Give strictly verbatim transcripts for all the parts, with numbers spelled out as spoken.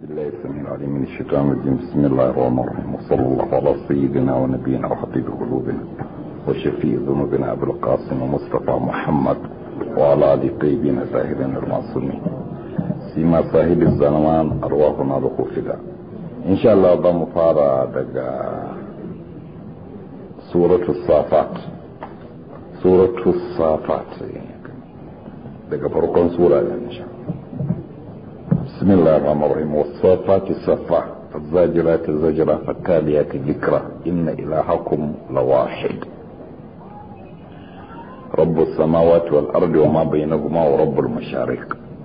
بالله السميع العليم من الشيطان الرجيم. بسم الله الرحمن الرحيم، وصلى الله على سيدنا ونبينا وحبيب قلوبنا وشفيع ذنوبنا ابو القاسم ومصطفى محمد وعلى آله الطيبين الطاهرين المعصومين سيما صاحب الزمان ارواحنا له فداء. ان شاء الله ضم فارا دغا سورة الصافات. سورة الصافات daga farkon sura da insha بسم الله الرحمن الرحيم. والصافات صفا فالزاجرات زجرا فالتاليات ذكرا إن إلهكم لواحد رب السماوات والأرض وما بينهما ورب المشارق.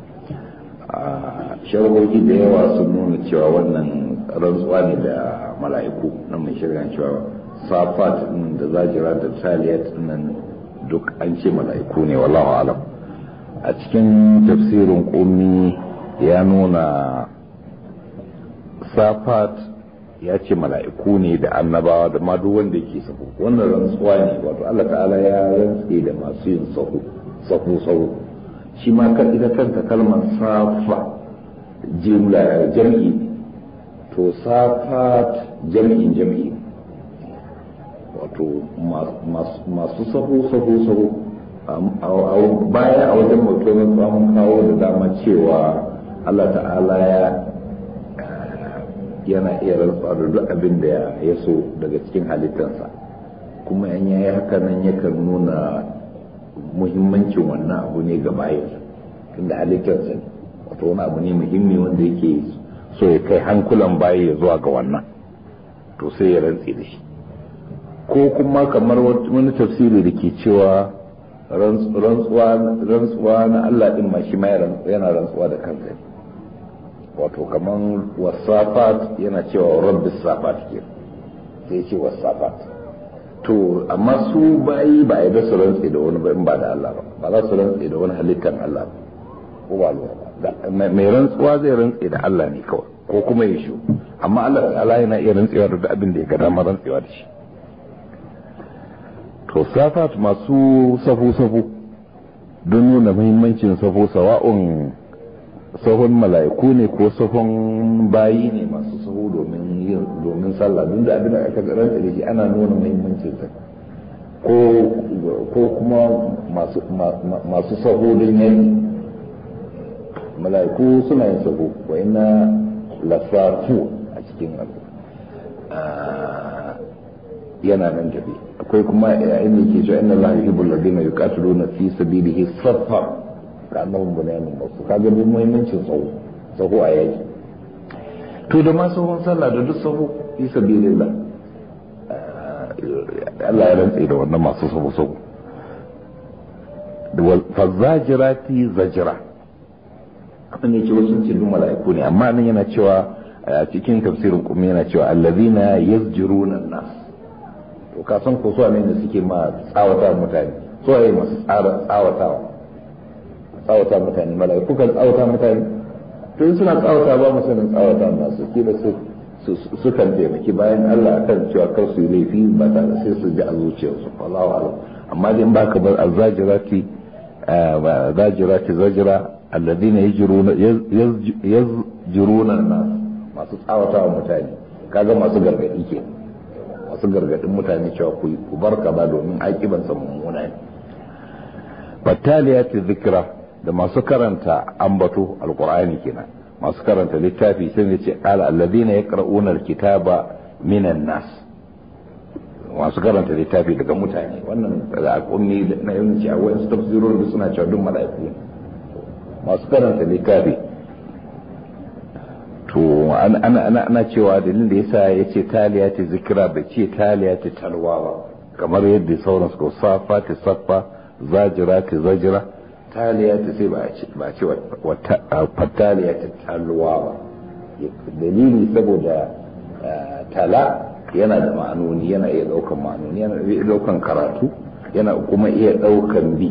sharhohi da yawa sun nuna cewa wannan rantsuwa ne da mala'iku na mai shirya cewa safat da zajira da taliyat nan duk an ce mala'iku ne, wallahu alam. a cikin tafsirin qummi ya nuna safat ya ce mala'iku ne da annabawa da ma duk wanda yake sahu. wannan rantsuwa ne, wato Allah ta'ala ya rantse da masu yin sahu sahu sahu. shi ma kan ita kanta kalmar safa jimla jam'i, to safat jam'in jam'i, wato masu sahu sahu sahu. baya a wajen mutumin mun kawo da dama cewa Allah ta'ala ya yana iya rantsuwa da duk abin da ya so daga cikin halittarsa, kuma yan yayi haka nan yakan nuna muhimmancin wannan abu ne ga bayan tunda halittarsa ne, wato wani abu ne muhimmi wanda yake so ya kai hankulan bayi ya zuwa ga wannan, to sai ya rantse da shi. ko kuma kamar wani tafsiri da ke cewa rantsuwa na Allah din ma shi ma yana rantsuwa da kansa, wato kaman wasafat yana cewa rabbis safat ke sai ce wasafat. to amma su bayi ba ya da su rantsi da wani ba in ba da Allah ba, ba za su rantsi da wani halittar Allah ba ko ba ba. mai rantsuwa zai rantsi da Allah ne kawai, ko kuma ya shi, amma Allah ta'ala yana iya rantsewa da abin da ya ga dama rantsewa da shi. to safat masu safu-safu don nuna muhimmancin safu, sawa'un sahun mala'iku ne ko sahun bayi ne masu sahu domin yin domin sallah. don da abin da aka rantsa da shi ana nuna muhimmancin sa, ko ko kuma masu masu sahu don yanki. mala'iku suna yin sahu, wa inna lasafu a cikin abu yana nan tafi. akwai kuma inda yake cewa inna Allah yuhibbul ladina yuqatiluna fi sabilihi saffan ka'annahum bunyanun marsus. kaga duk muhimmancin sahu sahu a yaki. to da ma sahun sallah da duk sahu fi sabilillah Allah ya rantsa da wannan masu sahu sahu. fazajirati zajra abin da yake wasu ce duk mala'iku ne, amma nan yana cewa a cikin tafsirin kuma yana cewa allazina yazjuruna an-nas. to ka san ko suwa ne da suke ma tsawata mutane, suwa yi masu tsawatawa tsawata mutane. mala'iku kan tsawata mutane, to in suna tsawata ba mu sanin tsawata nasu kila su su kan taimaki bayan Allah akan cewa kar su yi laifi ba tare sai su ji a zuciyarsu, wallahu a'lam. amma dai in baka bar azzajirati zajirati zajira alladhina yajruna yazjuruna an-nas, masu tsawatawa mutane, kaga masu gargadi ke masu gargadin mutane cewa ku bar kaza domin akiban sa mummuna ne. battaliyati zikra da masu karanta ambato alqur'ani kenan, masu karanta littafi sai ne ce qala alladhina yaqra'una alkitaba minan nas, masu karanta littafi daga mutane. wannan da al'ummi na yin cewa wasu tafsirori suna cewa duk mala'iku masu karanta littafi. to ana ana ana cewa dalilin da yasa yace taliyati zikra bai ce taliyati talwa ba kamar yadda sauran su ko safati saffa zajirati zajira. taliyati sai ba ce ba ce wata fataliyati talwa ba. dalili saboda tala yana da ma'anoni, yana iya daukan ma'anoni, yana iya daukan karatu, yana kuma iya daukan bi.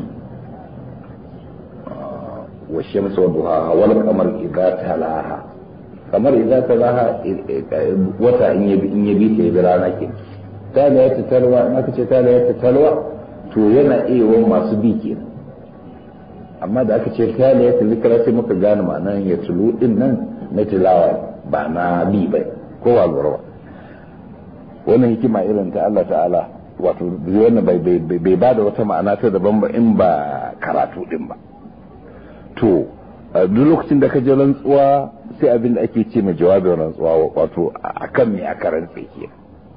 wa shamsu wa duhaha wal qamar idza talaha, kamar idan ta laha wata in yabi in yabi ta yabi rana ke. taliyat talwa, in aka ce taliyat talwa to yana iya wa masu bi kenan, amma da aka ce taliyat zikra sai muka gane ma'anar ya tulu din nan na tilawa ba na bi ba ko ba lura ba. Wannan hikima irin ta Allah ta'ala wato wannan bai bai ba da wata ma'ana ta daban ba in ba karatu din ba. To duk lokacin da ka je rantsuwa sai abin da ake ce mai jawabin rantsuwa wato akan me aka rantsa ke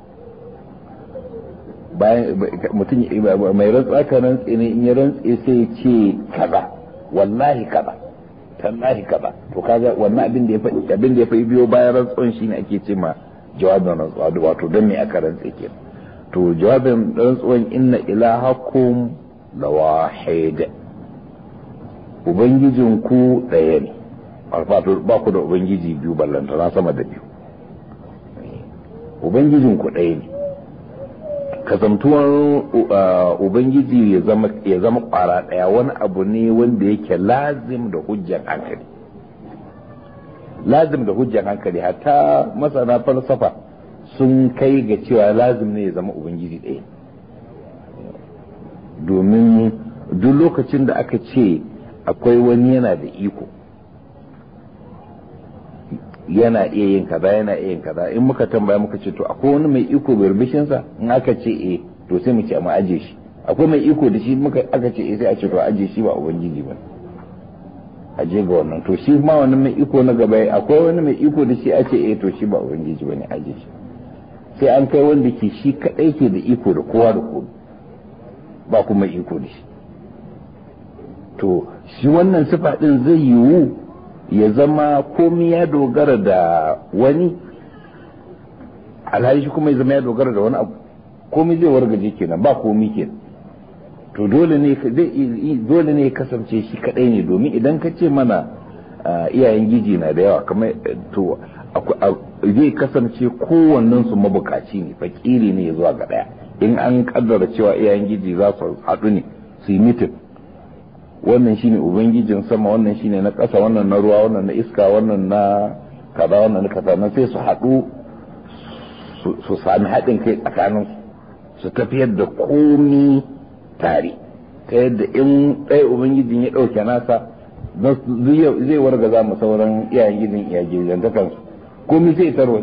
bayan mutum mai rantsuwa ka rantsa ne in ya rantsa sai ce kaza wallahi kaza tallahi kaza to kaga wannan abin da ya faɗi abin da ya faɗi biyo bayan rantsuwan shine ake ce ma jawabin rantsuwa wato don me aka rantsa ke to jawabin rantsuwan inna ilahakum lawahid ubangijinku ɗaya ne wato ba ku da ubangiji biyu ballantana sama da biyu ubangijinku ɗaya ne kasantuwar ubangiji ya zama ya zama ƙwara ɗaya wani abu ne wanda yake lazim da hujjan hankali lazim da hujjan hankali hatta masana falsafa sun kai ga cewa lazim ne ya zama ubangiji ɗaya domin duk lokacin da aka ce akwai wani yana da iko yana iya yin kaza yana iya yin kaza in muka tambaya muka ce to akwai wani mai iko birbishin sa in aka ce eh to sai mu ce mu aje shi akwai mai iko da shi muka aka ce eh sai a ce to aje shi ba ubangiji ba aje ga wannan to shi ma wannan mai iko na gaba akwai wani mai iko da shi a ce eh to shi ba ubangiji bane aje shi sai an kai wanda ke shi kadai ke da iko da kowa da kowa ba kuma iko da shi to shi wannan sifa din zai yiwu ya zama komi ya dogara da wani alhali shi kuma ya zama ya dogara da wani abu komi zai wargaje kenan ba komi kenan to dole ne zai dole ne ya kasance shi kadai ne domin idan ka ce mana iyayen giji na da yawa kamar to zai kasance kowannen su mabukaci ne fakiri ne zuwa ga daya in an kaddara cewa iyayen giji za su haɗu ne su yi mitin wannan shine ubangijin sama wannan shine na ƙasa wannan na ruwa wannan na iska wannan na kaza wannan na kaza nan sai su haɗu su sami haɗin kai tsakanin su tafiyar da komi tare ta yadda in ɗaya ubangijin ya ɗauke nasa zai wargaza mu sauran iyayen gidin iyayen ta kansu komi sai tarwa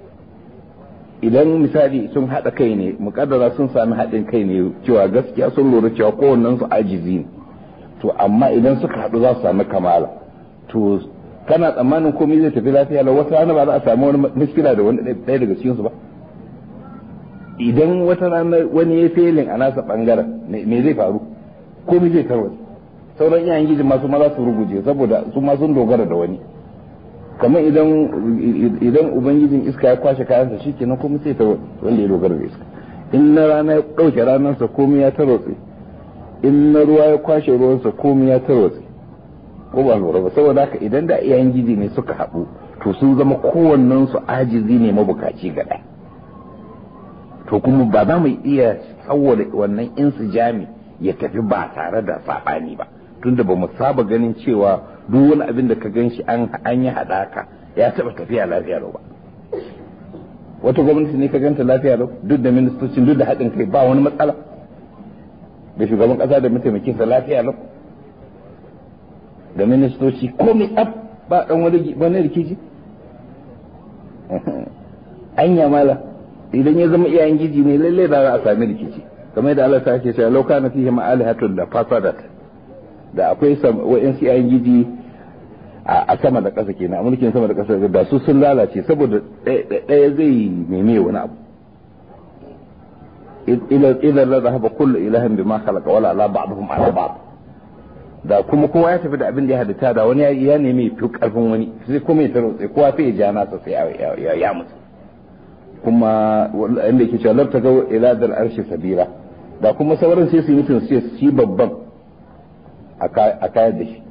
idan misali sun haɗa kai ne muƙaddara sun sami haɗin kai ne cewa gaskiya sun lura cewa kowannen su ajizi ne to amma idan suka haɗu za su sami kamala to kana tsammanin komai zai tafi lafiya lau wata rana ba za a samu wani miskila da wani ɗaya daga cikinsu ba idan wata rana wani ya felin a nasa ɓangaren me zai faru komai zai tarwata sauran iyayen gijin masu ma za su ruguje saboda su ma sun dogara da wani kamar idan idan ubangijin iska ya kwashe kayansa shikenan komai sai tarwata wanda ya dogara da iska in na rana ya ɗauke ranarsa komai ya tarwatse in na ruwa ya kwashe ruwansa komai ya tarwatse ko ba lura ba saboda haka idan da iyayen giji ne suka haɗu to sun zama kowannen su ajizi ne mabukaci ga ɗaya to kuma ba za mu iya saboda wannan insijami ya tafi ba tare da saɓani ba tunda ba mu saba ganin cewa duk wani abin da ka gan shi an yi haɗaka ya taɓa tafiya lafiya lau ba wata gwamnati ne ka ganta lafiya lau duk da ministocin duk da haɗin kai ba wani matsala da shugaban ƙasa da mataimakinsa lafiya lau da ministoci komai tsaf ba dan wani rikici anya mala idan ya zama iyayen giji ne lalle da za a sami rikici kamar da Allah ta ake cewa law kana fihi ma'alihatun da fasadat da akwai wa'in iyayen giji a sama da ƙasa kenan a mulkin sama da ƙasa da su sun lalace saboda ɗaya zai neme wani abu idan la zahaba kullu ilahin bima khalaqa wala la ba'dhum ala ba'd da kuma kowa ya tafi da abin da ya halitta da wani ya nemi fi karfin wani sai kuma ya tarotse kowa sai ya ja nasa sai ya ya mutu kuma inda yake cewa labta ga ila dal arshi sabira da kuma sauran sai su yi mutum sai shi babban a kayar da shi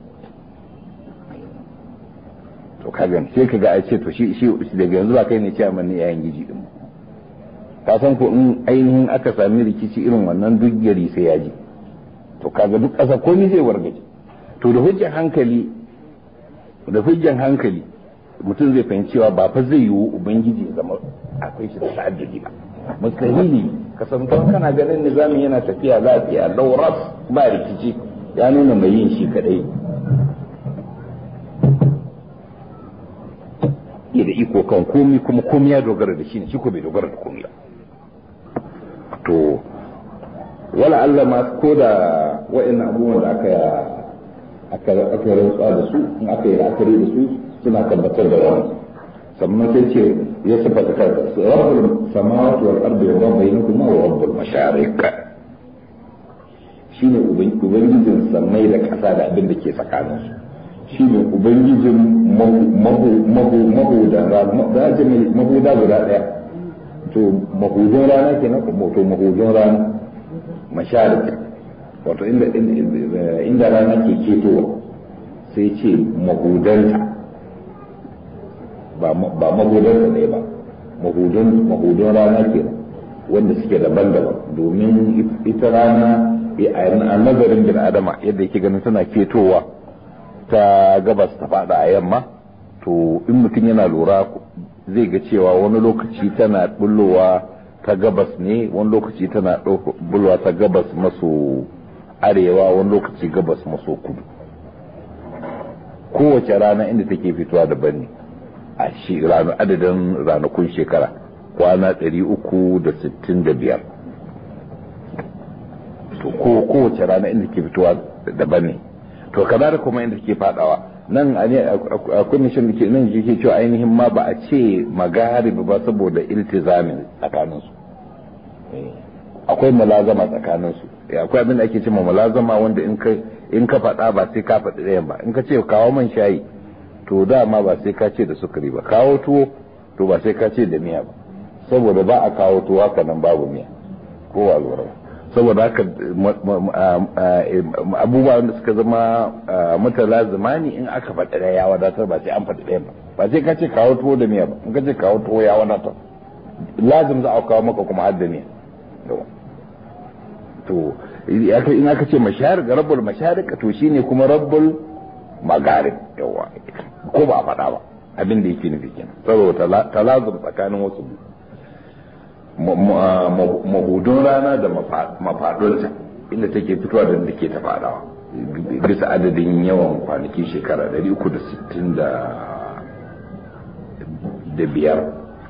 to kaga sai kaga a ce to shi shi daga yanzu ba kai ne ciyaman ne yayin giji din ka san ko in ainihin aka sami rikici irin wannan duk gari sai ya ji to kaga duk ƙasa komai zai wargaje to da hujjan hankali da hujjan hankali mutum zai fahimci cewa ba fa zai yiwu ubangiji ya zama akwai shi da ta'addudi ba mustahili kasantar kana ganin nizamin yana tafiya lafiya lauras ba rikici ya nuna mai yin shi kadai suke da iko kan komi kuma komi ya dogara da shi ne shi ko bai dogara da komi ba to wala Allah ma ko da wa'annan abubuwan da aka aka aka rantsuwa da su in aka yi la'akari da su suna tabbatar da wani sannan sai ce ya sifata kansa rabbul samawati wal ardi wa ma bainahuma wa rabbul mashariq shine ubangijin sammai da ƙasa da abin da ke tsakanin su shine ubangijin mahuda mahuda guda ɗaya to mahudun rana kenan to mahudun rana masharik wato inda inda rana ke ketowa sai ce mahudanta ba ba mahudanta ne ba mahudun mahudun rana kenan wanda suke daban-daban domin ita rana a nazarin bin adama yadda yake ganin tana ketowa ta gabas ta fada a yamma to in mutum yana lura zai ga cewa wani lokaci tana bullowa ta gabas ne wani lokaci tana bullowa ta gabas maso arewa wani lokaci gabas maso kudu kowace rana inda take fitowa daban ne a shi adadin ranakun shekara kwana ɗari uku da sittin da biyar to kowace rana inda ke fitowa daban ne to kadar kuma inda ke fadawa nan akwai nishin da ke nan ke cewa ainihin ma ba a ce magaribi ba saboda iltizamin tsakaninsu akwai mulazama tsakaninsu akwai abin da ake ce ma mulazama wanda in ka faɗa ba sai ka faɗi ɗayan ba in ka ce kawo man shayi to dama ba sai ka ce da sukari ba kawo tuwo to ba sai ka ce da miya ba saboda ba a kawo tuwo haka nan babu miya ko a lura saboda haka abubuwan da suka zama mutalazima ne in aka faɗi ɗaya ya wadatar ba sai an faɗi ɗaya ba ba sai ka ce kawo tuwo da miya ba in ka ce kawo tuwo ya wadatar lazim za a kawo maka kuma har da miya to in aka ce masharik rabbul masharik to shine kuma rabbul magarib yawa ko ba a faɗa ba abin da yake nufi kenan saboda talazum tsakanin wasu mahudun rana da mafaɗunta inda take fitowa da inda ke ta faɗawa bisa adadin yawan kwanaki shekara ɗari uku da sittin da biyar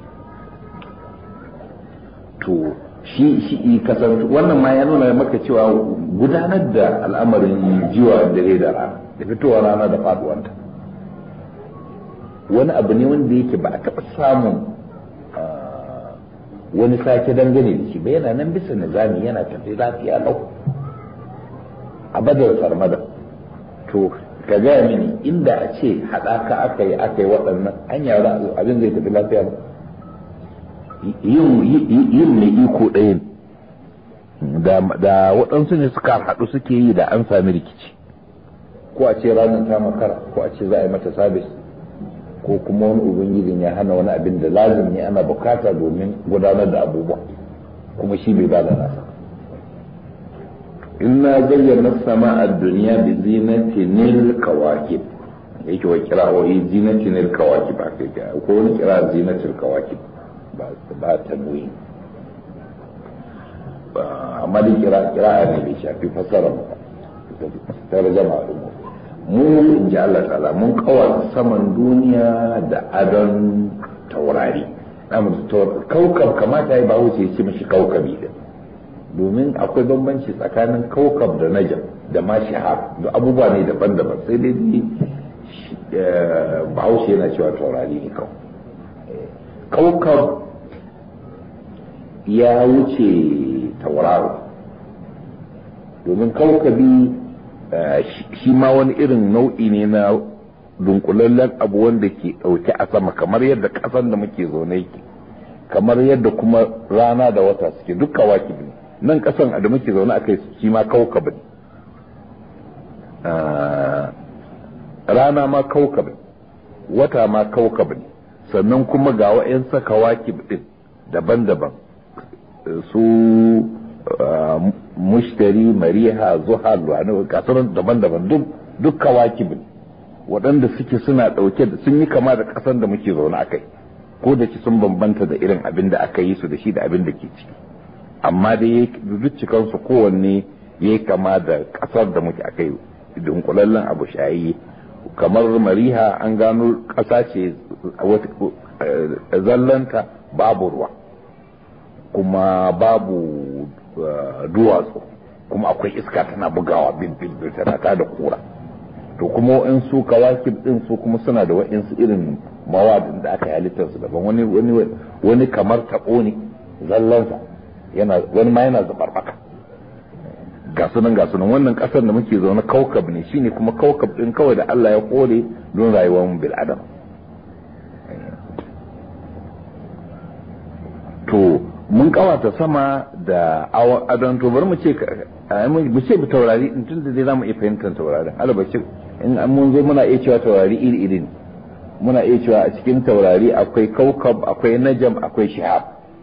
to shi shi kasar wannan ma ya nuna maka cewa gudanar da al'amarin jiwa dare da rana da fitowa rana da faɗuwanta wani abu ne wanda yake ba a taɓa samun wani sake dangane da shi ba yana nan bisa nizami yana tafi lafiya lau a badar sarmada to ka gaya mini inda a ce haɗaka aka yi aka yi waɗannan an yara abin zai tafi lafiya ba yin mai iko ɗayan da waɗansu ne suka haɗu suke yi da an sami rikici ko a ce ranar ta makara ko a ce za a yi mata sabis ko kuma wani ubangijin ya hana wani abin da lazim ne ana bukata domin gudanar da abubuwa kuma shi bai ba da nasa inna zayyana sama a duniya bi zinatinil kawakib yake wa kira'o'i zinatinil kawakib a kai ko wani kira zinatil kawakib ba ta nuyi amma dai kira kira ne bai shafi fasara ta rajama al'umma mu in ji Allah ta'ala mun kawata saman duniya da adon taurari kaukab kamata ya ba wuce ya ce mashi kaukabi din domin akwai bambanci tsakanin kaukab da najam da ma shahar da abubuwa ne daban-daban sai dai bahaushe yana cewa taurari ne kawai kaukab ya wuce tauraro domin kaukabi shi ma wani irin nau'i ne na dunkulallen abu wanda ke ɗauke a sama kamar yadda ƙasan da muke zaune yake kamar yadda kuma rana da wata suke duk kawaki ne nan ƙasan da muke zaune a kai shi ma kaukab ne rana ma kaukab ne wata ma kaukab ne sannan kuma ga wa'yansa kawaki din daban-daban su mushtari mariha zuhal wani kasuwan daban-daban duk duk kawakib waɗanda suke suna ɗauke da sun yi kama da ƙasar da muke zaune akai ko da ci sun bambanta da irin abin da aka yi su da shi da abin da ke ciki amma dai duk cikansu kowanne ya yi kama da ƙasar da muke akai dunkulallen abu shayi kamar mariha an gano ƙasa ce zallanta babu ruwa kuma babu duwatsu kuma akwai iska tana bugawa bil bil tana ta da kura. To kuma in su kawakib din su kuma suna da wa'insu irin mawadin da aka halittar su daban, wani wani wani kamar tabo ne zallansa, yana wani ma yana zubar maka ga sunan ga sunan. Wannan kasar da muke zaune kaukab ne, shine kuma kaukab din kawai da Allah ya kore don rayuwar mu bil adam. To mun kawata sama da adon, to bari mu ce mu ce taurari tun da zai zamu iya fahimtar taurarin albashi. In mun zo muna iya cewa taurari iri iri ne, muna iya cewa a cikin taurari akwai kaukab, akwai najam, akwai shihab.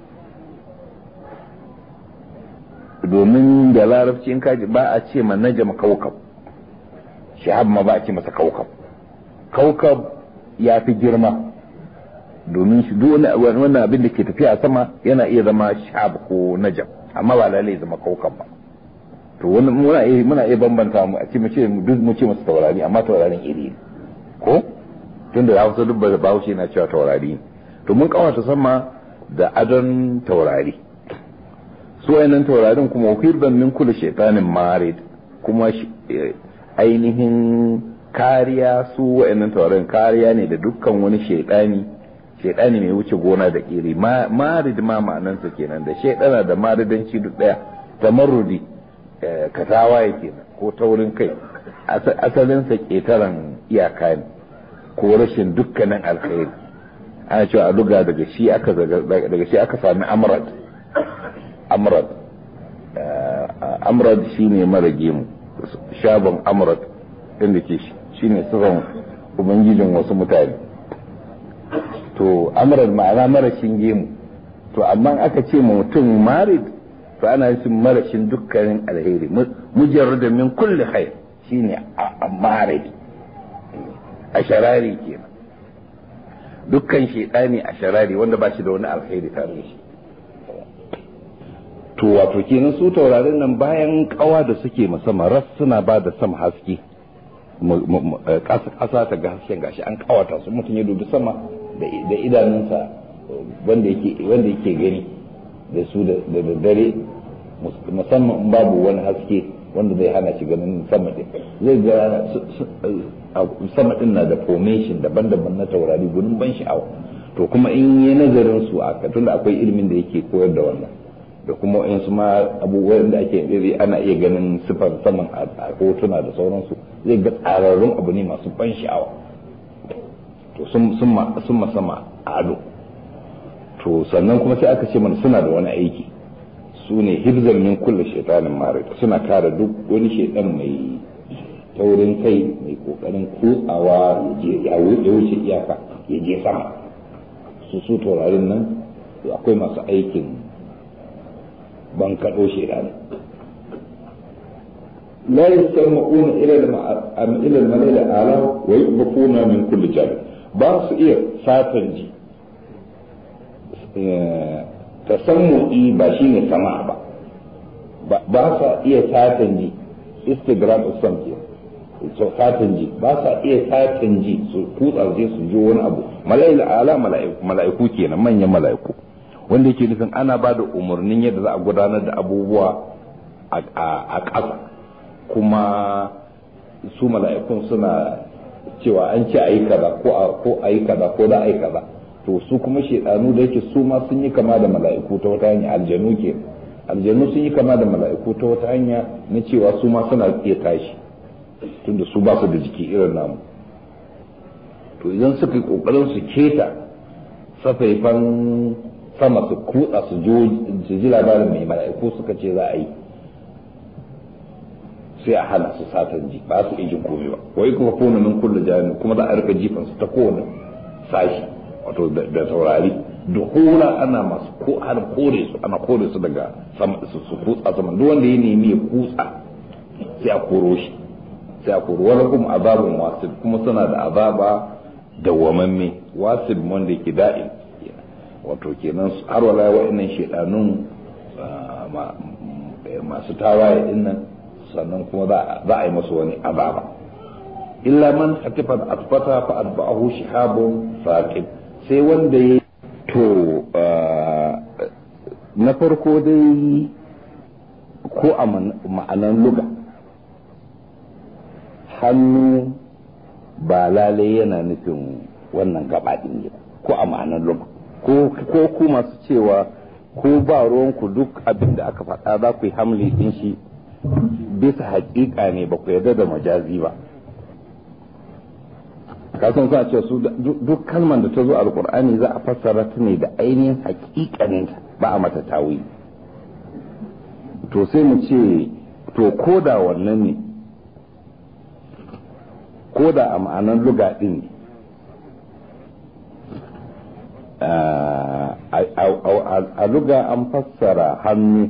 Domin da larabci in kaji ba a ce ma najam kaukab, shihab ma ba a ce masa kaukab. Kaukab ya fi girma domin shi duk wannan abin da ke tafiya a sama yana iya zama shihab ko najam, amma ba lalai zama kaukab ba. To wannan muna iya muna iya bambanta mu a ce mu ce duk mu ce masa taurari, amma taurarin iri ne ko tunda ya Hausa duk da Bahaushe na cewa taurari. To mun kawata sama da adon taurari. Su wayannan taurarin kuma wakirban min kulli shaytanin marid, kuma ainihin kariya, su wayannan taurarin kariya ne da dukkan wani shaytani, shaytani mai wuce gona da iri. Marid ma ma'anansa kenan, da shaytana da maridanci duk daya, tamarrudi katawaye kenan ko taurin kai, asalinsa ketaren iyaka ne ko rashin dukkanin alkhairi. Ana cewa a luga daga shi aka daga shi aka sami amrad. Amrad amrad shine mara gemu, shaban amrad inda ke shine sirrin ubangijin wasu mutane. To amrad ma'ana marashin gemu. To amma aka ce mutum marid, to ana yin marashin dukkanin alheri, mujarrada min kulli khair, shine marid. A sharari kenan, dukkan shedani a sharari wanda ba shi da wani alheri tare da shi. To wato kenan su taurarin nan bayan kawa da suke musamman ras suna ba da sama haske, ƙasa ta ga hasken gashi an kawata su, mutum ya dubi sama da idanunsa wanda yake wanda yake gani da su da dare, musamman in babu wani haske wanda zai hana shi ganin sama din, zai ga sama din na da formation daban-daban na taurari gudun ban sha'awa. To kuma in yi nazarin su a tunda akwai ilimin da yake koyar da wannan, da kuma in su ma abubuwan da ake iri ana iya ganin sifar saman a hotuna da sauransu, zai ga tsararrun abu ne masu ban sha'awa. To sun ma sama ado. To sannan kuma sai aka ce mana suna da wani aiki, su ne hibzan min kulli shaitanin marid, suna kare duk wani shaitan mai taurin kai, mai kokarin kutsawa ya wuce iyaka ya je sama. Su su taurarin nan akwai masu aikin ban kaɗo shaitani. la yasma'una ila ila al-mala'il ala wa yubquna min kulli janib, ba su iya satan ji. Tasammu'i ba shine sama ba, ba sa iya satan ji, istigram usam ke so satan ji, ba sa iya satan ji su kutsa je su ji wani abu. Mala'il ala mala'iku kenan, manyan mala'iku wanda yake nufin ana ba da umarnin yadda za a gudanar da abubuwa a ƙasa, kuma su mala'ikun suna cewa an ce a yi kaza ko a yi kaza ko za a yi kaza. To su kuma shedanu da yake su ma sun yi kama da mala'iku ta wata hanya, aljanu ke aljanu sun yi kama da mala'iku ta wata hanya na cewa su ma suna iya tashi tunda su ba su da jiki irin namu. To idan suka yi kokarin su keta safaifan sama su kutsa su ji labarin mai mala'iku suka ce za a yi, sai a hana su satan ji, ba su ijin komai ba. Wai kuma kona min kullu jani, kuma za a rika jifan su ta kowane sashi, wato da taurari duhura ana masu ko har kore su, ana kore su daga sama su su kutsa sama. Duk wanda ya nemi ya kutsa sai a koro shi, sai a koro. Wani kuma azabun wasib, kuma suna da azaba dawwamamme, wasib wanda yake da'in. Wato kenan har wala wa'annan shedanun masu tawaye dinnan, sannan kuma za a yi masu wani azaba. illa man hatifa asfata fa atba'ahu shihabun saqib sai wanda ya to na farko dai ko a ma'anan luga hannu ba lalai yana nufin wannan gaba din ne ko a ma'anan luga ko ko ku masu cewa ko ba ruwanku duk abin da aka faɗa za ku yi hamli din shi bisa haƙiƙa ne ba ku yarda da majazi ba kasan suna ce su duk kalmar da ta zo alkur'ani za a fassara ta ne da ainihin haƙiƙanin ba a mata tawi to sai mu ce to koda wannan ne koda a ma'anar luga din ne a luga an fassara hannu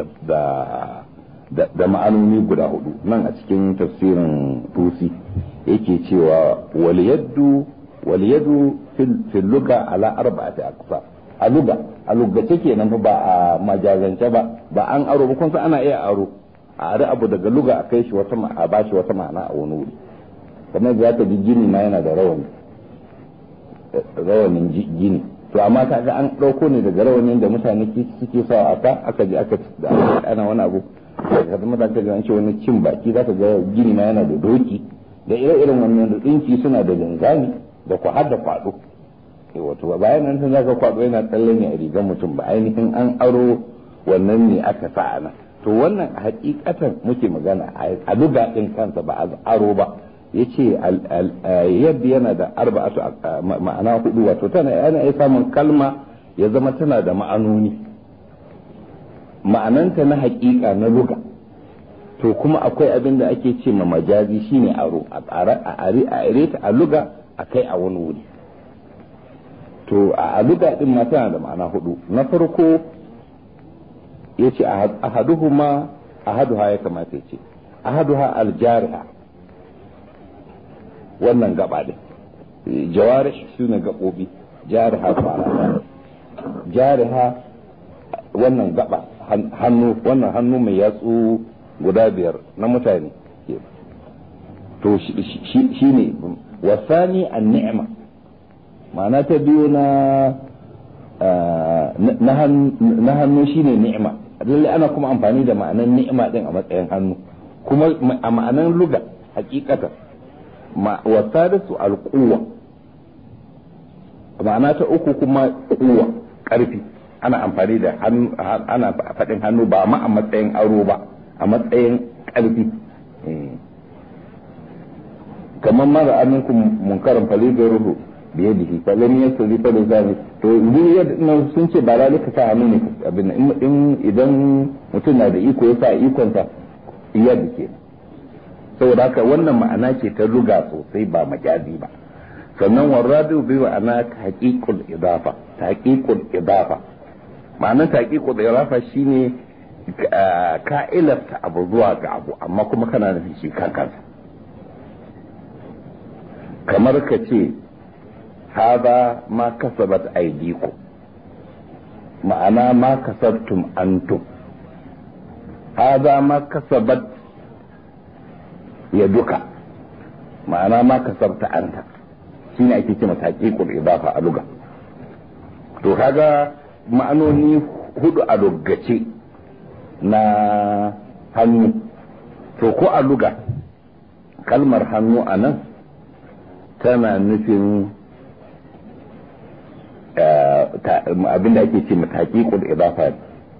da ma'anoni guda hudu nan a cikin tafsirin tusi yake cewa waliyaddu waliyadu fil luga ala arba'ati aqsa a luga a lugace kenan ba a majazance ba ba an aro ba kun san ana iya aro a ari abu daga luga a kai shi wata a bashi wata ma'ana a wani wuri kamar da zaka ji gini ma yana da rawani rawanin gini to amma kaga an dauko ne daga rawanin da mutane suke sawa aka aka ji aka ana wani abu da kuma da ka ga an ce wani cin baki zaka ga gini ma yana da doki da ire-iren wannan da dinki suna da linzami da ku har da kwado eh wato bayan nan sai zaka kwado yana tsalle ne a rigar mutum ba ainihin an aro wannan ne aka sa ana to wannan hakikatan muke magana a luga din kansa ba a aro ba yace yadda yana da arba'atu ma'ana hudu wato tana yana iya samun kalma ya zama tana da ma'anoni ma'ananta na hakika na luga to kuma akwai abin da ake ce ma majazi shine aro a are ta a luga akai a wani wuri to a luga din ma tana da ma'ana hudu na farko yace ahaduhuma ahaduha ya kamata yace ahaduha aljariha wannan gaba din jawarih sune gabobi jariha fara jariha wannan gaba hannu wannan hannu mai yatsu guda biyar na mutane to shi ne wasani an-ni'ma ma'ana ta biyu na na hannu shine ni'ima lalle ana kuma amfani da ma'anan ni'ima din a matsayin hannu kuma a ma'anan luga hakikatan wasadisu al-quwwa ma'ana ta uku kuma quwwa karfi ana amfani da hannu ana faɗin hannu ba ma a matsayin aro ba a matsayin karfi kamar mara aminkum munkarin faligaruhu biye da shi falon ya sauri fa da zami to duk sun ce ba lalika sa hannu ne abin in idan mutum na da iko ya sa ikonsa iya da ke saboda haka wannan ma'ana ce ta ruga sosai ba majazi ba sannan warradu bi wa ana tahqiqul idafa tahqiqul idafa ma'anar tahqiqul idafa shine ka'ilarta abu zuwa ga abu amma kuma kana nufin shi kankansa kamar ka ce hada ma kasabat aydikum ma'ana ma kasabtum antum hada ma kasabat yaduka ma'ana ma kasabta anta shine ake cewa taqiqul idafa a lugha to kaga ma'anoni hudu a lugace na hannu to ko a lugha kalmar hannu anan tana nufin abinda ake ce taqiqul idafa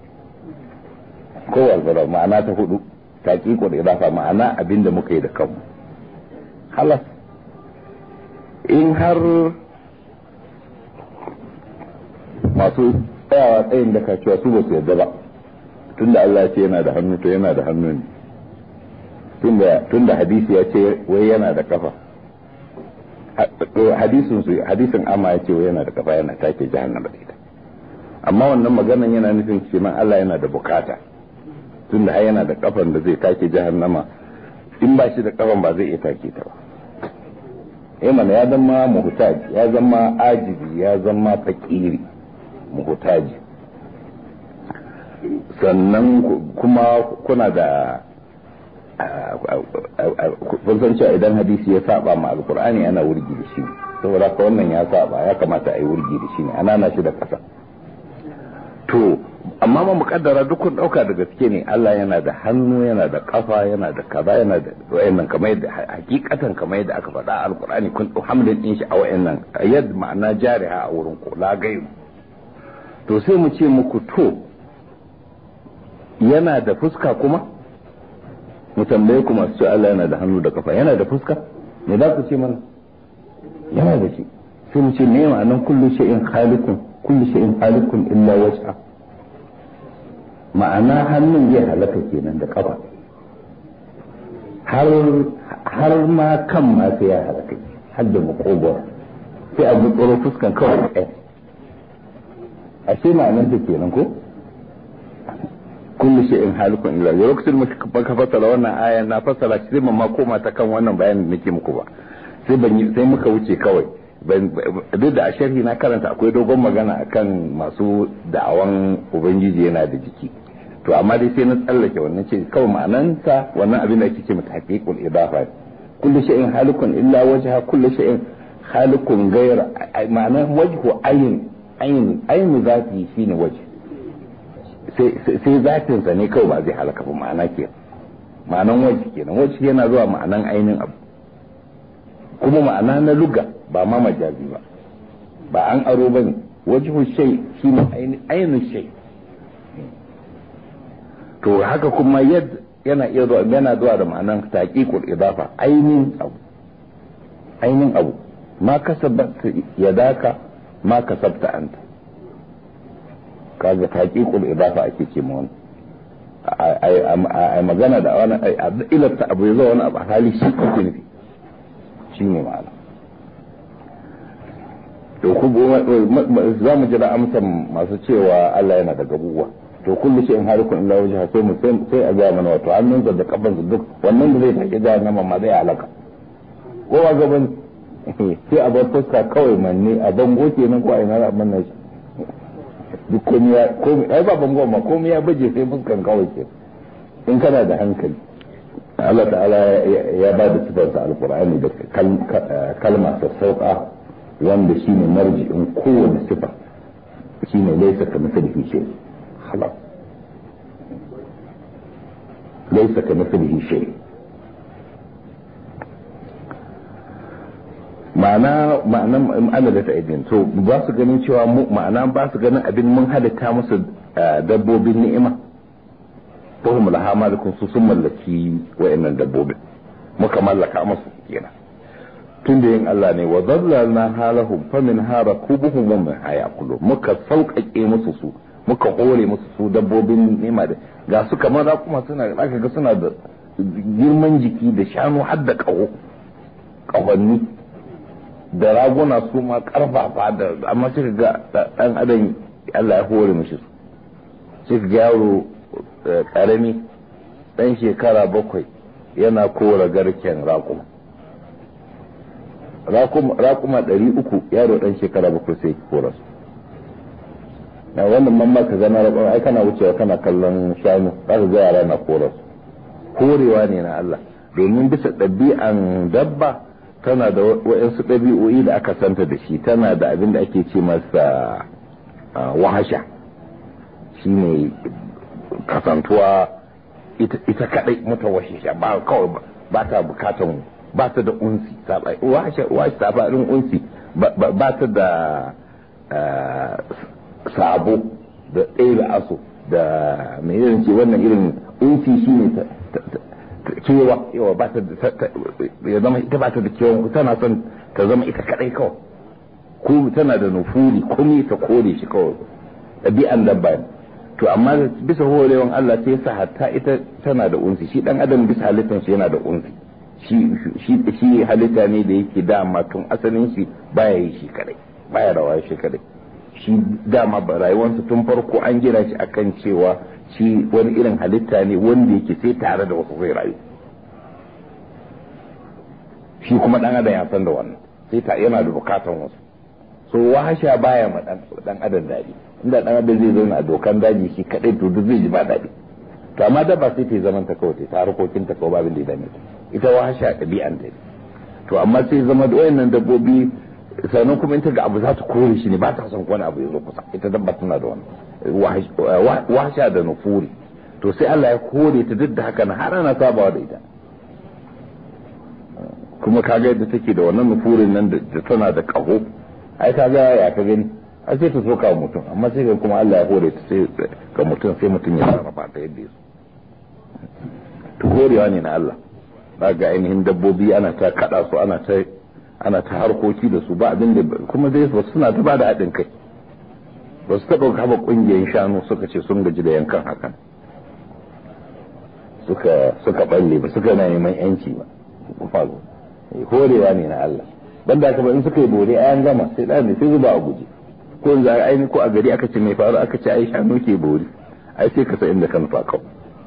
ko walbara ma'ana ta hudu taqiqul idafa ma'ana abinda muka yi da kanmu halas in har masu tsayawa tsayin da ka cewa su ba su yadda ba tunda Allah ya ce yana da hannu to yana da hannu ne tunda tunda hadisi ya ce wai yana da kafa hadisin su hadisin amma ya ce yana da kafa yana take jahannama da ita amma wannan maganan yana nufin cewa Allah yana da bukata tunda har yana da kafan da zai take jahannama in ba shi da kafan ba zai iya take ta ba eh mana ya zama muhtaji ya zama ajibi ya zama fakiri muhtaji sannan kuma kuna da kun san cewa idan hadisi ya saba ma alqur'ani ana wurgi da shi saboda ka wannan ya saba ya kamata a yi wurgi da shi ne ana na shi da kasa to amma ma mukaddara duk kun dauka da gaske ne Allah yana da hannu yana da kafa yana da kaza yana da wayannan kamar yadda hakikatan kamar yadda aka faɗa a alqur'ani kun hamdin din shi a wayannan yad ma'ana jariha a wurin ko la gairu to sai mu ce muku to yana da fuska kuma mu tambaye ku masu Allah yana da hannu da kafa yana da fuska me za ku ce mana yana da shi sai mu ce me ma'anan kullu shay'in khaliqun kullu shay'in khaliqun illa wajha ma'ana hannun zai halaka kenan da kafa har har ma kan ma sai ya halaka har da makogwar sai a gutsuro fuskan kawai ɗaya ashe ma'anan ta kenan ko kullu shay'in halikun illa lokacin muka ka fasara wannan aya na fasara shi sai ma koma ta kan wannan bayanin da nake muku ba sai ban sai muka wuce kawai duk da a sharhi na karanta akwai dogon magana akan masu da'awan ubangiji yana da jiki to amma dai sai na tsallake wannan ce kawai ma'ananta wannan abin da ake ce mata haqiqul idafa kullu shay'in halikun illa wajha kullu shay'in halikun ghayra ma'anan wajhu ayn ayn ayn zati shine wajh sai sai zatin sa ne kawai ba zai halaka ba ma'ana ke ma'anan wajh kenan wajh yana zuwa ma'anan ainin abu kuma ma'ana na lugha ba ma majazi ba ba an aro bane wajhu shay shine ainin shay to haka kuma yad yana iya zuwa yana zuwa da ma'anan taqiqul idafa ainin abu ainin abu ma kasabat yadaka ma kasabta anta kaga taqiqul idafa ake ce mu ai magana da wani ilata abu yazo wani abu hali shi kake nufi shine ma'ana to ku za mu jira amsan masu cewa Allah yana da gabuwa to kullu shay'in halikun illa wajha sai mu sai a ga mana wato hannunsa da kafansa duk wannan da zai take jahannama ma zai halaka kowa gaban sai a bar fuska kawai manne a bango kenan ko a ina a manna shi duk komai ya komai ai ba bango ma komai ya baje sai fuskan kawai ke in kana da hankali Allah ta'ala ya ba da sifarsa alqur'ani da kalma sassauka wanda shine marji'in kowane sifa shine laysa kamithlihi shay خلاص ليس كمثله شيء ma'ana ma'ana Allah da ta'idin to ba su ganin cewa mu ma'ana ba su ganin abin mun halitta musu dabbobin ni'ima ko mu laha malikun su sun mallaki wayannan dabbobin muka mallaka musu kenan tunda yin Allah ne wa zallalna halahum famin harakubuhum wa min hayaqulu muka sauƙaƙe musu su muka hore musu su dabbobin nema da ga su kamar da kuma suna aka ga suna da girman jiki da shanu har da kaho kahonni da raguna su ma karfafa da amma sai ga dan adam Allah ya hore mishi su sai ga yaro karami dan shekara bakwai yana kora garken raƙuma raƙuma ɗari uku yaro dan shekara bakwai sai kora su na wannan mamma ka zama rabon ai kana wucewa kana kallon shanu za ka ga yara na koras korewa ne na Allah domin bisa ɗabi'an dabba tana da waɗansu ɗabi'o'i da aka santa da shi tana da abin da ake ce masa wahasha shine kasantuwa ita kadai mutawashisha ba kawai ba ta bukatan ba ta da unsi wahasha wahasha sabarin unsi ba ta da sabo da ɗaya aso da mai irin ce wannan irin unsi shi ne kewa yawa ba ta ya zama ita ba ta da kewa tana son ta zama ita kadai kawai ko tana da nufuri komai ta kore shi kawai ɗabi'an dabba ne to amma bisa horewan Allah sai sa hatta ita tana da unsi shi dan adam bisa halittar shi yana da unsi shi shi shi halitta ne da yake dama tun asalin shi baya yi shi kadai baya rawa shi kadai shi dama ba rayuwarsa tun farko an gina shi akan cewa shi wani irin halitta ne wanda yake sai tare da wasu zai rayu shi kuma dan adam ya san da wannan sai ta yana da bukatan wasu so wahasha baya ma dan dan adam dadi inda dan adam zai zauna a dokan daji shi kadai to duk zai ji ba dadi to to amma dabba sai ta yi zaman ta kawai ta harkokin ta kawai babin da ya dame ta ita wahasha ɗabi'an ta to amma sai zama da wayannan dabbobi sannan kuma in ta ga abu za ta kore shi ne ba ta son wani abu ya zo kusa ita dabba tana da wani wahasha da nufuri to sai Allah ya kore ta duk da haka na har ana sabawa da ita kuma kaga yadda take da wannan nufurin nan da tana da kaho ai kaga ya ka gani ai sai ta soka mutum amma sai ga kuma Allah ya kore ta sai ga mutum sai mutum ya sarrafa ta yadda yake to korewa ne na Allah ga ainihin dabbobi ana ta kada su ana ta ana ta harkoki da su ba abin da kuma dai su suna ta bada haɗin kai ba su taɓa kama ƙungiyar shanu suka ce sun gaji da yankan hakan suka suka balle ba suka na neman yanci ba fago horewa ne na Allah banda haka ba in suka yi bore ayan gama sai ɗan ne sai zuba a guje ko yanzu ainihin ko a gari aka ce mai faru aka ce ai shanu ke bore ai sai ka sa inda kan fa kau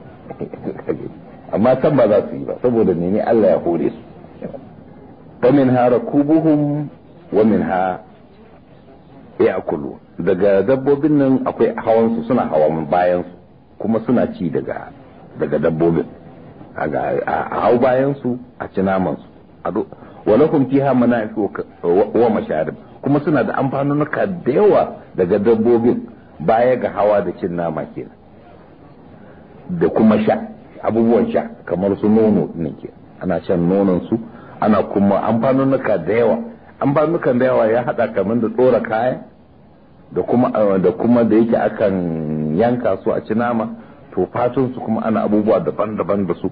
amma san ba za su yi ba saboda ne Allah ya hore su wa minha rakubuhum wa minha ya'kulu daga dabbobin nan akwai hawan su suna hawan bayan su kuma suna ci daga daga dabbobin a hau bayan su a ci naman su wa lakum fiha manafi wa masharib kuma suna da amfanunuka da yawa daga dabbobin baya ga hawa da cin nama kenan da kuma sha abubuwan sha kamar su nono ne ke ana shan nonon su ana kuma amfanunuka da yawa amfanunukan da yawa ya hada kamar da tsora kaya da kuma da kuma da yake akan yanka su a ci nama to fatun su kuma ana abubuwa daban-daban da su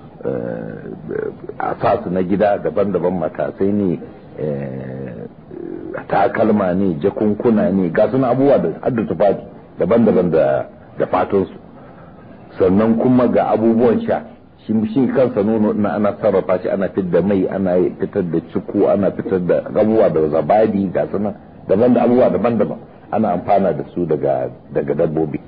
a sa su na gida daban-daban matasai ne takalma ne jakunkuna ne ga suna abubuwa da hadda tufafi daban-daban da da fatun su sannan kuma ga abubuwan sha shi shi kansa nono na ana sarrafa shi ana fitar da mai ana fitar da ciku ana fitar da abubuwa da zabadi ga suna daban da abubuwa daban-daban ana amfana da su daga daga dabbobi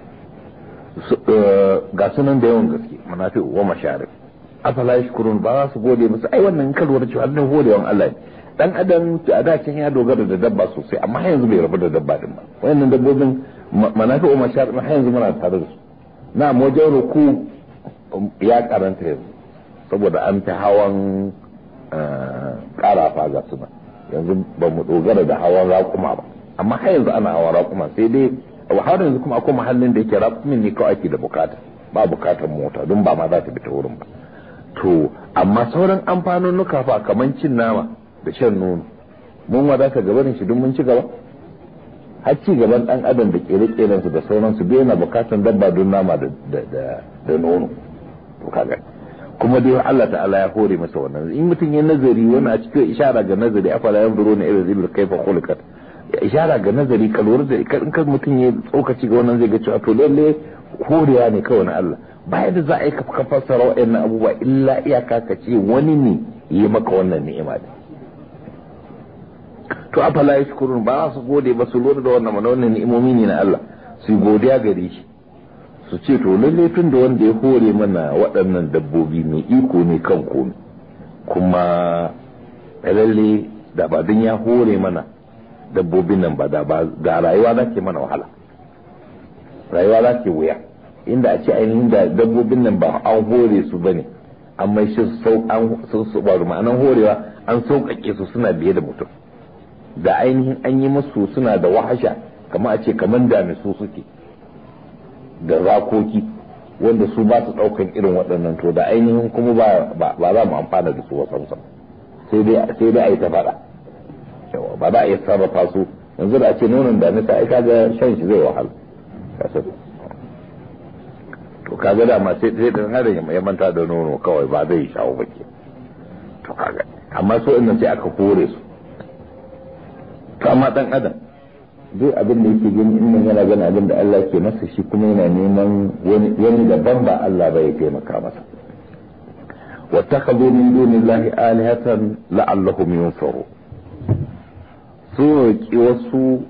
ga sunan da yawan gaske manafi wa masharif afala yashkurun ba za su gode musu ai wannan kalwar cewa Allah godewan Allah dan adam a da can ya dogara da dabba sosai amma har yanzu bai rabu da dabba din ba wayannan dabbobin manafi wa masharif har yanzu muna tare da su na wajen ruku ya karanta yanzu saboda an ta hawan karafa ga suna yanzu ba mu dogara da hawan raƙuma ba amma har yanzu ana hawan raƙuma sai dai har yanzu kuma akwai mahallin da yake raƙumin ne kawai ake da bukata ba bukatar mota don ba ma za ta bi ta wurin ba to amma sauran amfanonuka fa kamar cin nama da shan nono mun wadata gabanin shi don mun ci gaba har ci gaban dan adam da kere-keren su da sauransu bai yana bukatan dabba don nama da da da nono to kaga kuma dai Allah ta'ala ya hore masa wannan in mutum ya nazari wani a cikin ishara ga nazari afala yanzuru na ila zibil kayfa khuliqat ishara ga nazari kalwar da in kan mutum ya tsokaci ga wannan zai ga cewa to lalle horewa ne kawai na Allah bayan da za a yi ka fassara wa'annan abubuwa illa iyaka ka ce wani ne yi maka wannan ni'ima din to afala yashkurun ba su gode ba su lura da wannan mana wannan ni'imomi ne na Allah su godiya gare shi su ce to lalle tun da wanda ya hore mana waɗannan dabbobi mai iko ne kan komai kuma lalle da ba din ya hore mana dabbobin nan ba da ba da rayuwa za ke mana wahala rayuwa za ke wuya inda a ce ainihin da dabbobin nan ba an hore su bane an mai shi sau an sun su ba ma'anan horewa an sauƙaƙe su suna biye da mutum da ainihin an yi musu suna da wahasha kamar a ce kamar da su suke da zakoki wanda su ba su daukan irin waɗannan to da ainihin kuma ba ba za mu amfana da su wasan sam sai dai sai dai a yi ta faɗa ba za a yi sarrafa su yanzu da a ce nonon da nisa ai kaga shan shi zai wahala kasar to kaga da ma sai sai dan adam ya manta da nono kawai ba zai shawo ba ke to kaga amma so inda sai aka kore su to amma dan adam duk abin da yake gani in yana gani abin da Allah ke masa shi kuma yana neman wani wani daban ba Allah ba ya taimaka masa wattakhadhu min dunillahi alihatan la'allahum yunsaru su ki wasu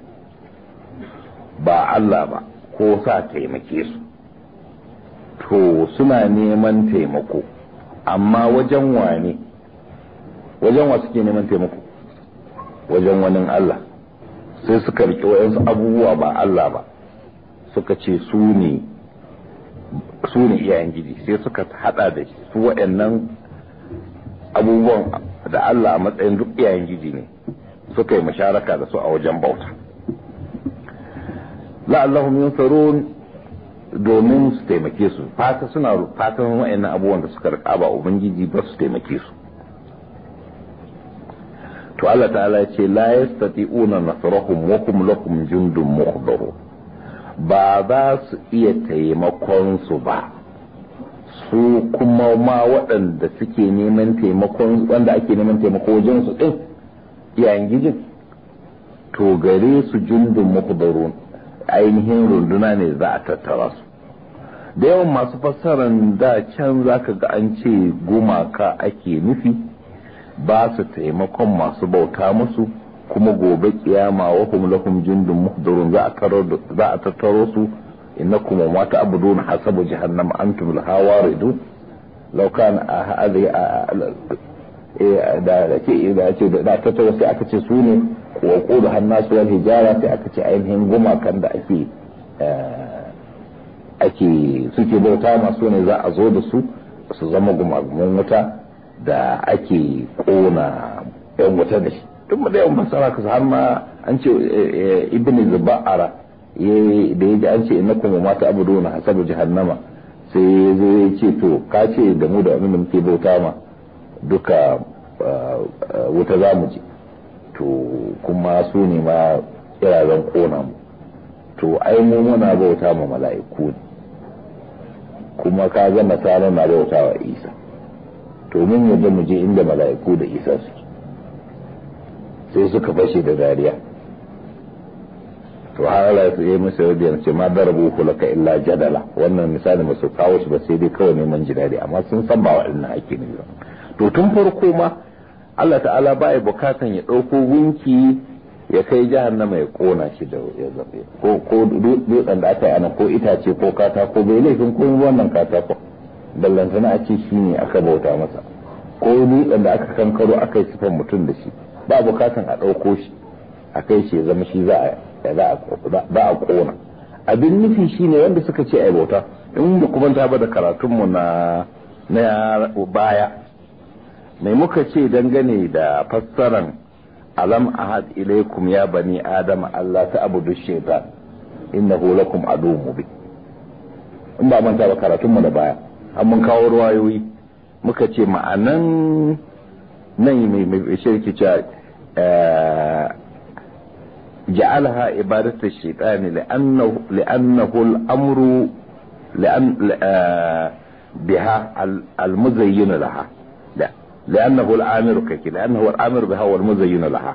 ba Allah ba ko sa taimake su to suna neman taimako amma wajen wane wajen wa suke neman taimako wajen wani Allah sai suka riƙe wayansu abubuwa ba Allah ba suka ce su ne su ne iyayen giji sai suka hada da su waɗannan abubuwan da Allah a matsayin duk iyayen giji ne suka yi musharaka da su a wajen bauta la'allahum yunsarun domin su taimake su fata suna fatan waɗannan abubuwan da suka rika ba ubangiji ba su taimake su to Allah ta'ala ce la yastati'una nasrahum wa hum lakum jundun muhdarun ba za su iya taimakon su ba su kuma ma waɗanda suke neman taimakon wanda ake neman taimako wajen su din iyayen gijin to gare su jundun muhdarun ainihin runduna ne za a tattara su da yawan masu fassaran da can zaka ga an ce gumaka ake nufi ba su taimakon masu bauta musu kuma gobe kiyama wa hum lahum jundun muhdarun za a taro za a tattaro su innakum ma ta'buduna hasabu jahannam antum laha waridun law kana hadhihi da ce da ce da tattaro sai aka ce su ne wa qulu hannasu wal hijara sai aka ce ainihin gumakan da ake ake suke bauta masu ne za a zo da su su zama gumagumin wuta da ake kona yan wuta da shi duk da yawan masara ka har ma an ce ibn zuba'ara da ya ji an ce innakum ma ta'buduna hasabu jahannama sai ya zo ya ce to ka ce da mu da abin da muke bauta ma duka wuta za mu je to kuma su ne ma kiraren kona mu to ai mu muna bauta ma mala'iku ne kuma ka ga nasara na bauta wa isa to mun yadda mu je inda mala'iku da isa suke sai suka fashe da dariya to har Allah ya yi musu radiyar ce ma darabu laka illa jadala wannan misali ba su kawo shi ba sai dai kawai neman jidadi amma sun san ba waɗannan ake ne ba to tun farko ma Allah ta'ala ba ya bukatan ya ɗauko gunki ya kai jahannama ya kona shi da ya zabe ko ko dutsen da aka yi ana ko itace ko katako bai laifin ko wannan katako ballantana a ce shi ne aka bauta masa ko dutsen da aka kankaro aka yi sifan mutum da shi ba bukatan a ɗauko shi a kai shi ya zama shi za a kona abin nufi shi ne wanda suka ce ai bauta in da kuma ta bada karatunmu na na baya mai muka ce dangane da fassaran alam ahad ilaikum ya bani adam Allah ta abudu shaitan innahu lakum aduwwun mubin in ba manta ba karatunmu da baya an mun kawo ruwayoyi muka ce ma'anan nan mai mai shirki cewa ja'alha ibadatu shaytan li'annahu li'annahu al-amru li'an biha al-muzayyin laha لأنه الآمر كي لأنه الآمر بها والمزين لها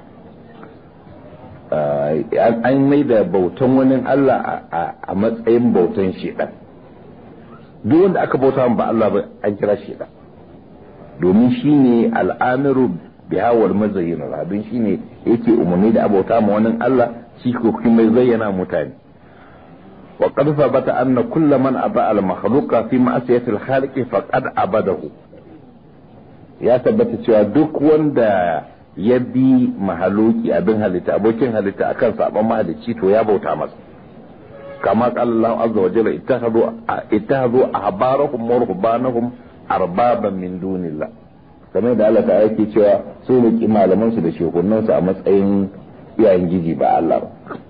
an mai da bautan wani Allah a matsayin bautan shedan duk wanda aka bauta ba Allah ba an kira shedan domin shine al'amiru biha wal mazayyin don shine yake umarni da abauta ma wani Allah shi ko kuma zayyana mutane wa qad thabata anna kullu man aba al makhluqa fi ma'siyati al khaliq faqad abadahu ya tabbata cewa duk wanda ya bi mahaluki abin halitta abokin halitta akan saban mahalicci to ya bauta masa kama qala Allah azza wa jalla ittakhadhu ittakhadhu ahbarahum wa ruhbanahum arbaban min dunillah kamar da Allah ta yake cewa su ne ki malaman su da shehunan su a matsayin iyayen giji ba Allah ba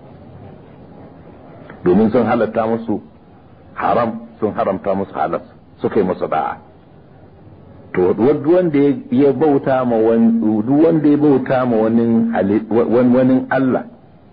domin sun halatta musu haram sun haramta musu halal suka yi musu da'a to duk wanda ya bauta ma wani duk wanda ya bauta ma wani wani Allah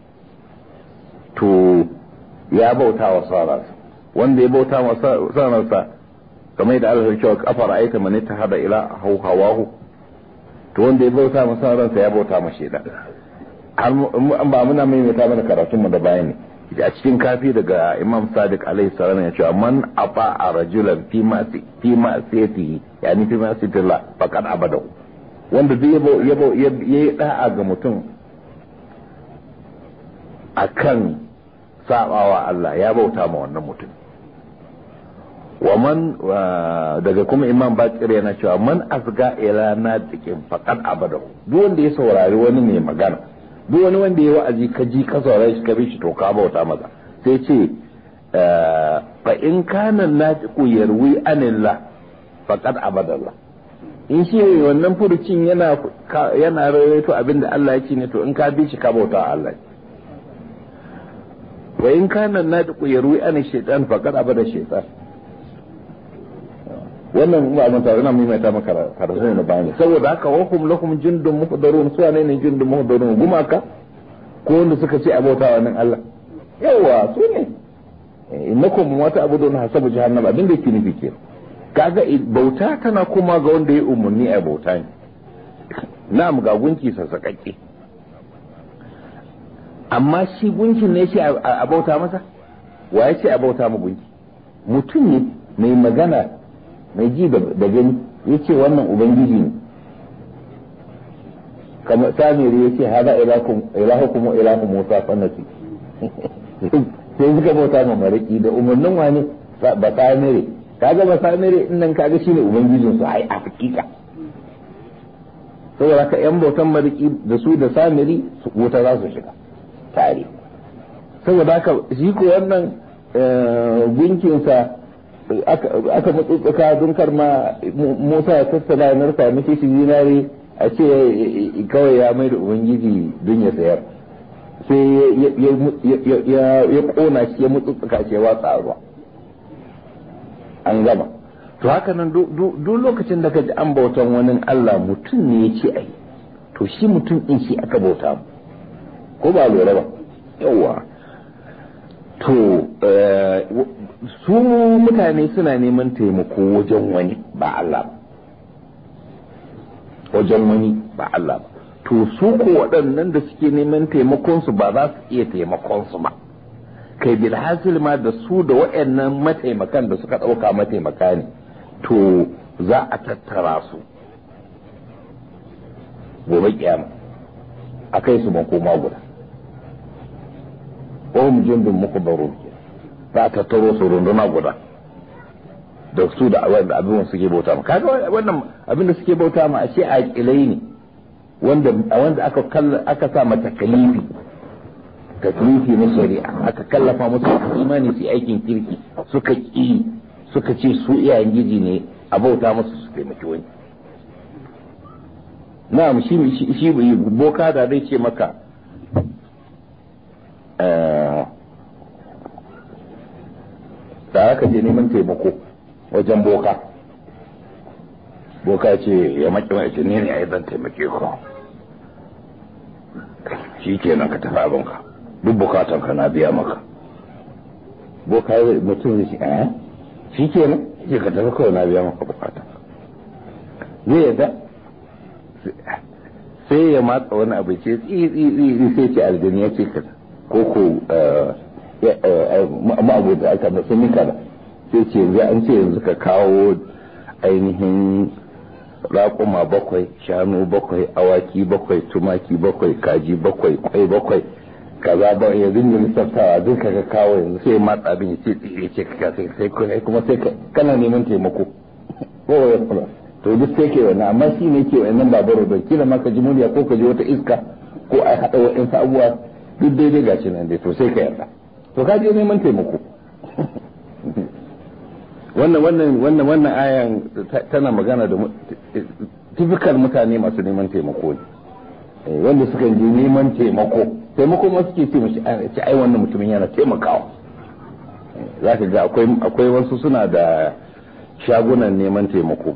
to ya bauta wa sararsa wanda ya bauta wa sararsa kamar da Allah ya ce kafara aita man ta hada ila hawahu to wanda ya bauta ma sararsa ya bauta ma sheda an ba muna mai mai ta mana karatun mu da bayani a cikin kafi daga Imam Sadiq alaihi salam ya ce man afa a rajulan fi ma fi ma sayati yani fi ma sayati faqad abadahu wanda zai yabo yabo yayi da'a ga mutum akan sabawa Allah ya bauta ma wannan mutum wa man daga kuma Imam Bakir yana cewa man asga ila natiqin faqad abadahu duk wanda ya saurari wani mai magana duk wani wanda ya wa'azi ka ji ka saurare shi ka bi shi to ka bauta masa sai ce fa in kana natiqu yarwi anillah faqad abadallah, in shi wannan furucin yana yana rawaito abinda Allah ya ce ne to in ka bi shi ka bauta Allah. wa in kana natiqu yarwi an shaytan faqad abada shaytan. wannan ba mun tare na mai mata maka karatu ne bayani. saboda haka wa hum lakum jundun muhdarun, su ne jundun muhdarun, gumaka ko wanda suka ce abota wannan Allah, yawa su ne innakum wata abudun hasabu jahannam, abin da yake nufi kenan. kaga bauta tana kuma ga wanda ya umurni a bauta ne. na'am ga gunki sassakakke, amma shi gunkin ne shi a bauta masa? wa ya ce a bauta ma gunki? mutum ne mai magana mai ji da gani ya ce wannan ubangiji ne. kamar samiri ya ce hada ilahukum wa ilahu musa fannasi sai suka bauta ma mariki da umarnin wani ba samiri. kaga ba samiri in nan kaga shine ubangijin su ai a hakika. saboda ka yan bautan mariki da su da samiri wuta za su shiga tare. saboda haka shi ko wannan gunkinsa aka matsutsuka don karma Musa ya tattala ya narka miki shi zinare a ce kawai ya mai da ubangiji don ya sayar, sai ya kona shi ya matsutsuka shi ya watsa ruwa, an gama. to haka nan duk lokacin da ka ji an bautan wani Allah mutum ne ya ce ai, to shi mutum din shi aka bauta mu, ko ba lura ba yawa. to su mutane suna neman taimako wajen wani ba Allah ba, wajen wani ba Allah ba. to su ko waɗannan da suke neman taimakon su ba za su iya taimakon su ba, kai bilhassil ma da su da waɗannan mataimakan da suka ɗauka mataimaka ne, to za a tattara su gobe kiyama a kai su makoma guda. wahum jundun mukhbarun, za a tattaro su runduna guda da su da abin suke bauta ma. kaga wannan abin da suke bauta ma ashe a kilai ne wanda wanda aka aka sa mata takalifi taklifi na shari'a, aka kallafa musu imani su aikin kirki suka ki suka ce su iyayen giji ne a bauta musu su taimaki wani. na'am shi shi boka da zai ce maka da aka je neman taimako wajen boka, boka ce ya maki mai ce ne ne a yi zan taimake ku, shi kenan ka tafi abinka duk bukatan ka na biya maka. boka mutum zai ce eh shi kenan ce ka tafi kawai na biya maka bukatan zai yadda, sai ya matsa wani abu ce tsiri sai ce aljani ya ce ka ko ko ma'abu da aka da sun nika da sai ce yanzu an ce yanzu ka kawo ainihin raƙuma bakwai, shanu bakwai, awaki bakwai, tumaki bakwai, kaji bakwai, kwai bakwai, kaza ba ya dinga lissaftawa duk ka kawo yanzu sai matsa abin ya ce tsire ce ka sai kuma sai kana neman taimako ko ya kula to duk sai ke wannan, amma shi ne ke wannan babaro da kila ma ka ji murya ko ka ji wata iska ko a haɗa waɗansu abubuwa duk daidai gashi nan dai to sai ka yarda, to ka je neman taimako. wannan wannan wannan wannan ayan tana magana da typical mutane masu neman taimako ne, wanda suka je neman taimako taimako ma suke ce mishi ce ai wannan mutumin yana taimakawa. za ka ga akwai akwai wasu suna da shagunan neman taimako,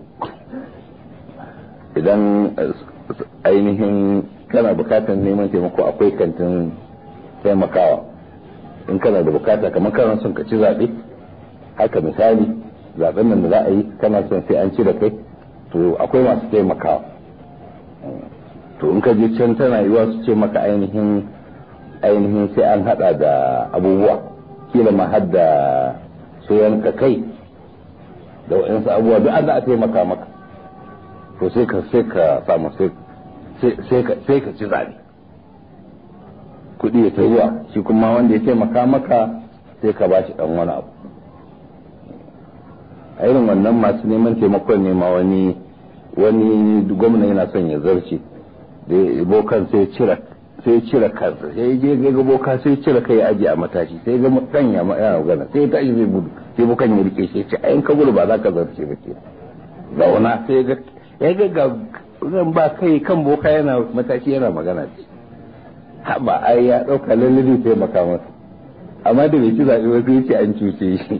idan ainihin kana bukatar neman taimako akwai kantin taimakawa. in kana da bukata kamar kana son ka ci zaɓe haka misali zaɓen nan da za a yi kana son sai an ci da kai to akwai masu taimakawa. to in ka je can tana yiwa su ce maka ainihin ainihin sai an hada da abubuwa kila ma har da su yanka kai da waɗansu abubuwa duk an za a taimaka maka to sai ka sai ka samu sai ka ci zaɓe kuɗi ya ta zuwa shi kuma wanda ya taimaka maka sai ka ba shi ɗan wani abu. a irin wannan masu neman taimakon ne ma wani wani gwamna yana son ya zarce da bokan sai cire sai cire kansa sai je ga boka sai cire kai ya aje a matashi sai ga kan ya ma yana magana sai ta zai gudu sai bokan ya rike shi ce ayin ka gudu ba za ka zarce ba ke zauna sai ga ya ga ga zan ba kai kan boka yana matashi yana magana ce haba ai ya dauka lallabi sai maka masa amma da bai ci zaɓe ba sai ce an cuce shi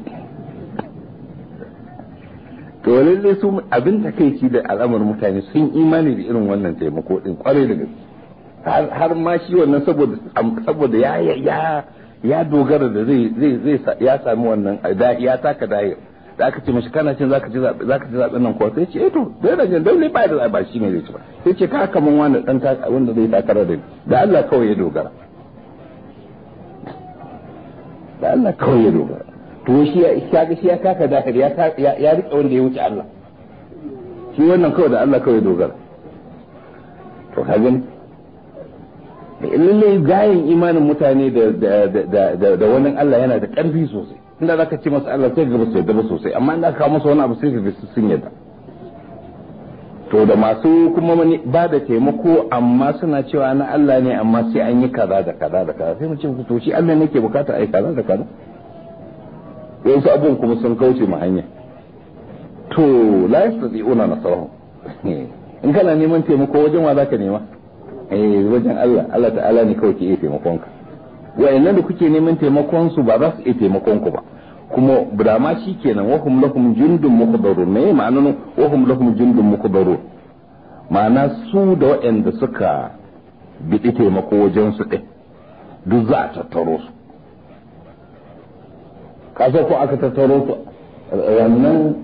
to lalle su abin takeici da al'amarin mutane sun imani da irin wannan taimako din kwarai da gaske har ma shi wannan saboda saboda ya ya ya dogara da zai zai zai ya sami wannan ya taka dai da aka ce mashi kana cin zaka ci zabe zaka ci zaben nan ko sai ce eh to dai da dole ba da ba shi ne zai ci ba sai ce ka kaman wani dan wanda zai takara da da Allah kawai ya dogara da Allah kawai ya dogara to shi ya kaga shi ya taka da ya ya rike wanda ya wuce Allah shi wannan kawai da Allah kawai ya dogara to kaga lallai gayin imanin mutane da da wani Allah yana da ƙarfi sosai inda zaka ce masa Allah sai gaba su yadda ba sosai amma inda aka masa wani abu sai ka sun yadda to da masu kuma ba da taimako amma suna cewa na Allah ne amma sai an yi kaza da kaza da kaza sai mu ce to shi Allah ne ke bukata ai kaza da kaza wasu abun kuma sun kauce mu hanya to la yastati'una nasarahum in kana neman taimako wajen wa zaka nema eh wajen Allah Allah ta'ala ne kawai ke iya taimakon ka wayannan da kuke neman taimakon su ba za su iya taimakon ku ba kuma da ma shikenan wa hum lakum jundun muqdarun me ma'anar wa hum lakum jundun muqdarun ma'ana su da wayanda suka bidi taimako wajen su din duk za a tattaro su kaso ko aka tattaro su wannan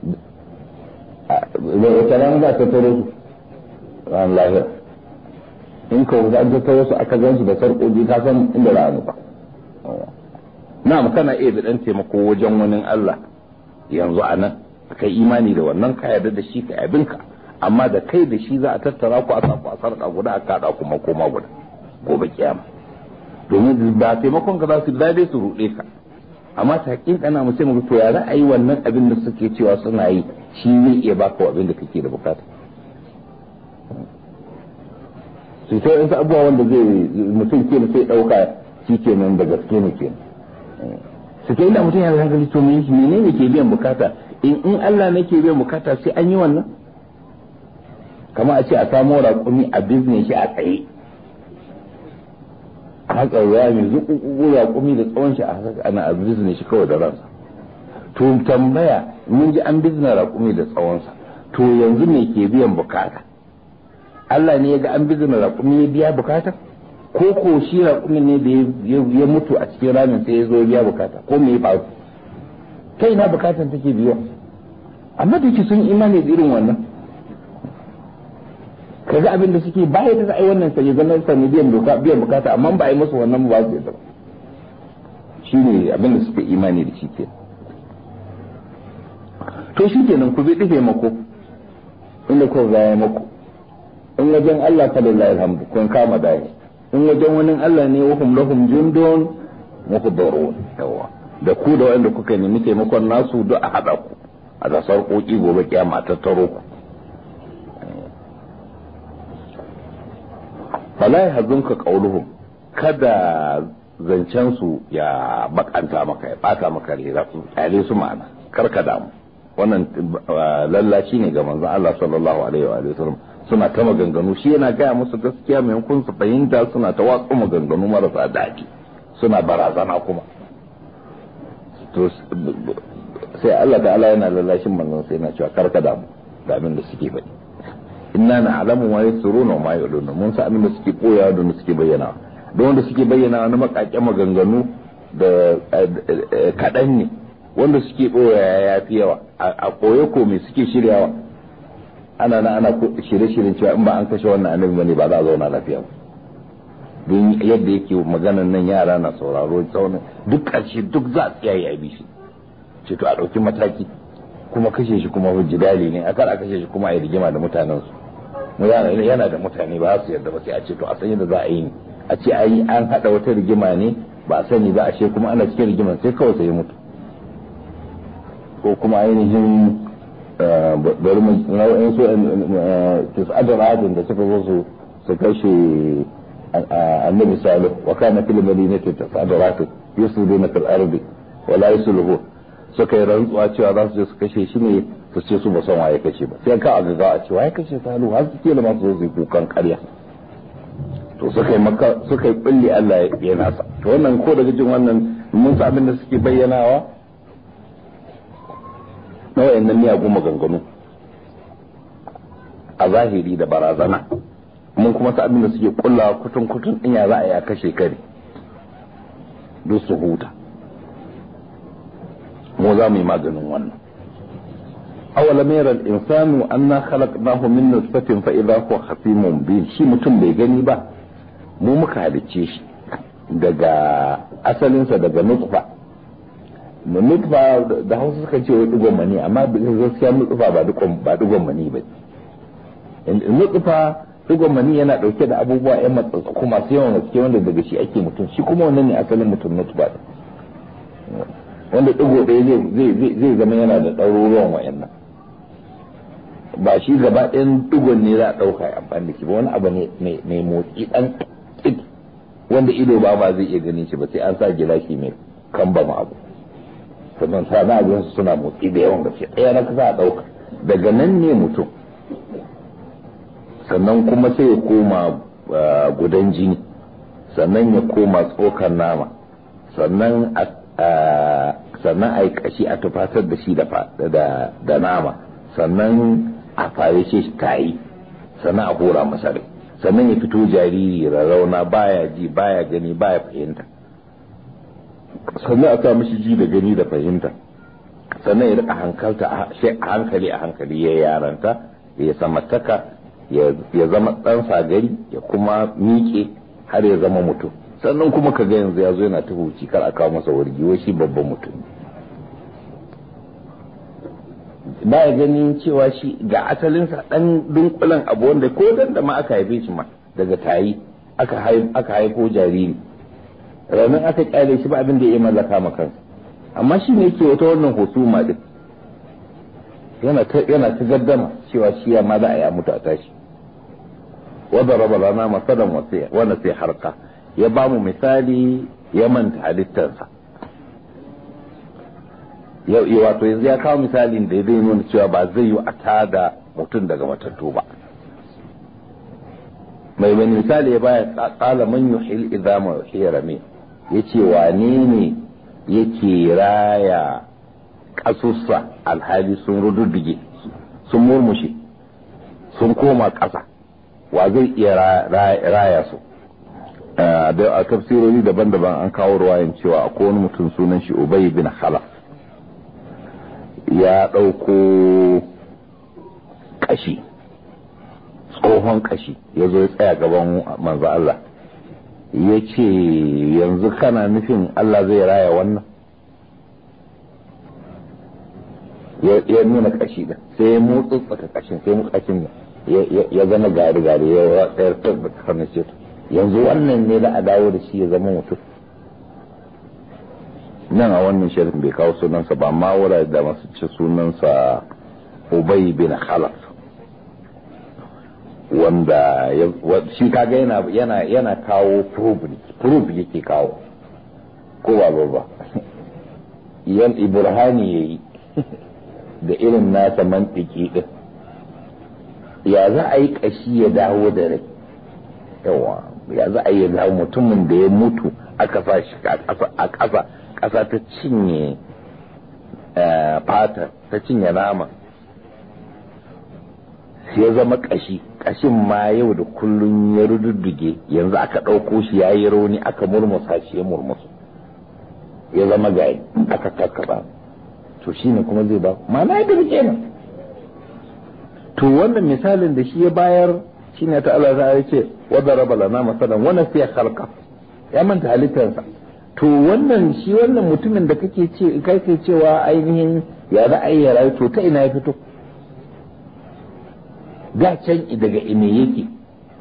da wata ran za a tattaro su ran lahira in ka wuce an tattaro su aka gansu da sarƙoƙi ka san inda za a nufa na'am kana iya da dan taimako wajen wani Allah yanzu a nan kai imani da wannan ka yarda da shi ka abinka amma da kai da shi za a tattara ku a saku a sarƙa guda a kada kuma koma guda gobe kiyama domin ba taimakon ka za su dade su ruɗe ka amma ta hakika na mutum mu to ya ra'ayi wannan abin da suke cewa suna yi shi ne iya baka abin da kake da bukata su ta yanzu abubuwa wanda zai mutum ke sai ɗauka shi ke nan da gaske ne ke su ta inda mutum yana hankali to mene ne ke biyan bukata in in Allah ne ke biyan bukata sai an yi wannan kama a ce a samo raƙumi a bizne shi a tsaye a haka ruwa mai zuƙuƙuƙu raƙumi da tsawon shi a haka ana a bizne shi kawai da ransa to tambaya mun ji an bizne raƙumi da tsawonsa to yanzu me ke biyan bukata Allah ne ya ga an bizina raƙumi ya biya bukata ko ko shi raƙumi ne da ya mutu a cikin ramin sai ya zo biya bukata ko me ya faru kai na bukatan take biyo amma da yake sun imani da irin wannan kaga abin da suke baya da ai wannan sai ga nan sani biyan bukata biyan bukata amma ba ai musu wannan ba su yadda shine abin da suke imani da shi ke to shi kenan ku bi dafe mako inda ko zaya mako in wajen Allah fa lillahi alhamdu kun kama dai in wajen wani Allah ne wahum lahum jundun muqdarun yawa da ku da wanda kuka nemi taimakon nasu duk a hada ku a da sarkoki gobe kiyama ta taro ku fala yahzunka qawluhum kada zancen su ya bakanta maka ya bata maka lera kyale su ma'ana karka damu wannan lallaci ne ga manzon Allah sallallahu alaihi wa sallam suna ta maganganu shi yana gaya musu gaskiya maimakon su fahimta suna ta watsu maganganu marasa daɗi suna barazana kuma to sai Allah ta'ala yana lallashin manzon sai yana cewa karka damu da abin da suke faɗi inna na'lamu ma yasruna wa ma yuluna mun sa abin da suke koyawa da suke bayyana don wanda suke bayyana na makakken maganganu da kaɗan ne wanda suke ɓoya ya fi yawa a koye ko me suke shiryawa ana na ana shirye-shiryen cewa in ba an kashe wannan annabi bane ba za a zauna lafiya ba don yadda yake maganan nan yara na sauraro tsaunin duk ƙarshe duk za a tsiyaye a bi shi ce to a ɗauki mataki kuma kashe shi kuma hujjidali ne a kar a kashe shi kuma a yi rigima da mutanen su mu yana da mutane ba su yarda ba sai a ce to a san yadda za a yi a ce ai an haɗa wata rigima ne ba a sani ba a ce kuma ana cikin rigiman sai kawai sai mutu ko kuma ainihin bari mu nau'in su tis'adar adin da suka zo su su kashe annabi salih wa kana fil madinati tasadaratu yusuduna fil ardi wa la yusluhu suka yi rantsuwa cewa za su je su kashe shi ne su ce su ba san waye kashe ba sai ka ga a ce waye kashe Salihu har su kila ma su zo kukan ƙarya to suka yi maka suka yi bulli Allah ya nasa to wannan ko daga jin wannan mun sa abin da suke bayyanawa na wayannan miyagun maganganu a zahiri da barazana mun kuma sa abin da suke kullawa kutun kutun din ya za a ya kashe kare duk su huta mu za mu yi maganin wannan awalam yara al-insanu anna khalaqnahu min nutfatin fa idha huwa khasimun mubin shi mutum bai gani ba mu muka halicce shi daga asalinsa daga nutfa nutfa da Hausa suka ce wai digon mani amma gaskiya nutfa ba digon ba digon mani ba nutfa digon mani yana dauke da abubuwa yan matsatsaku masu yawan gaske wanda daga shi ake mutum shi kuma wannan ne asalin mutum nutfa wanda digo ɗaya zai zai zama yana da ɗaruruwan wayannan ba shi gaba ɗayan digon ne za a ɗauka amfani da shi ba wani abu ne mai motsi ɗan ƙid wanda ido ba ba zai iya ganin shi ba sai an sa gilashi mai kamba ma abu sannan sa na abin suna motsi da yawan gaske ɗaya na kasa a ɗauka daga nan ne mutum sannan kuma sai ya koma gudan jini sannan ya koma tsokar nama sannan a sannan a yi kashi a tufatar da shi da nama sannan a fare shi tayi sannan a hora masa rai sannan ya fito jariri rarrauna baya ji baya gani baya fahimta sannan a sa mishi ji da gani da fahimta sannan ya rika hankalta a hankali a hankali ya yaranta ya samartaka ya zama ɗan sagari ya kuma miƙe har ya zama mutum sannan kuma ka ga yanzu ya zo yana ta huci kar a kawo masa wargi wai shi babban mutum ba ya ganin cewa shi ga asalinsa dan dunkulen abu wanda ko dan da ma aka haife shi ma daga tayi aka aka haifo jariri ranar aka kyale shi ba abin da ya mallaka ma kansa amma shi ne yake wata wannan husuma din yana ta yana ta gaddama cewa shi ya ma za a ya mutu a tashi wadda raba lana masalan wasiya wanda sai harka ya ba mu misali ya manta halittarsa yau wato yanzu ya kawo misalin da zai nuna cewa ba zai yi a tada mutum daga matattu ba mai wani misali ya baya tsala man yuhil idama yuhiya rami yace wane ne yake raya kasussa alhali sun rududdige sun murmushe sun koma ƙasa wa zai iya raya su a tafsirori daban-daban an kawo ruwayan cewa akwai wani mutum sunan shi Ubay bin Khalaf ya ɗauko ƙashi tsohon ƙashi ya zo ya tsaya gaban manzo Allah ya ce yanzu kana nufin Allah zai raya wannan ya nuna ƙashi da sai ya motsa tsaka ƙashin sai mu ƙashin ya zama gari-gari ya tsayar tabbata kan ce yanzu wannan ne za a dawo da shi ya zama mutum nan a wannan shirin bai kawo sunansa ba amma wurare da masu ce sunansa Ubay bin Khalaf wanda shi kaga yana yana yana kawo proof proof yake kawo ko ba ba yan Ibrahani yayi da irin nasa mantiki din ya za a yi kashi ya dawo da rai yawa ya za a yi dawo mutumin da ya mutu aka sa shi a ƙasa ƙasa ta cinye fata ta cinye nama sai ya zama ƙashi ƙashin ma yau da kullum ya rududduge yanzu aka ɗauko shi ya yi rauni aka murmusa shi ya murmusu ya zama gayi aka kakkaba to shi ne kuma zai ba ma na yadda kenan to wannan misalin da shi ya bayar shi ne ta Allah ta ce wadda raba lana masalan wannan sai ya halka ya manta halittarsa to wannan shi wannan mutumin da kake ce kake cewa ainihin ya za a yi ya rayu to ta ina ya fito ga can daga ina yake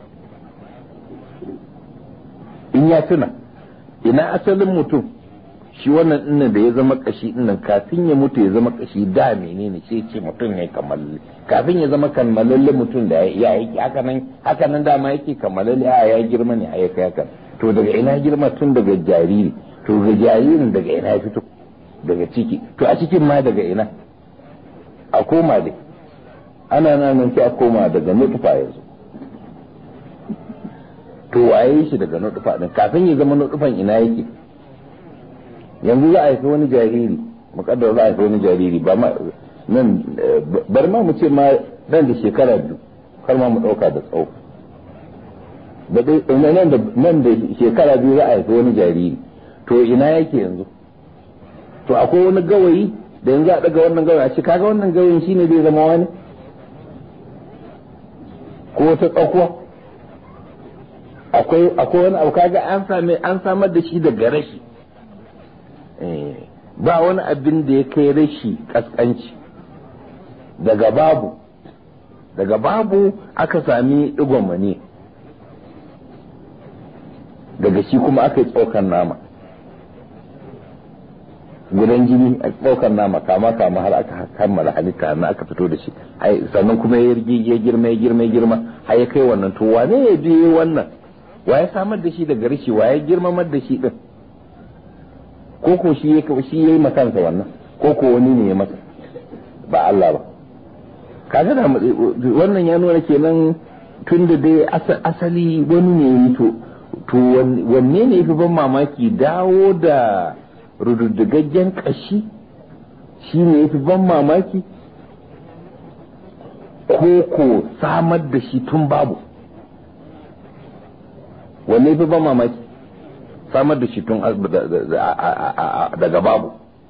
in ya tuna ina asalin mutum shi wannan dinnan da ya zama kashi dinnan kafin ya mutu ya zama kashi da menene sai ce mutum ne kammalalle kafin ya zama kammalalle mutum da ya yi haka nan haka nan dama yake kammalalle a ya girma ne a ya kai haka to daga ina girma tun daga jariri to daga jaririn daga ina ya fito daga ciki to a cikin ma daga ina a koma dai ana nan sai a koma daga nutfa yanzu to waye shi daga nutfa din kafin ya zama nutfan ina yake yanzu za a haifi wani jariri mukaddar za a haifi wani jariri ba ma nan bar ma mu ce ma nan da shekara biyu kar ma mu dauka da tsawo da nan da nan da shekara biyu za a haifi wani jariri to ina yake yanzu to akwai wani gawayi da yanzu a daga wannan gawayi a ce kaga wannan gawayin shine zai zama wani ko ta tsakuwa akwai akwai wani abu kaga an same an samar da shi daga rashi ba wani abin da ya kai rashi kaskanci daga babu daga babu aka sami digon mani daga shi kuma aka yi tsokan nama gudan jini a tsokan nama kama kama har aka kammala halitta na aka fito da shi sannan kuma ya girma ya girma ya girma har ya kai wannan to wane ya biye wannan wa ya samar da shi daga rashi wa ya girmamar da shi din ko ko shi ya shi yayi makansa wannan ko ko wani ne ya masa ba Allah ba kaga da wannan ya nuna kenan tunda dai asali wani ne yi to to wanne ne yafi ban mamaki dawo da rududdigaggen kashi shi ne yafi ban mamaki ko ko samar da shi tun babu wanne yafi ban mamaki samar da shi tun daga babu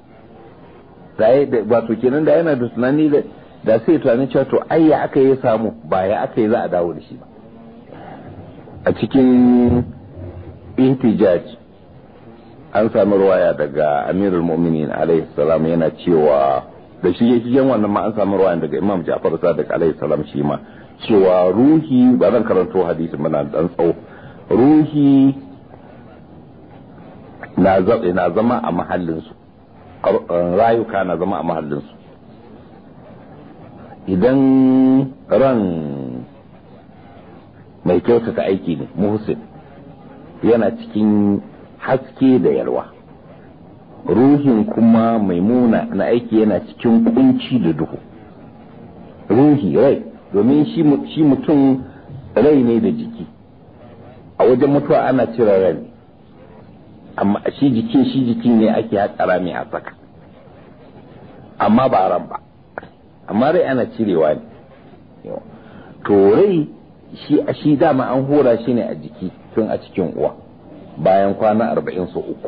wato kenan da yana da tunani da sai tunanin cewa to ai ya aka yi samu ba ya aka yi za a dawo da shi ba a cikin intijaj an sami ruwaya daga amirul mu'minin alaihi salam yana cewa da shi yake yan wannan ma an sami ruwaya daga imam ja'far sadiq alaihi salam shi ma cewa ruhi ba zan karanto hadisin ba na dan tsawo ruhi na zama a mahallinsu rayuka na zama a mahallinsu idan ran mai kyautata aiki ne muhsin yana cikin haske da yalwa ruhin kuma maimuna na aiki yana cikin kunci da duhu ruhi rai domin shi mutum rai ne da jiki a wajen mutuwa ana cire rai amma shi jikin shi jikin ne ake haƙara mai a saka amma ba ran ba amma rai ana cirewa ne to rai shi a shi dama an hora shi ne a jiki tun a cikin uwa bayan kwana arba'in su uku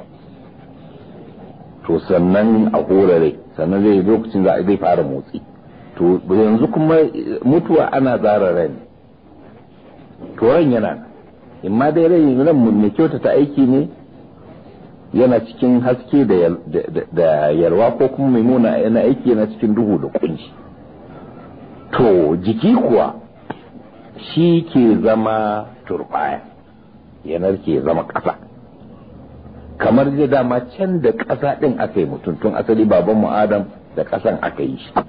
to sannan a hora rai sannan zai lokacin za zai fara motsi to yanzu kuma mutuwa ana zara rai to ran yana imma dai rai ran mai kyautata aiki ne yana cikin haske da yalwa ko kuma mai nuna yana aiki yana cikin duhu da kunci to jiki kuwa shi ke zama turbaya yanar ke zama ƙasa kamar da dama can da ƙasa ɗin aka yi mutum tun asali baban mu adam da ƙasan aka yi shi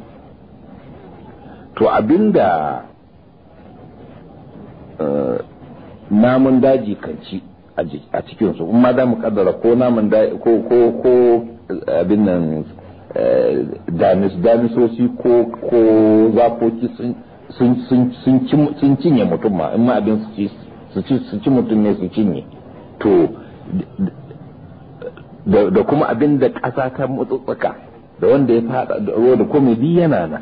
to abinda uh, namun daji kan ci a cikinsu in ma za mu kaddara ko namun ko ko ko abin nan damis damisoci ko ko zakoki sun sun sun cinye mutum ma in ma abin su ci su ci su ci mutum ne su cinye to da kuma abin da ƙasa ta mutsutsuka da wanda ya fada da ruwa da komai yana nan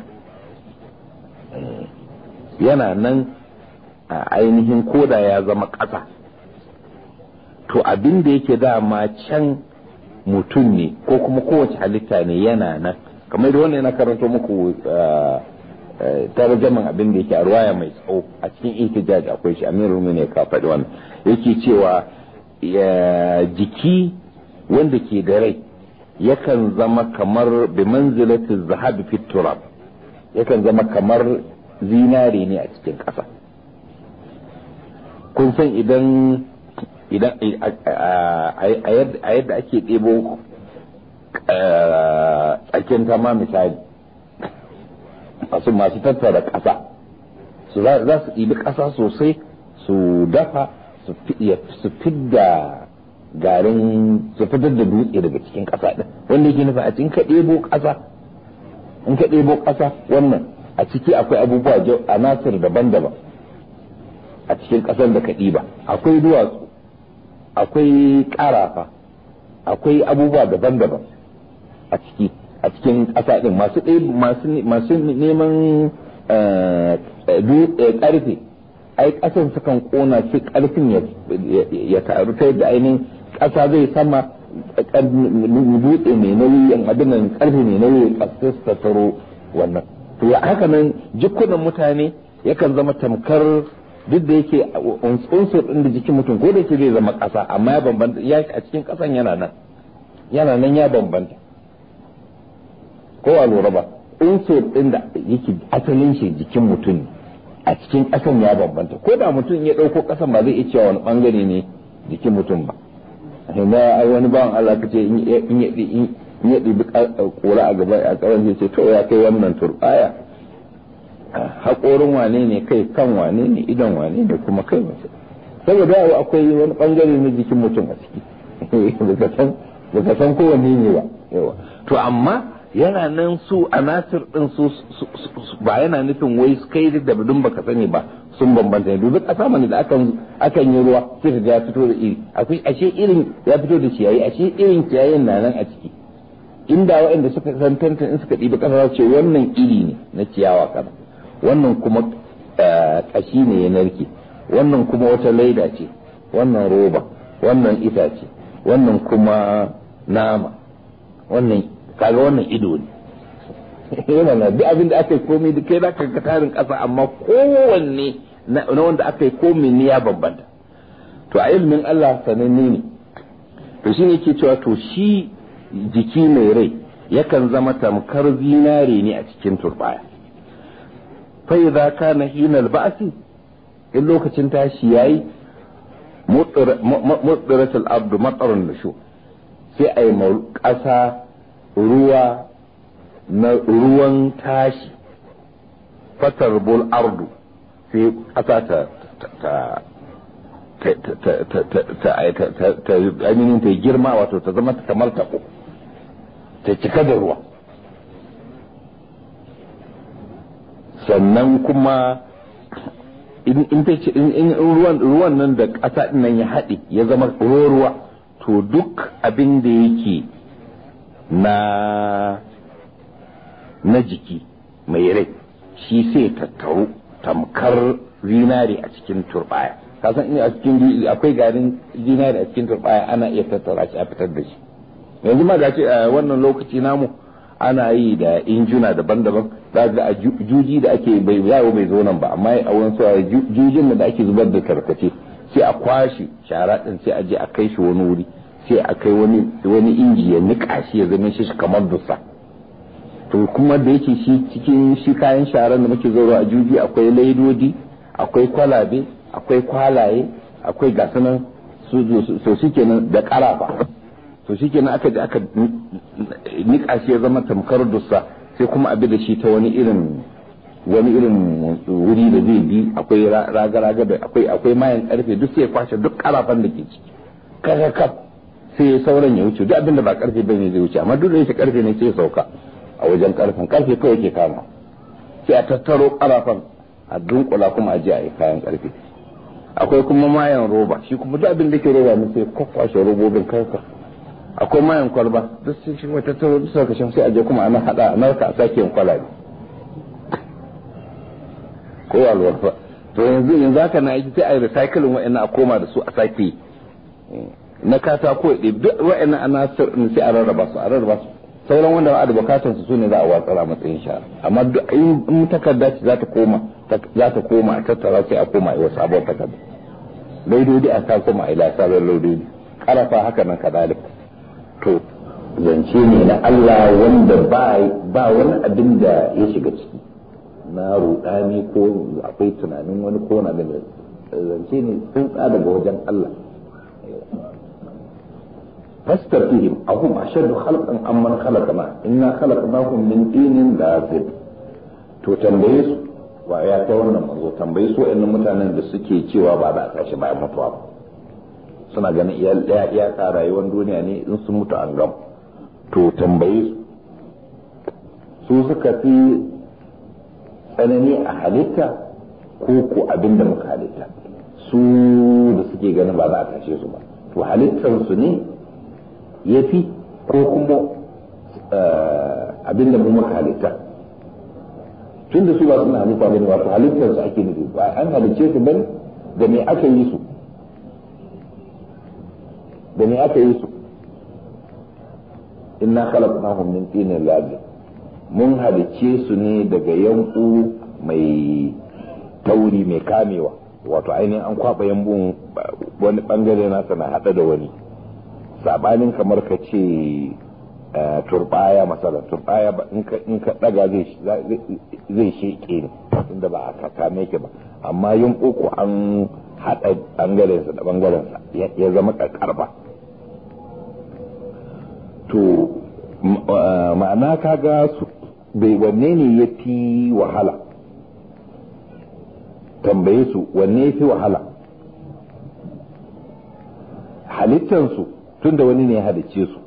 yana nan a ainihin koda ya zama ƙasa to abin da yake dama can mutum ne ko kuma kowace halitta ne yana nan kamar da wannan yana karanto muku tarjaman abin da yake a ruwaya mai tsawo a cikin ihtijaj akwai shi amirul mu'minin ka faɗi wannan yake cewa jiki wanda ke da rai yakan zama kamar bi manzilati zahabi fi turab yakan zama kamar zinare ne a cikin ƙasa kun san idan idan a yadda ake ɗebo tsakin ta ma misali masu masu tattara ƙasa su za su ɗibi ƙasa sosai su dafa su fidda garin su fitar da dutse daga cikin ƙasa ɗin wanda yake nufa a cikin ka ɗebo ƙasa in ka ɗebo ƙasa wannan a ciki akwai abubuwa a nasir daban-daban a cikin ƙasar da ka ɗiba akwai duwatsu akwai ƙarafa akwai abubuwa daban-daban a ciki a cikin ƙasa ɗin masu masu neman ƙarfe ai ƙasar sukan ƙona shi ƙarfin ya taru ta yadda ainihin ƙasa zai sama dutse mai nauyi yan abinan ƙarfe mai nauyi ƙasar su tattaro wannan to haka nan jikunan mutane yakan zama tamkar duk da yake unsur ɗin da jikin mutum ko da yake zai zama ƙasa amma ya bambanta ya a cikin ƙasan yana nan yana nan ya bambanta ko a lura ba unsur ɗin da yake asalin shi jikin mutum a cikin ƙasan ya bambanta ko da mutum ya ɗauko ƙasan ba zai iya cewa wani ɓangare ne jikin mutum ba na wani bawan Allah ka ce in ya ɗibi ƙura a gaba a ƙaran zai ce to ya kai wannan turɓaya haƙorin wane ne kai kan wane ne idan wane ne kuma kai mace saboda akwai wani ɓangare na jikin mutum a ciki baka san kowanne ne ba yawa to amma yana nan su a nasir din su ba yana nufin wai kai da bidun baka sani ba sun bambanta ne dubi kasa mani da akan akan yi ruwa sai ka ya fito da iri akwai ashe irin ya fito da ciyayi ashe irin ciyayin na nan a ciki inda waɗanda suka san tantan in suka ɗibi kasa ce wannan iri ne na ciyawa kaza wannan kuma kashi ne ya narke wannan kuma wata laida ce wannan roba wannan itace wannan kuma nama wannan kaga wannan ido ne yana na duk abin da aka yi komai da kai zaka ga tarin kasa amma kowanne na wanda aka yi komai ne ya bambanta to a ilimin Allah sananne ne to shine yake cewa to shi jiki mai rai yakan zama tamkar zinare ne a cikin turbaya fa idza kana hina al-ba'si in lokacin tashi yayi mutsiratul abdu matarun nushu sai ai ƙasa ruwa na ruwan tashi fatar bul ardu sai ƙasa ta ta ta ta aminin ta girma wato ta zama kamar taɓo ta cika da ruwa sannan kuma in ta ce in ruwan ruwan nan da ƙasa din nan ya haɗe ya zama ruwa to duk abin da yake na na jiki mai rai shi sai tattaru tamkar zinare a cikin turbaya kasan in a cikin akwai garin zinare a cikin turbaya ana iya tattara shi a fitar da shi yanzu ma ga ce a wannan lokaci namu ana yi da injuna daban-daban za ga a juji da ake bai yawo bai zo nan ba amma a wani sawa jujin da ake zubar da tarkace sai a kwashe shara din sai a je a kai shi wani wuri sai a kai wani wani inji ya nika shi ya zama shi kamar dusa to kuma da yake shi cikin shi kayan sharan da muke zo a juji akwai laidodi akwai kwalabe akwai kwalaye akwai gasunan so shi kenan da karafa to shi kenan aka je aka nika shi ya zama tamkar dusa sai kuma abi da shi ta wani irin wani irin wuri da zai bi akwai raga-raga da akwai akwai mayan karfe duk sai ya kwashe duk karafan da ke ciki kaga kaf sai sauran ya wuce duk abin da ba karfe bane zai wuce amma duk da yake karfe ne sai ya sauka a wajen karfen karfe kawai yake kama sai a tattaro karafan a dunkula kuma a je a yi kayan karfe akwai kuma mayan roba shi kuma duk abin da ke roba ne sai kwakwashe robobin karfe akwai mayan kwalba duk sun shi wata tattaro duk sauka sai a je kuma ana hada a narka a sake yin kwalabe ko alwarfa to yanzu yanzu haka na aiki sai a yi recycling wa'annan a koma da su a sake na katako ɗaya duk wa'annan ana sai a rarraba su a rarraba su sauran wanda ba a da bukatar su ne za a watsara matsayin shara amma duk in takarda ce za ta koma za ta koma a tattara sai a koma a yi wasu abubuwan takarda laidodi a ta koma a ila sabon laidodi karafa haka nan kadalik to zance ne na Allah wanda ba wani abin da ya shiga ciki na rudani ko akwai tunanin wani ko na da zance ne sun tsada daga wajen Allah fastafihim ahum ashaddu khalqan amman khalaqna inna khalaqnahum min tinin lazib. to tambaye su wa ya ta wannan manzo tambaye su wayannan mutanen da suke cewa ba za a tashi bayan mutuwa ba, suna ganin iya iya ka rayuwar duniya ne in sun mutu an gam. to tambaye su su suka fi tsanani a halitta ko ko abin da muka halitta, su da suke ganin ba za a tashe su ba, to halittarsu ne ya fi ko kuma abin da mu muka halitta. tun da su ba suna halitta bane, wato halittarsu ake nufi, ba an halicce su bane, da me aka yi su da me aka yi su inna khalaqnahum min tinin lazim, mun halicce su ne daga yanku mai tauri mai kamewa, wato ainihin an kwaba yambun wani bangare nasa na hada da wani, sabanin kamar ka ce turbaya masala turbaya in ka daga zai sheke ne inda ba a kame ke ba, amma yambu ko an hada bangarensa da bangarensa ya zama karba. to ma'ana kaga su bai wanne ne ya fi wahala, tambaye su wanne ya fi wahala, halittansu tun da wani ne ya halicce su,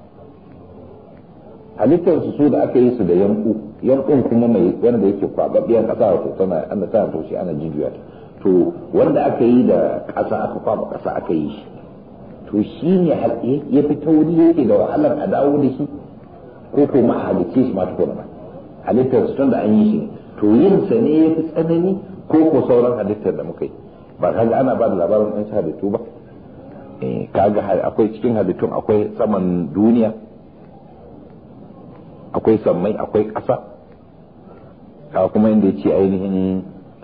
halittansu su da aka yi su da yanku yankun kuma mai wanda yake kwababbiyar kasa wato tana ana tana toshe ana jijiya, to wanda aka yi da kasa aka kwaba kasa aka yi shi, to shi ne ya fi tauri yake da wahalar a dawo da shi ko kuma a halicce shi ma tukuna ba, halittar su tun da an yi shi ne, to yin sa ne ya fi tsanani ko ko sauran halittar da muka yi. ba kaga ana ba da labarin ɗan halittu ba, eh kaga akwai cikin halittun akwai saman duniya, akwai sammai, akwai ƙasa, kaga kuma inda ya ce ainihin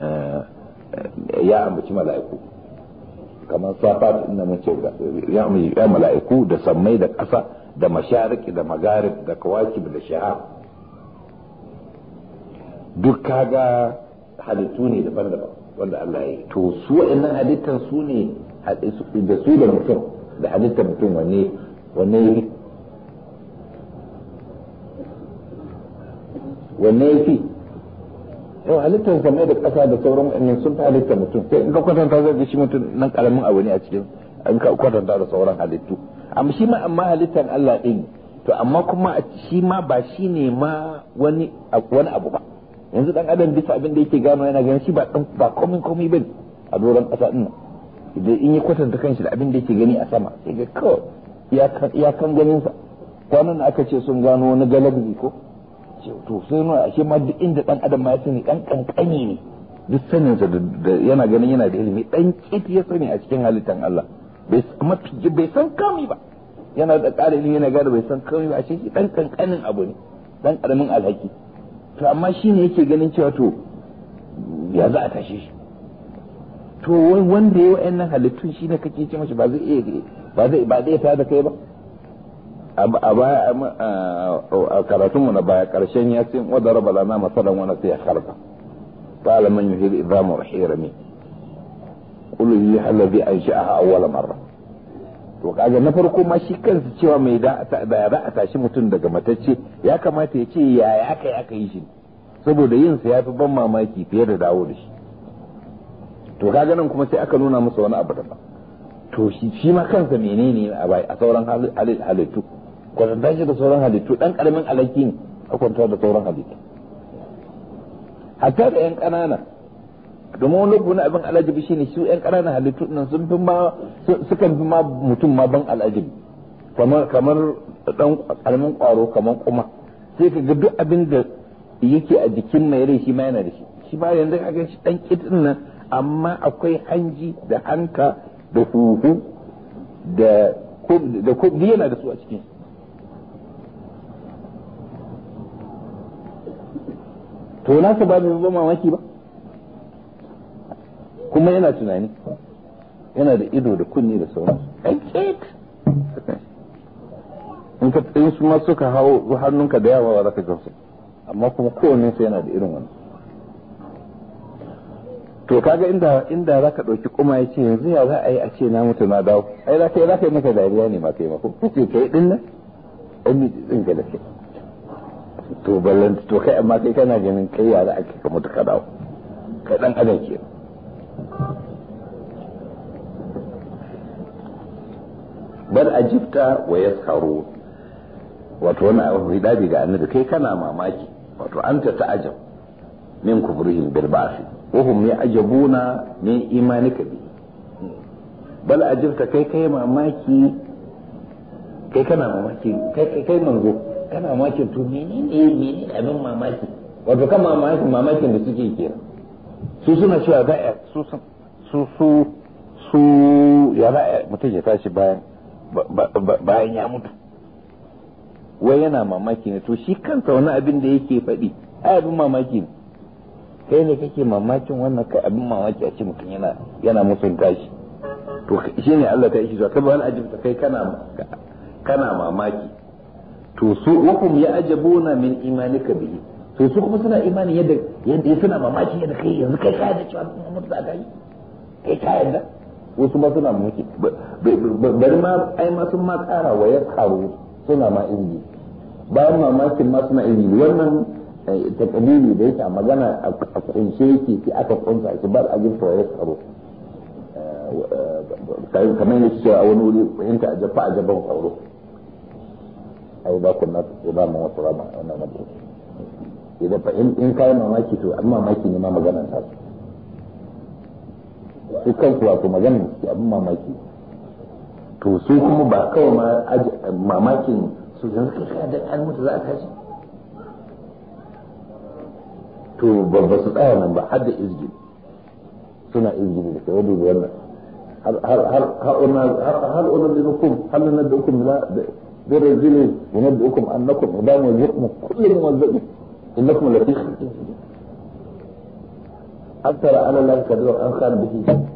ya ambaci mala'iku kamar safat inda mace ya ambaci mala'iku da sammai da ƙasa da mashariki da magarib da kawakib da shahab, duk kaga halittu ne daban-daban wanda Allah ya yi. to su wa'annan halittar su ne da su da mutum da halittar mutum wanne wanne yi wanne ya fi yau halittar samai da ƙasa da sauran wa'annan sun fi halittar mutum, sai in ka kwatanta zai ga shi mutum nan karamin abu ne a cikin in ka kwatanta da sauran halittu, amma shi ma amma halittar Allah ɗin, to amma kuma shi ma ba shi ne ma wani wani abu ba. yanzu dan adam bisa abin da yake gano yana ganin shi ba ba komai komai bane a doron ƙasa din nan, idan in ya kwatanta kanshi da abin da yake gani a sama sai ga kawai iyakan ganin sa. kwanan da aka ce sun gano wani galaxy ko to sai nuna ashe ma duk inda dan adam ma ya sani dan kankani ne, duk sanin sa da yana ganin yana da ilimi dan kiti ya sani a cikin halittan Allah, bai mafi bai san komai ba, yana da ƙara ilimi yana gada bai san komai ba, ashe shi dan kankanin abu ne, dan karamin alhaki. to amma shi ne yake ganin cewa to ya za a tashe shi, to wanda ya yi wa'annan halittun shi ne kake ce mashi ba zai iya ba zai ba zai ta da kai ba. a baya a karatunmu na baya karshen ya ce wadda raba lana masalan wani sai ya harba qala man yuhil idhamu rahirami qul hiya allazi ansha'aha awwala marra. to kaga na farko ma shi kansa cewa mai da da za a tashi mutum daga matacce ya kamata ya ce yaya aka yi aka yi shi, saboda yin sa yafi ban mamaki fiye da dawo da shi. to kaga nan kuma sai aka nuna masa wani abu daban, to shi shi ma kansa menene a bai a sauran halittu, kwatanta shi da sauran halittu dan karamin alaki ne a kwanta da sauran halittu, hatta da yan kanana, domin wani lokaci wani abin alajibi shine su yan ƙananan halittu nan sun fi ma sukan fi ma mutum ma ban alajibi, kamar kamar dan karamin ƙwaro kamar kuma sai ka ga duk abin da yake a jikin mai rai shi ma yana da shi, shi ma yanzu ka ga shi dan kitin nan amma akwai hanji da hanka da huhu da da ko yana da su a cikin, to na ta ba mai mamaki ba, kuma yana tunani, yana da ido da kunni da sauransu, in ka in su ma suka hau hannunka da yawa za ka gamsu, amma kuma kowanne sai yana da irin wannan. to kaga inda inda zaka dauki kuma ya ce yanzu ya za a yi a ce na mutu na dawo ai za ka yi za ka yi maka dariya ne ma kai ma ko ce kai din nan ai din ga da kai to ballan to kai amma kai kana ganin kai ya za a ka mutu ka dawo kai dan adam ke bal ajibta wa yaskharu wato wannan abu hidabi ga annabi kai kana mamaki wato anta ta'ajab min kufrihim bil ba'th wa hum ya'jabuna min imanika bi bal ajibta kai kai mamaki kai kana mamaki kai kai manzo kana mamakin to menene menene abin mamaki wato kan mamakin mamakin da suke kenan su suna cewa ga su su su su ya za mutum ya tashi bayan bayan ya mutu wai yana mamaki ne to shi kansa wani abin da yake faɗi ai abin mamaki ne kai ne kake mamakin wannan kai abin mamaki a ce mutum yana yana musun tashi to shi ne Allah ta yi shi zuwa kai ba wani ajibta kai kana kana mamaki to su hukum ya ajabuna min imanika bihi to su kuma suna imani yadda yadda suna mamaki yadda kai yanzu kai ka da cewa mutum za ka yi kai ka yadda wasu ma suna mamaki bari ma ai ma sun ma kara wa ya karu suna ma izini bayan mamakin ma suna izini wannan takabili da yake a magana a kunshe yake sai aka kunsa shi bar a jinta wa ya karu kamar yadda cewa a wani wuri fahimta a jafa a jaban kauro ai ba ku na ba mu wasu rama wannan mabu idan fa in kai mamaki to amma mamaki ne ma maganar ta su kansu wato maganar su abin mamaki to su kuma ba kawai ma mamakin su yanzu kai kai da an mutu za a tashi to ba su tsaya nan ba har da izgi suna izgi da kai wadda wannan har har har har har har unabbiukum hal nabbiukum la برجل ينبئكم أنكم إدام وجهكم كل موزق إنكم لفي خلق جديد أكثر على الله كبير أن كان به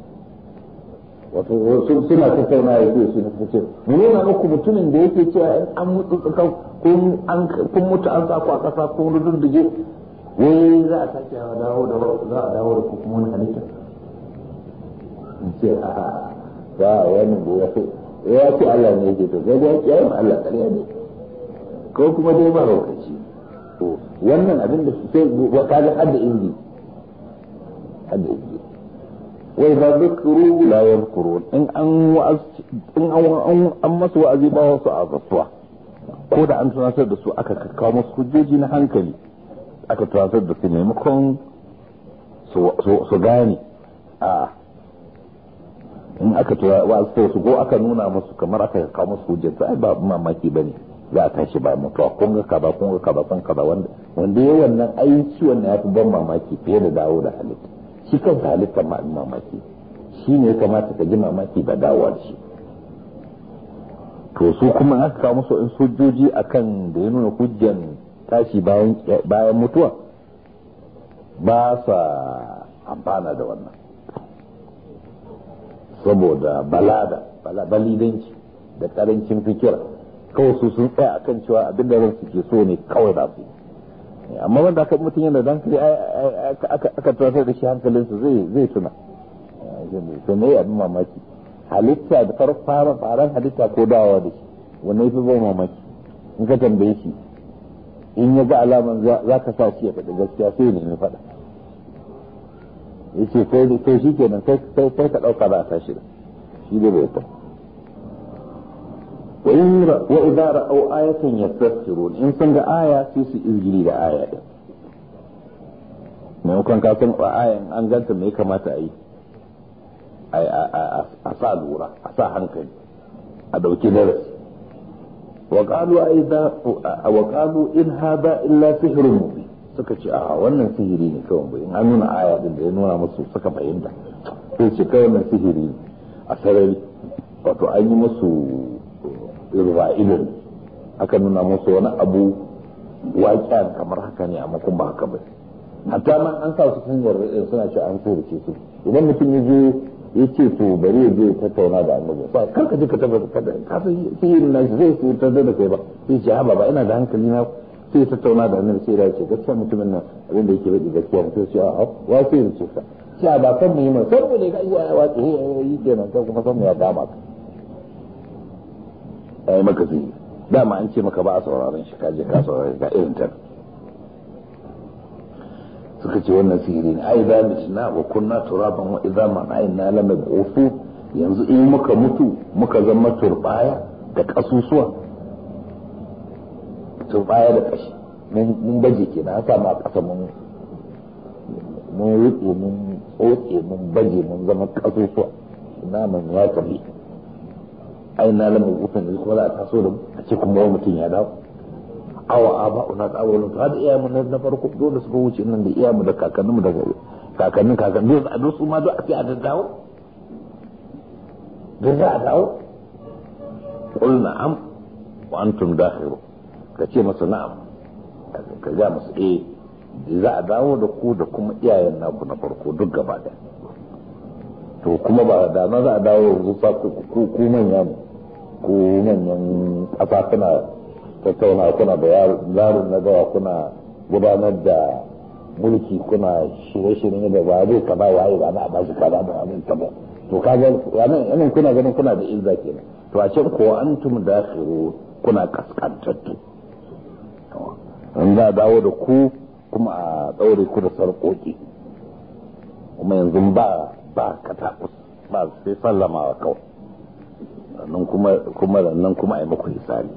wato suna tattauna ya ce su na ce mu nuna muku mutumin da yake cewa in an mutu tsakan kun mutu an sa ku a ƙasa ko rududdige wai za a sake a dawo da za a dawo da ku kuma wani halitta in ce a ba wani da ya fi ya ce Allah ne yake to sai ya kiyaye Allah ƙarya ne ko kuma dai ba lokaci to wannan abin da sai wa kaga hadda inji hadda inji wa idza dhukru la yadhkurun in an wa'az in an an masu wa'azi ba wasu azatuwa ko da an tunatar da su aka kawo musu hujjoji na hankali aka tunatar da su maimakon su gane a in aka tura wa su ko aka nuna musu kamar aka kawo musu hujjar sai ba mamaki bane za a tashi ba mutuwa kun ga kaza kun ga kaza kun kaza wanda wanda yayin wannan aiki wannan yafi ban mamaki fiye da dawo da halitta shi kansa halitta ma mamaki shi ne ya kamata ka ji mamaki ba dawowa da shi to su kuma aka kawo musu in hujjoji akan da ya nuna hujjan tashi bayan bayan mutuwa ba sa amfana da wannan saboda balada balidanci da karancin fikira kawai su sun tsaya akan cewa abin da ransu ke so ne kawai da su amma wanda aka mutum yana da hankali aka tunatar da shi hankalinsa zai zai tuna to ne abin mamaki halitta da fara faran halitta ko dawowa da shi wannan yafi ban mamaki in ka tambaye shi in ya ga alaman za ka sa shi ya faɗi gaskiya sai ne ya faɗa yace kai da kai shikenan kai kai kai ka dauka za a tashi da shi da bai ta wa in wa idza ra'aw ayatan yastasirun in sun ga aya sai su izgiri da aya din mai kan ka san ayan an ganta me kamata a yi a sa lura a sa hankali a dauki darasi wa qalu aidan wa qalu in hada illa sihrun mubin suka ce a wannan sihiri ne kawai bai an nuna aya din da ya nuna musu suka fahimta sai ce kawai wannan sihiri ne a sarari wato an yi musu irra'ilin aka nuna musu wani abu waƙiya kamar haka ne amma kuma ba haka ba hatta man an sa su sun yarda suna ce an sihirce su idan mutum ya je ya ce to bari ya je tattauna da annabi ba kar ka je ka tabbata kada ka san sihirin nashi zai su tada da kai ba sai ce ha ba ina da hankali na sai tattauna da annabi sai ya ce gaskiya mutumin nan abin da yake faɗi gaskiya ne sai ce a wa sai ya ce ka cewa ba san mu yi mai sarmu ne ka iya wace yi kenan kai kuma san mu ya dama ka ai maka zai dama an ce maka ba a sauraron shi ka je ka saurare ka irin ta suka ce wannan sihiri ne ai da mitna wa kunna turaban wa idza ma ayna lam yufu yanzu in muka mutu muka zama turbaya da kasusuwa turbaya da kashi mun baje kenan haka ma kasa mun mun riƙe mun tsotse mun baje mun zama kasusuwa naman ya tafi ai na lamu gufin da kuma za a taso da a ce kuma wani mutum ya dawo awa aba una tsawon to hada iyamu na farko dole suka wuce nan da iyamu da kakanninmu da kakannin kakannin a duk su ma duk a ce a dawo da za a dawo qul na'am wa antum dakhiru ka ce masa na'am ka ga masa eh za a dawo da ku da kuma iyayen naku na farko duk gaba daya to kuma ba da na za a dawo rufa ku ku manya ne ku manyan ƙasa kuna tattauna kuna da yaron na gawa kuna gudanar da mulki kuna shirye-shirye da ba zai kaza waye ba na a bashi kaza da wani kaza to kaga wannan yanin kuna ganin kuna da izza kenan to a can ko antum dakhiru kuna kaskantattu an za a dawo da ku kuma a daure ku da sarƙoƙi kuma yanzu ba ba katakus ba sai sallamawa kawai nan kuma kuma nan kuma ai muku hisabi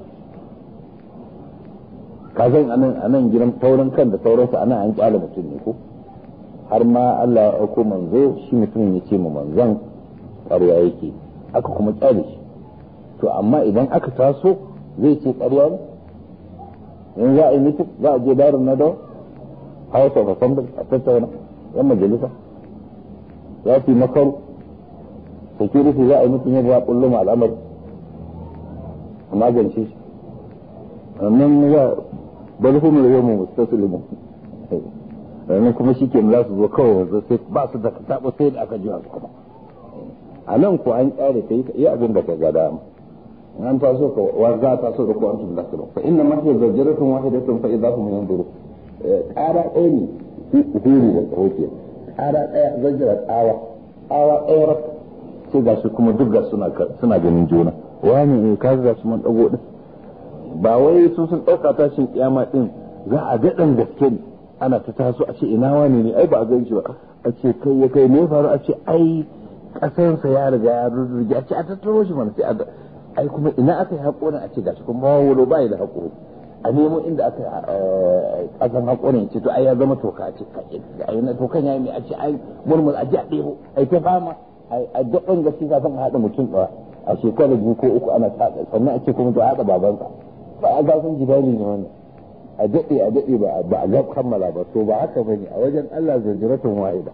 kazan anan anan gidan taurin kan da sauransu anan an kyale mutum ne ko har ma Allah ya auko manzo shi mutum ya ce mu manzon ƙarya yake aka kuma kyale shi to amma idan aka taso zai ce ƙarya ne in za a yi mutum za a je darin na dawo house of assembly a tattauna yan majalisa ya fi makaru security za a yi mutum yadda ya kullu ma al'amari a magance shi nan ya bari kuma da yamma mustaslimu nan kuma shi ke za su zo kawai wanzu sai ba su da taɓa sai da aka ji su kuma a nan ko an kyare ta yi abin da ka ga dama an taso ka wa za ta so da ku antum dakhilu fa inna ma hiya zajratun wahidatun fa idahum yanzuru ƙara ɗaya ne huri da tsoke ƙara ɗaya zajira tsawa tsawa ɗaya rak sai ga shi kuma duk ga suna ganin juna wani eh ka ga su man dago din ba wai su sun ɗauka tashin kiyama din za a ga ɗan gaske ne ana ta taso a ce ina wani ne ai ba a gan shi ba a ce kai ya kai ne faru a ce ai ƙasarsa ya riga ya rurruge a ce a tattaro shi mana sai a ai kuma ina aka yi haƙorin a ce gashi kuma wawulo ba da haƙori a nemo inda aka ƙasan haƙorin ce to ai ya zama toka a ce ai na tokan ya yi mai a ce ai murmur a ji a ɗebo ai ta fama a daɗin gaske ka san haɗa mutum ɗaya a shekarar biyu ko uku ana taɗa sannan a ce kuma to haɗa babansa ba a gasan jidali ne wannan a daɗe a daɗe ba a ga kammala ba to ba haka bane a wajen Allah zanjiratun wa'ida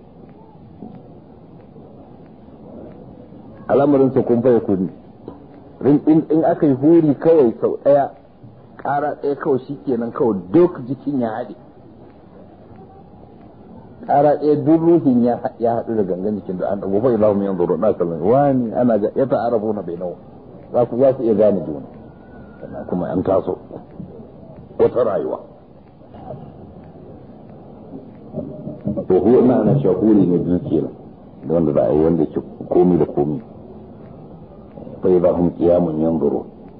al'amarin sa kun fa yakuni in aka yi huri kawai sau ɗaya ƙara ɗaya kawai shi kenan kawai duk jikin ya haɗe ƙara ɗaya duk ruhin ya haɗu da gangan jikin da an ɗago fa ilahu min yanzuru na kallon wani ana ga ya ta'arafu na bai nawa za ku za su iya gane juna sannan kuma an taso wata rayuwa to huwa ina ana cewa huri ne biyu kenan da wanda za a yi wanda ke komi da komi fa idahum qiyamun yanzuru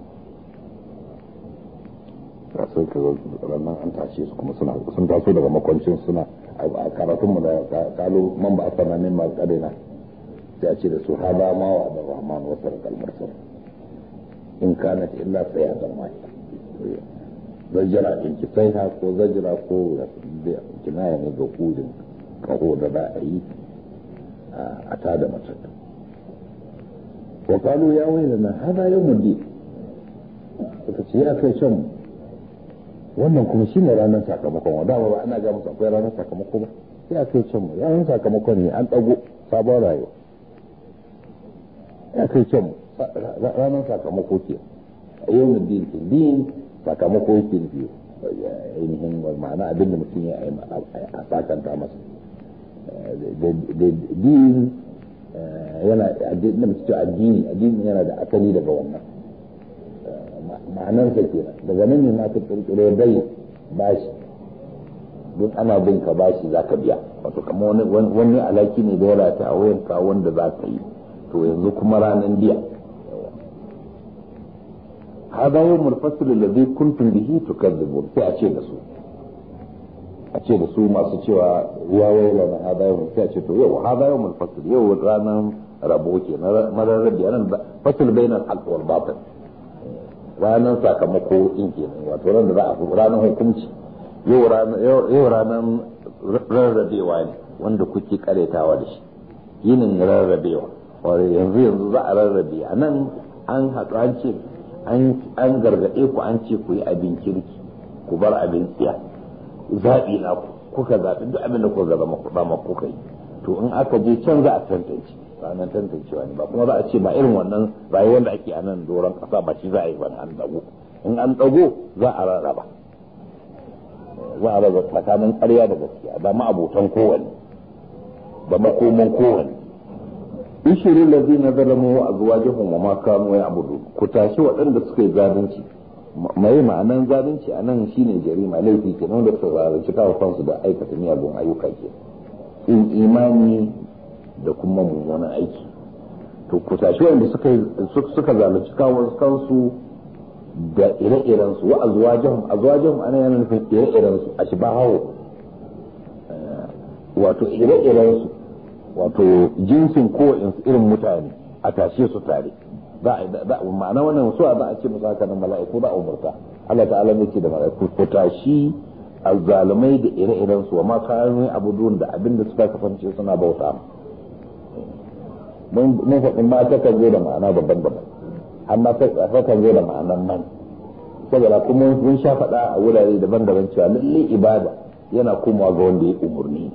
sai ka ranar an tashe su kuma sun taso daga makwancin suna a karatunmu da kalu man ba a sana min masu ƙarina sai a ce da su hada ma wa da rahman wasu da kalmar sun in kana ta illa sai a zama zajira in ki sai ha ko zajira ko kinaya ne ga kudin kaho da za a yi a tada matattu wa kalu ya waila na hada yau mudi suka ce ya kai can wannan kuma shine ranar sakamakon wa dama ba ana ga musu akwai ranar sakamako ba sai a kai can mu ranar sakamakon ne an dago sabon rayuwa ya kai can mu ranar sakamako ke a yau da din din sakamako ke biyu ainihin ma'ana abin da mutum ya a sakanta masa da din yana addini addini addini yana da asali daga wannan ma'anarsa kenan daga nan ne ma ta kirkiro dai bashi don ana bin ka bashi za ka biya wato kamar wani alaki ne da ya rata a wayanka wanda za ka yi to yanzu kuma ranar biya hada yawmul fasl alladhi kuntum bihi tukadzibun sai a ce da su a ce da su masu cewa ya waila na hada yawmul sai a ce to yau hada yawmul fasl yau ranar rabo ke na mararrabi nan fasl bainal haqq wal batil ranar sakamako in kenan wato ran da za a fi ranar hukunci yau ranar rarrabewa ne wanda kuke karetawa da shi yinin rarrabewa yanzu yanzu za a rarrabe a nan an haɗu an ce an gargaɗe ku an ce ku yi abin kirki ku bar abin tsiya zaɓi na ku kuka zaɓi duk abin da kuka zama ku dama kuka yi to in aka je can za a tantance ranar tantancewa ne ba kuma za a ce ba irin wannan rayuwar da ake a nan doron ƙasa ba shi za a yi ba an dago in an dago za a rarraba za a raba tsakanin ƙarya da gaskiya ba ma'abotan kowanne ba makoman kowanne ishirin lazina zalamu wa azwajuhum wa ma kanu ya'budun ku tashi waɗanda suka yi zalunci mai ma'anan zalunci a nan shine jarima laifi ke nan da suka zalunci kawo kansu da aikata miyagun ayyuka ke in imani da kuma mummunan aiki to ku tashi waɗanda suka suka zalunci kawo kansu da ire-iren su wa azwajuhum azwajuhum ana yana nufin ire-iren su ashbahu wato ire-iren su wato jinsin kowane irin mutane a tashe su tare ma'ana wannan su za a ce musu haka nan mala'iku da umurta Allah ta'ala ne ce da mala'iku ku tashi azzalumai da ire-iren su wa ma kanu abudun da abinda suka kasance suna bauta mun mun faɗin ma ta kan zo da ma'ana daban-daban amma ta kan zo da ma'anan man saboda kuma mun sha faɗa a wurare daban-daban cewa lalle ibada yana komawa ga wanda ya umurni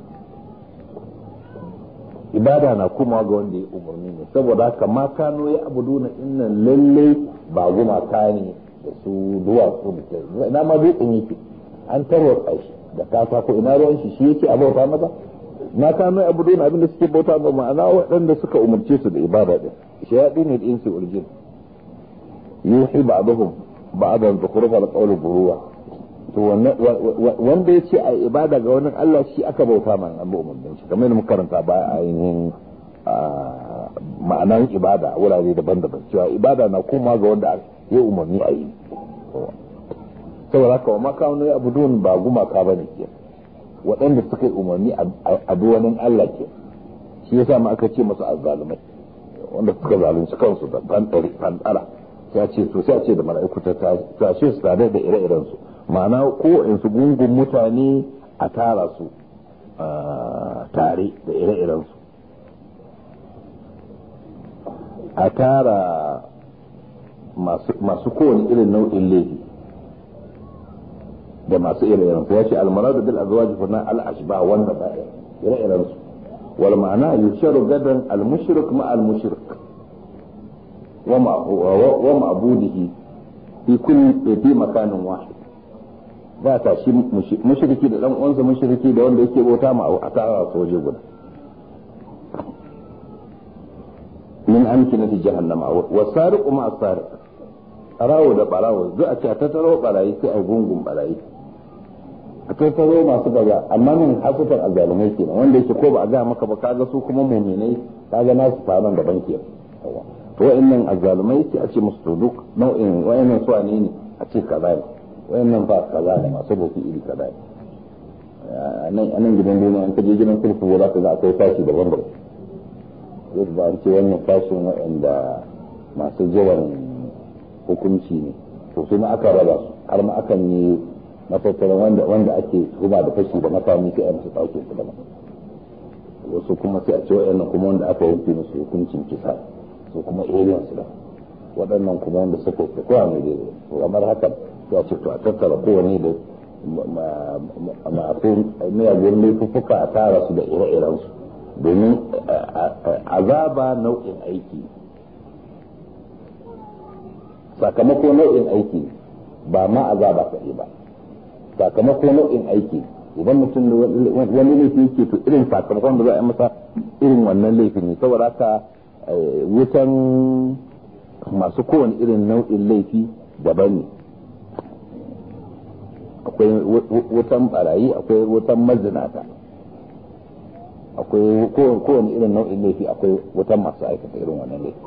ibada na kuma ga wanda ya umarni ne saboda haka ma kano ya abudu na innan lalle ba gumaka ne da su duwatsu da ina ma dutsen yake an tarwatsa shi da kasa ko ina ruwan shi shi yake a bauta masa ma kano ya abudu na abinda suke bauta ba ma'ana waɗanda suka umarce su da ibada din shayaɗi ne da insu urjin yuhi ba'dahum ba'dan zukhruf al-qawl buruwa to wanda ya ce a ibada ga wani Allah shi aka bauta man an umarnin shi kamar muka karanta ba a ainihin ma'anan ibada wurare daban-daban cewa ibada na koma ga wanda ya umarni a yi saboda haka wa makawun ya abudun ba gumaka ba ne ke waɗanda suka yi umarni a duwanin Allah ke shi yasa ma aka ce masu azzalumai wanda suka zalunci kansu da fantara sai ce to sai a ce da mala'iku ta tashe su tare da ire-iren su ma'ana ko in su gungun mutane a tara su tare da ire-iren su a tara masu kowane irin nau'in laifi da masu ire-iren su ya ce almaradu bil azwaji fa al ashba wanda ba ire-iren su wal ma'ana yusharu gadan al mushrik ma al mushrik wa ma'budihi fi kulli fi makanin wahid za ta shi mushriki da dan uwansa mushriki da wanda yake bauta ma a tara su waje guda min amkinati jahannama wa sariqu ma sariq arawo da barawo duk a ce a tattaro barayi sai a gungun barayi a tattaro masu gaza amma min hasutan azalumai kenan wanda yake ko ba a ga maka ba kaga su kuma mu'minai kaga nasu faran da banki to wa'annan azzalumai sai a ce musu to duk nau'in wa'annan su ne ne a ce kaza ne wa'annan ba kaza ne masu bauti iri kaza ne a nan gidan duniya an kaje gidan sulhu za ka ga akwai fashi daban daban zai ba an ce wannan fashin wa'anda masu jawan hukunci ne to sai ma aka raba su har ma akan yi matattaran wanda wanda ake huma da fashi da makami sai a musu ɗauke su daban wasu kuma sai a ce wa'annan kuma wanda aka yanke musu hukuncin kisa su kuma aliens da waɗannan kuma wanda suka fi kowa ne da kamar haka ya ce to a tattara kowane da masu miyagun laifuffuka a tara su da ire-iren su domin azaba nau'in aiki sakamako nau'in aiki ba ma azaba kaɗai ba sakamako nau'in aiki idan mutum wani laifi yake to irin sakamakon da za a yi masa irin wannan laifin ne saboda haka wutan masu kowane irin nau'in laifi daban ne akwai wutan barayi, akwai wutan mazinata, akwai kowane irin nau'in laifi, akwai wutan masu aikata irin wannan laifi.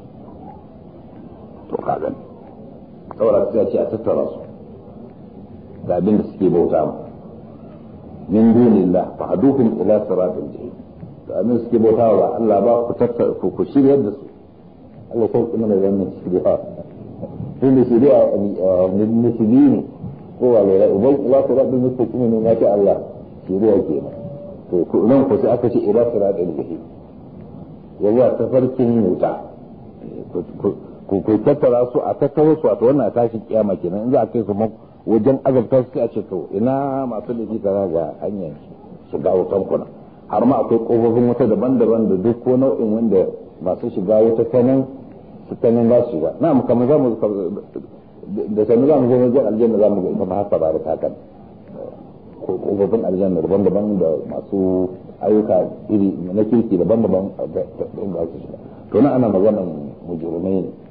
to ka gani saboda sai ce a tattara su da abin da suke bauta ma min dunillah fa haduhum ila siratil jahim, da abin da suke bauta wa Allah ba ku tattara ku shiryar da su. Allah sai kuma da wannan shirya din da shirya ne ne ko wala ubal ila siratil mustaqim ne ma ta Allah shirya kenan. to nan ko sai aka ce ila siratil jahim, yawa tafarkin wuta ku ku tattara su a tattara su a to wannan tashin kiyama kenan. in za a kai su wajen azabtar su sai a ce to ina masu laifi kaza ga hanyar shiga wutan kuna, har ma akwai kofofin wuta daban-daban da duk ko nau'in wanda masu shiga wuta ta nan su ta nan za su shiga. na mu kamar za mu da sanu za mu zo wajen aljanna za mu ga ita ma haka ba da kakan ko kofofin aljanna daban-daban da masu ayyuka iri na kirki daban-daban da su shiga. to na ana maganan mujrimai ne.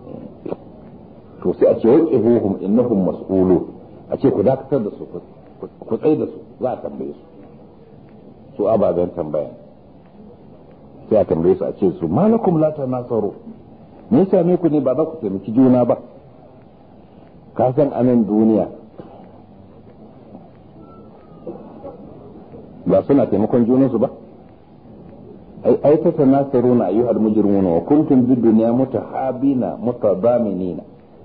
to sai a ce wai ibuhum innahum mas'ulu, a ce ku dakatar da su ku tsaye da su za a tambaye su su ababen tambaya. sai a tambaye su a ce su malakum la tanasaru, me yasa ne ku ne ba za ku taimaki juna ba? ka san anan duniya ba suna taimakon junansu ba? ai ai ta tanasaruna ayyuhal mujrimuna wa kuntum bid dunya mutahabina mutadaminina.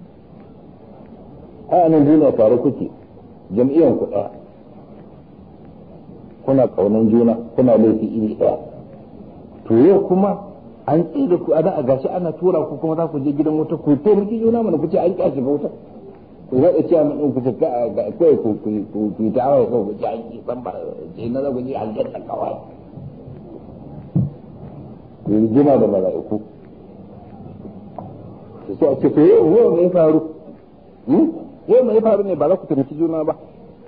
a nan duniya tare kuke, jam'iyyar ku ɗaya, kuna ƙaunan juna, kuna laifi iri ɗaya. to yau kuma an tsaye da ku a a gashi ana tura ku kuma za ku je gidan wuta ku taimaki juna mana ku ce an ƙyashi ga wuta. ku zaɗa cewa min ɗin ku ce kawai ku yi ta'awa kawai ku ce an ƙi san ba ce na za ku je aljanna kawai. ku yi jima da mala'iku. su a ce to yau me ya faru? yau mai faru ne ba za ku taimaki juna ba?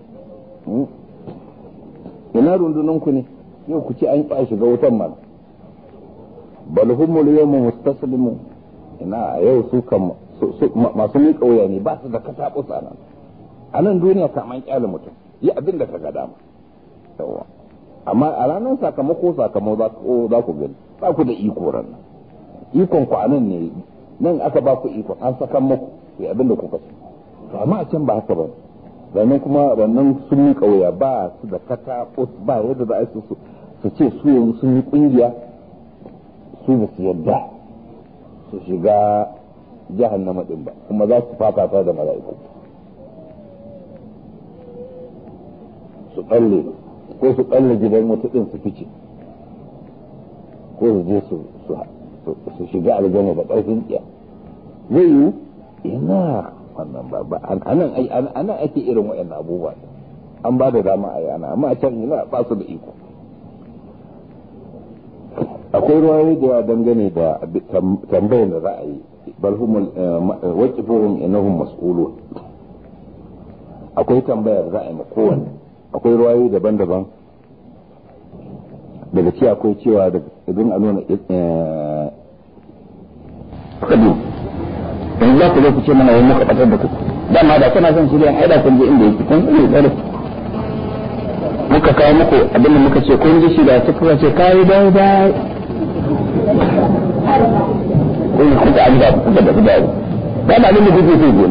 ina rundunan ku ne yau ku ce an ƙi shiga wutan mana? bal humul yawma mustaslimun, ina a yau su kan masu miƙa wuya ne ba su da kataɓo tsana. a nan duniya kaman ƙyale mutum yi abin da ka ga dama yawa, amma a ranar sakamako sakamako za ku gani ba ku da iko ran nan. ikon ku a nan ne, nan aka ba ku ikon an sakan muku yi abin da kuka so. to amma a can ba haka ba, sannan kuma wannan sun yi kauya ba su da kata ba yadda za a yi su ce su yanzu sun yi kungiya su ba su yadda su shiga jahannama din ba, kuma za su fafata da mala'iku su tsalle ko su tsalle gidan wata din su fice ko su je su shiga aljanna da ƙarfin tsiya. zai yi ina wannan ba ba anan ai anan ake irin wayannan abubuwa an ba da dama a yana, amma a can ina ba su da iko. akwai ruwayoyi da dangane da tambayar da za a yi bal humul waqifuhum innahum mas'ulun. akwai tambayar za a yi ma kowanne, akwai ruwayoyi daban-daban daga ci akwai cewa da idan a nuna kadu in za ku zo ku ce mana wani muka batar da ku dama da kuna son shirya aida kun je inda yake kun tsare tsare muka kawo muku abin da muka ce kun ji shi da suka ce kai dai dai kun ku da abin da kuka da dai ba da abin da kuke so gona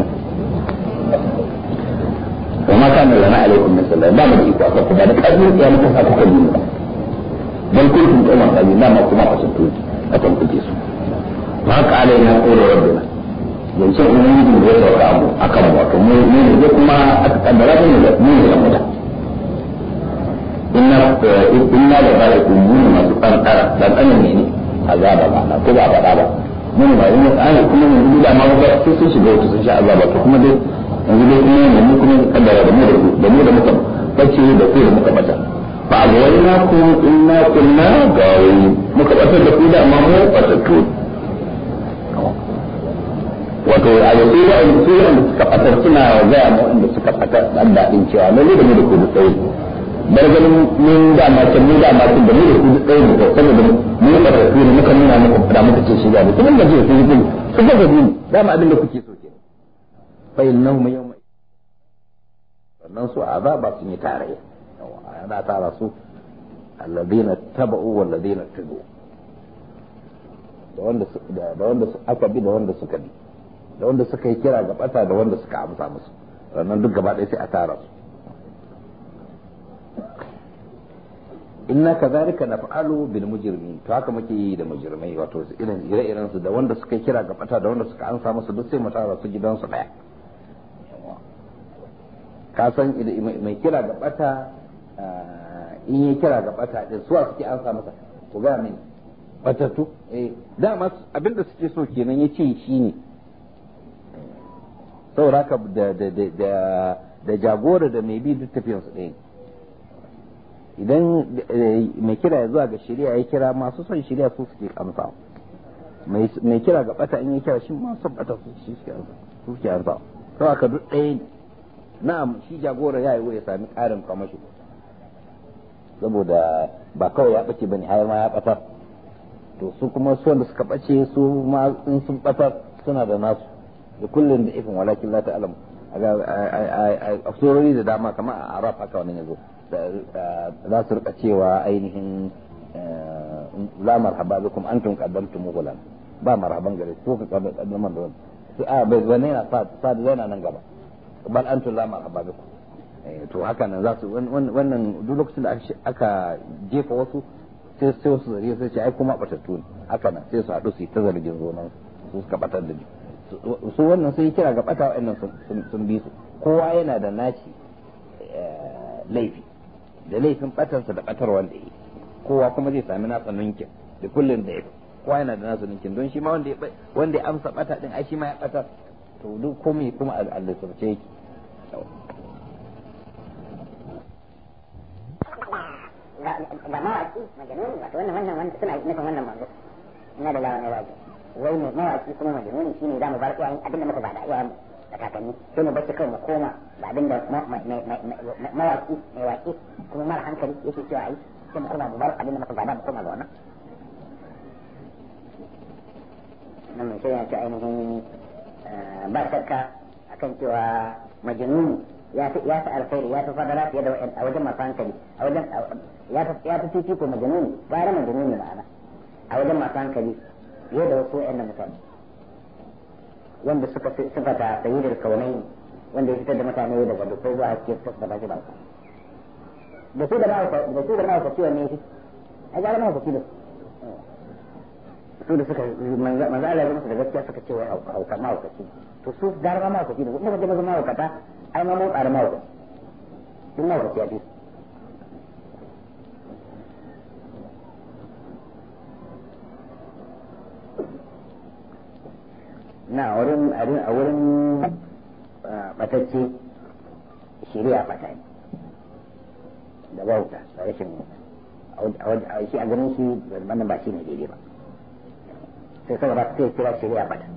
kuma kana lana alaikum min sallallahu ba mu iko aka kuma da kafin ya muka saka kalli dan kun kun kuma kalli da ma kuma fasantu akan kuke su ma ka alaina qulu rabbina yanzu ubangiji da ya sauka abu akan wato mu ne da kuma aka kaddara ne da mu ne da inna inna la bariku mun masu kankara dan anan ne azaba ba na ko ba faɗa ba mun ba yin ai kuma mun da ma ba sai sun shiga wato sun sha azaba to kuma dai yanzu dai kuma ne mu kuma kaddara da mu da mu da muka bace da ku da muka bata fa agwayna ku inna kunna gawi muka bata da ku da amma mu bata to wato a yanzu da yanzu da suka fatar suna gaya mu inda suka fatar dan dadin cewa lalle da mu da ku da tsaye bar ganin mun da ma can mun da ma can da mu da ku da tsaye da saboda mu da ku ne muka nuna muku da muka ce shi da kuma da ji ku yi ku ga gadi da ma abin da kuke so ke fa innahu yawma sannan su azaba sun yi tarayya ana tara su alladhina taba'u wal ladina tabu da wanda da wanda aka bi da wanda suka bi da wanda suka yi kira ga bata da wanda suka amsa musu sannan duk gaba ɗaya sai a tara su inna kadhalika naf'alu bil mujrimin to haka muke yi da mujrimai wato irin ire-iren su da wanda suka yi kira ga bata da wanda suka amsa musu duk sai mu tara su gidansu daya ka san mai kira ga bata in yi kira ga bata din suwa suke amsa masa ku ga mini batatu eh dama abinda suke so kenan yace shine saboda haka da da da da jagora da mai bi duk tafiyan su ɗaya idan mai kira ya zuwa ga shari'a ya kira masu son shari'a su suke amsa mai kira ga bata in ya kira shi masu bata su suke amsa sau aka duk ɗaya ne na'am shi jagora ya yi ya sami ƙarin kwamashi saboda ba kawai ya ɓace ba ne har ma ya ɓatar to su kuma su wanda suka ɓace su ma in sun ɓatar suna da nasu da kullum da ifin walakin la ta'lam a surori da dama kamar a araf haka wannan yazo za su rika cewa ainihin la marhaba bikum antum qaddamtum ghulan ba marhaban gare ko ka kaddamar da su a bai zane na sa sa da yana nan gaba bal antum la marhaba bikum to haka nan za su wannan duk lokacin da aka jefa wasu sai sai su zari sai ce ai kuma batattu ne haka nan sai su haɗu su yi ta zargin zonan su suka batar da ni su wannan sai kira ga bata wa'annan sun bi su kowa yana da naci laifi da laifin batarsa da batar wanda yi kowa kuma zai sami nasa ninkin da kullum da yake kowa yana da nasa ninkin don shi ma wanda ya wanda ya amsa bata din ai shi ma ya batar to duk komai kuma al-lissafce yake ga mawaki majanuni wato wannan wannan wanda suna nufin wannan manzo ina da lawan waje wai ne mawaki kuma majanuni shine zamu bar iyayen abinda muka bada iyayen da kakanni sai mu bar shi kai mu koma ba abinda mawaki mai waki kuma mara hankali yake cewa ai sai mu koma mu bar abinda muka bada mu koma ga wannan nan mai sai ya ce ainihin ba shakka akan cewa majanuni ya fi ya fi alkhairi ya fi fadara fiye da a wajen masu hankali a wajen ya fi ya fi fifiko majanuni bayar majanuni ma'ana a wajen masu hankali fiye da wasu ƴan mutane wanda suka sifata sayyidul kaunai wanda ya fitar da mutane daga dukkan zuwa haske suka ba shi ba da su da nawa da su da nawa ka ciwon ne shi ai ga nawa ka ciwon su da suka manzo Allah ya musu da gaskiya suka ce wai hauka ma hauka to su garba ma hauka ne kuma da zama hauka ta ai ma mun ƙara mawuka duk mawuka ce yafi na a wurin a wurin batacce shari'a bata ne da wauta da rashin a shi a ganin shi wannan ba shi ne daidai ba sai saboda sai kira shari'a bata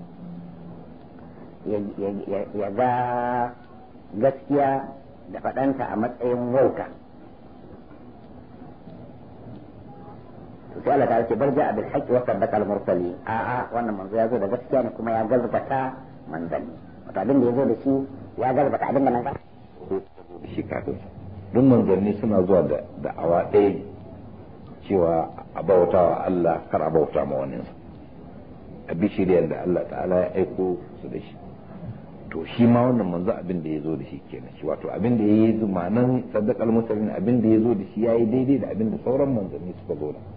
ya ga gaskiya da faɗanta a matsayin wauta to sai Allah ta ce bar ja'a bil haqqi wa saddaqa al mursalin a a wannan manzo ya zo da gaskiya ne kuma ya gazbata manzanni wato abin da ya zo da shi ya gazbata abin da manzo shi kafin duk manzanni suna zuwa da da'awa ɗaya cewa a bauta wa Allah kar a bauta ma wani a bishiriyar da Allah ta'ala ya aiko su da shi to shi ma wannan manzo abin da ya zo da shi kenan shi wato abin da ya yi zumanan saddaqal mursalin abin da ya zo da shi yayi daidai da abin da sauran manzanni suka zo da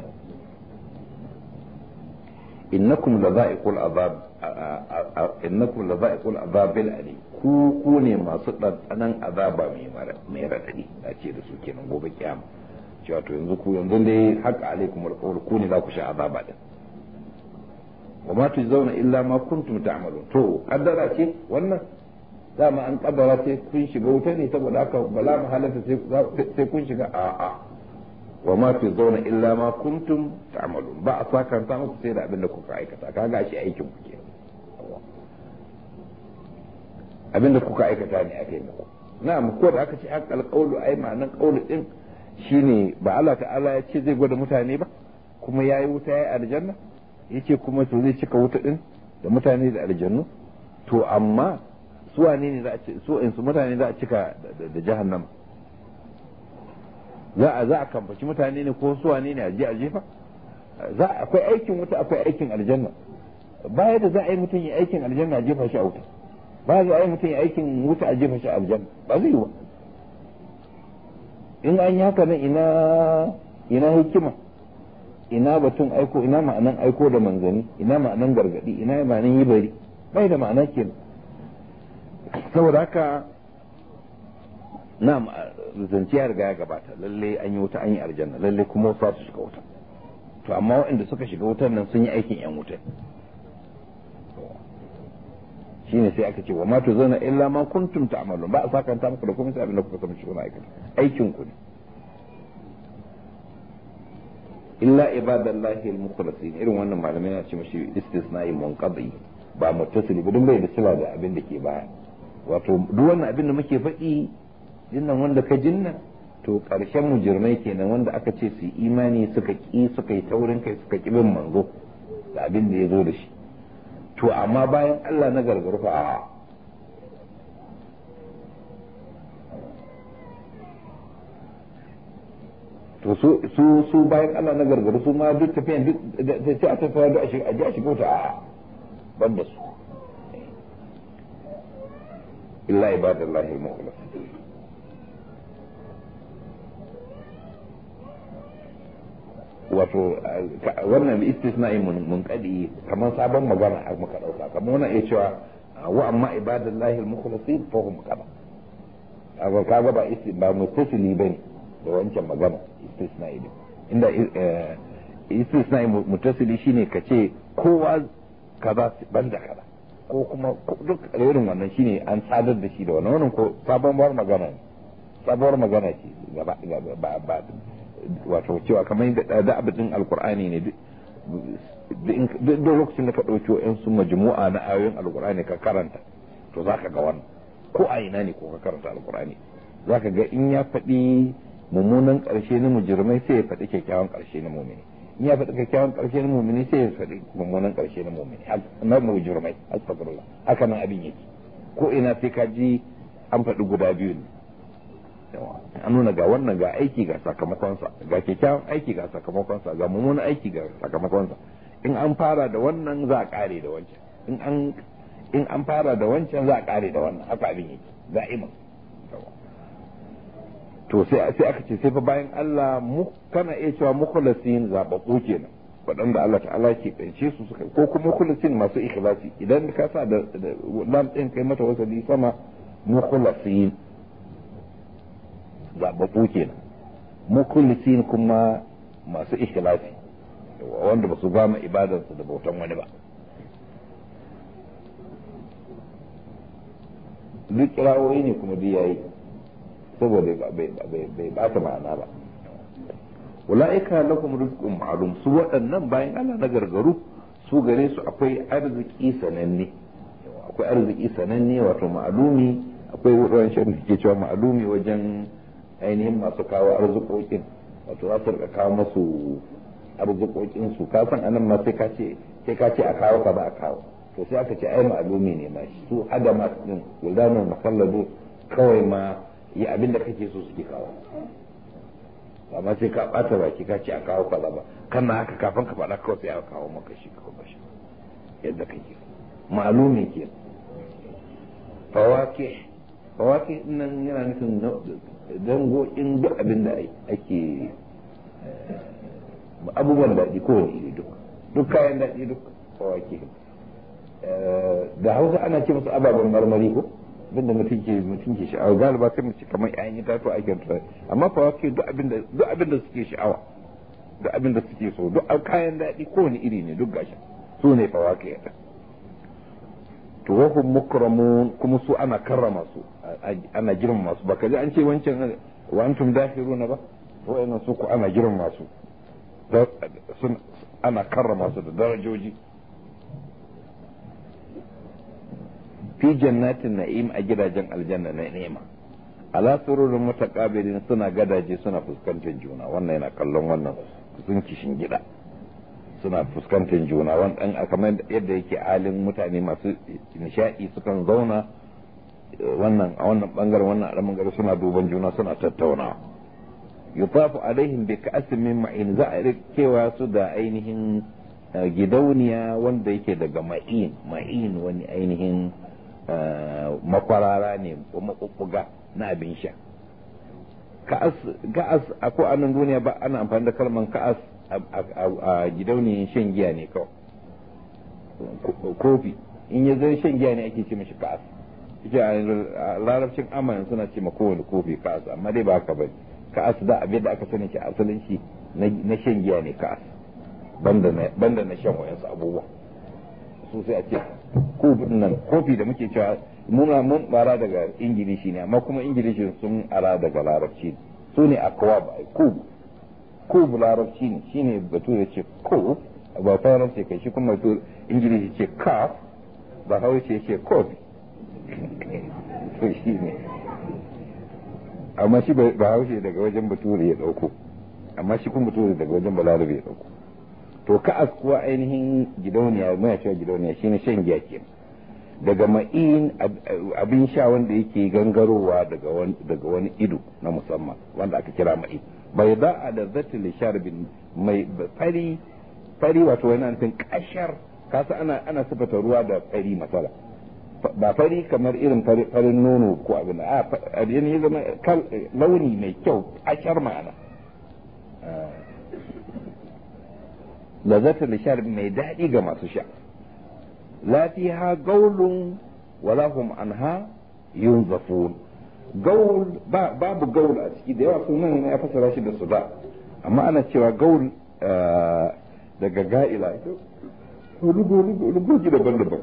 innakum ladha'iqul azab innakum ladha'iqul azab bil ali ku ku ne masu ɗanɗanan azaba mai mai radadi a ce da su kenan gobe kiyama cewa to yanzu ku yanzu dai haka alaikumul qawl ku ne za ku sha azaba din wa ma tujzauna illa ma kuntum ta'malun to kaddara ce wannan dama an kaddara sai kun shiga wuta ne saboda haka bala mahalata sai kun shiga a a wa ma tujzauna illa ma kuntum ta'malun ba a sakanta muku sai da abin da kuka aikata kaga shi aikin ku ke abin da kuka aikata ne aka yi muku na'am ko da aka ce haqqal qawlu ai ma'anan qawlu din shine ba Allah ta'ala ya ce zai gwada mutane ba kuma yayi wuta yayi aljanna yace kuma to zai cika wuta din da mutane da aljannu to amma su wane ne za a ci su in su mutane za a cika da jahannama za a za a kamfaci mutane ne ko su wane ne a je a jefa za akwai aikin wuta akwai aikin aljanna baya da za a yi mutum ya aikin aljanna a jefa shi a wuta baya da za a yi mutum ya aikin wuta a jefa shi a aljanna ba zai yi ba in an yi haka nan ina ina hikima ina batun aiko ina ma'anan aiko da manzani ina ma'anan gargadi ina ma'anan yi bari bai da ma'ana kenan saboda haka na zance ya riga ya gabata lalle an yi wuta an yi aljanna lalle kuma wasu su shiga wuta to amma waɗanda suka shiga wutar nan sun yi aikin yan wuta shine sai aka ce wa ma tuzuna illa ma kuntum ta'malun ba a sakanta muku da kuma sai abin da kuka san shi kuna aikata aikin ku ne illa ibadallahi al-mukhlasin irin wannan malamai na ce mashi istisna'i munqadi ba muttasili ba dun bai da sila da abin da ke baya wato duk wannan abin da muke faɗi dinnan wanda ka jinna to ƙarshen mujirmai kenan wanda aka ce su imani suka ki suka yi taurin kai suka ki bin manzo da abin da ya zo da shi to amma bayan Allah na gargaru fa a to su su su bayan Allah na gargaru su ma duk tafiyan duk sai a tafiya da a shiga a shiga ta a banda su illa ibadallahi al-mukhlasin wato wannan istisna'i mun kadi kamar sabon magana har muka dauka kamar wannan ya cewa wa amma ibadallahi al-mukhlasin fa hum kaza aba kaga ba isti ba mutasili bane da wancan magana istisna'i din inda istisna'i mutasili shine kace kowa kaza banda kaza ko kuma duk irin wannan shine an tsadar da shi da wannan wannan ko sabon magana sabuwar magana ce gaba ba ba wato cewa kamar yadda da abin alkur'ani ne duk lokacin da ka ɗauki wa'in su majmu'a na ayoyin alkur'ani ka karanta to za ka ga wannan ko a ina ne ko ka karanta alkur'ani za ka ga in ya faɗi mummunan ƙarshe na mujirmai sai ya faɗi kyakkyawan ƙarshe na mumini in ya faɗi kyakkyawan ƙarshe na mumini sai ya faɗi mummunan ƙarshe na mumini na mujirmai astagfirullah haka nan abin yake ko ina sai ka ji an faɗi guda biyu ne an nuna ga wannan ga aiki ga sakamakonsa ga kyakkyawan aiki ga sakamakonsa ga mummunan aiki ga sakamakonsa in an fara da wannan za a kare da wancan in an in an fara da wancan za a kare da wannan haka abin yake da'iman to sai sai aka ce sai fa bayan Allah mu kana iya cewa mukhlasin zababbu kenan waɗanda Allah ta'ala ke kance su suka ko kuma mukhlasin masu ikhlasi idan ka sa da lam din kai mata wasali sama mukhlasin zababbu kenan mukhlisin kuma masu ikhlasi wanda ba su gama ibadarsu da bautan wani ba duk kirawoyi ne kuma duk yayi saboda bai ba ta ma'ana ba ula'ika lahum rizqun ma'lum su waɗannan bayan Allah na gargaru su gare su akwai arziki sananne akwai arziki sananne wato ma'lumi akwai wancan da ke cewa ma'lumi wajen ainihin masu kawo arzikokin wato za su rika kawo masu arzikokin su ka san anan ma sai ka ce sai ka ce a kawo ka ba a kawo to sai aka ce ai ma'lumi ne ma su adama din gudanar mukalladu kawai ma yi abin da kake so suke kawo amma sai ka bata baki ka ce a kawo ka ba kana haka kafin ka faɗa kawai sai a kawo maka shi ka ba shi yadda kake ma'lumi ke fawake fawake nan yana nufin dangogin duk abin da ake abubuwan daɗi kowane iri duk duk kayan daɗi duk fawake da hausa ana ce musu ababen marmari ko abinda mutum ke mutum ke sha'awa galiba sai mu ci kamar ƴaƴan itatuwa ake tura amma fawake duk abinda duk abinda suke sha'awa duk abinda suke so duk kayan daɗi kowane iri ne duk gashi su ne fawake to wahum mukramun kuma su ana karrama su ana girmama su baka ji an ce wancan wa antum dakhiruna ba wa'annan su ku ana girmama su ana karrama su da darajoji fi jannatin na'im a gidajen aljanna na ni'ima ala sururin mutaqabilin suna gadaje suna fuskantar juna wannan yana kallon wannan sun kishin gida suna fuskantar juna wannan kamar yadda yake halin mutane masu nishadi sukan zauna wannan a wannan bangaren wannan a bangaren suna duban juna suna tattaunawa. Yutafu alaihim bi ka'asin min ma'in, za a kewa su da ainihin gidauniya wanda yake daga ma'in. Ma'in wani ainihin makwarara ne ko makukkuga na abin sha. Ka'as ka'as ko a nan duniya ba ana amfani da kalman ka'as a gidauniyan shan giya ne kawai. Kofi in ya zai shan giya ne ake ce mashi ka'as. Ita a larabcin amanin suna ce ma kowane kofi ka'as, amma dai ba haka bane. Ka'as da abin da aka sani shi asalin shi na shan giya ne ka'as, banda na shan wayansu abubuwa. Su sai a ce kofin nan kofi da muke cewa muna mun bara daga ingilishi ne, amma kuma ingilishi sun ara daga larabci. Su ne akwa ba kub kub larabci ne, shine bature ce kub ba faransa kai, shi kuma ingilishi ce kaf, ba hausa ce kofi. To shi ne, amma shi ba haushe daga wajen bature ya dauko, amma shi kuma bature daga wajen balarabe ya dauko. To ka'as kuwa ainihin gidauniya, mai cewa gidauniya shine shan giya kenan. Daga ma'in abin sha wanda yake gangarowa daga wani daga wani ido na musamman wanda aka kira ma'in. Bai da da zatil sharbin mai fari fari wato wani nufin kashar, kasa ana ana sifata ruwa da fari masala, ba fari kamar irin farin nono ko abin a ya zama launi mai kyau, ashar ma'ana lazata lishar mai daɗi ga masu sha. La fiha gaulun wala hum anha yunzafun. Gaul babu gaul a ciki, da yawa sunan ya fasara shi da suda, amma ana cewa gaul daga ga'ila rugogi daban-daban.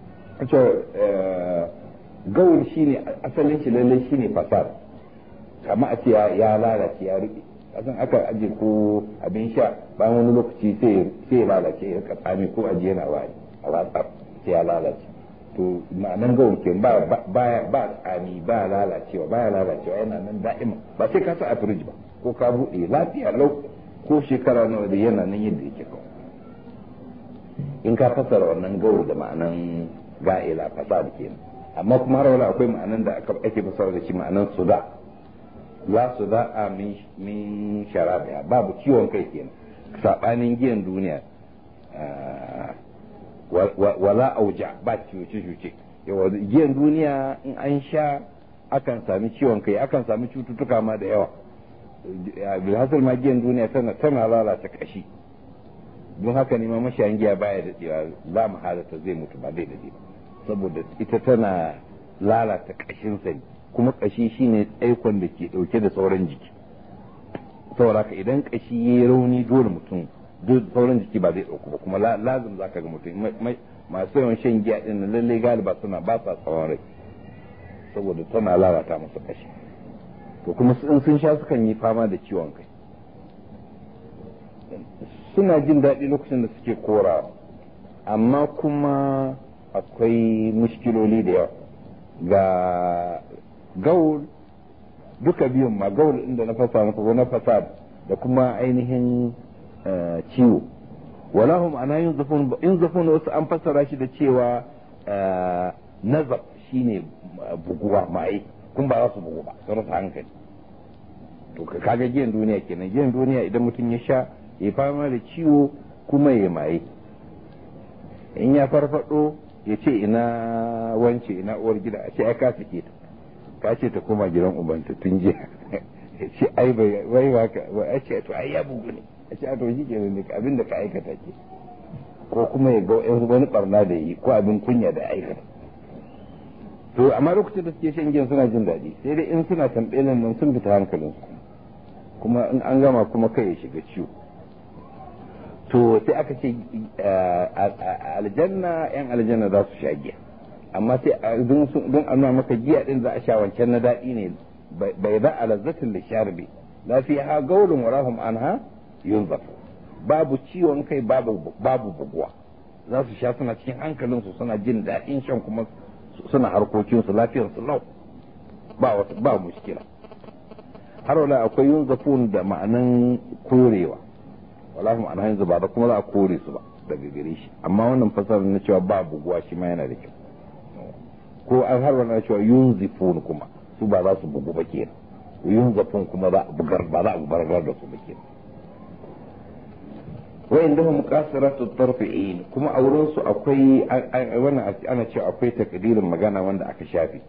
Gaul shine asalin shi lallai shine fasad, amma a ce ya lalace ya rufe, kasan aka aje ko abin sha bayan wani lokaci sai ya lalace ya rika tsami ko aje yana wani a watsar sai ya lalace. To ma'anan gaul ke ba ba ba tsami ba lalacewa ba lalacewa yana nan da'ima, ba sai ka sa a firiji ba ko ka buɗe lafiya lau ko shekara nawa da yana nan yadda yake kawai. In ka fasara wannan gaul da ma'anan ga'ila fasad kenan, amma kuma har wala akwai ma'anan da ake fasara da shi ma'anan suda. La suda a min sharabiya, babu ciwon kai kenan, sabanin giyan duniya. Wala auja, ba cuce-cuce. Yawa giyan duniya in an sha akan sami ciwon kai, akan sami cututtuka ma da yawa. Bilhassar ma giyan duniya tana lalata kashi, don haka ne ma mashayin giya baya da cewa za mu halata zai mutu ba zai daɗe ba, saboda ita tana lalata kashinsa ne, kuma kashi shine tsaikon da ke ɗauke da sauran jiki. Saboda haka idan kashi ya yi rauni dole mutum duk sauran jiki ba zai ɗauku ba, kuma lazim za ka ga mutum masu yawan shan giya ɗin nan lallai galiba suna ba sa tsawon rai saboda tana lalata musu kashi. To kuma in sun sha sukan yi fama da ciwon kai, suna jin daɗi lokacin da suke korawa, amma kuma akwai mushkiloli da yawa. Ga gaul duka biyun ma, gaul inda na fasa maka ko na fasad da kuma ainihin ciwo. Walahum ana yin zafin in zafin wasu an fassara shi da cewa nazab shine buguwa mai, kun ba za su bugu ba, su rasa hankali. To kaga giyan duniya kenan, giyan duniya idan mutum ya sha ya fama da ciwo kuma ya maye, in ya farfado ya ce ina wance ina uwar gida, a ce ai ka sake ta, ka ce ta koma gidan ubanta tun jiya, ya ce ai bai wai haka, a ce to ai ya bugu ne, a ce a to shi kenan ne abin da ka aikata ke, ko kuma ya ga wani barna da yi ko abin kunya da aikata. To amma lokacin da suke shan giyan suna jin daɗi, sai dai in suna tambayin nan sun fita hankalinsu, kuma in an gama kuma kai ya shiga ciwo. To sai aka ce aljanna yan aljanna za su sha giya, amma sai don a nuna maka giya din za a sha wancan na daɗi ne, bai za a lazzatin da sharbi la fi ha gaulun warahum anha yunzafu, babu ciwon kai babu babu buguwa, za su sha suna cikin hankalinsu suna jin daɗin shan, kuma suna harkokinsu lafiyarsu lau ba wata ba mushkila. Har wala akwai yunzafun da ma'anan korewa, wallahi ma'ana yanzu ba da kuma za a kore su ba daga gare shi, amma wannan fasarar na cewa ba buguwa shi ma yana da kyau. ko an har wannan cewa yunzifun kuma su ba za su bugu ba kenan yunzifun kuma za a bugar ba za a bugar da su ba kenan wa indahum qasiratu tarfi'in kuma a wurin su akwai wannan ana cewa akwai takdirin magana wanda aka shafi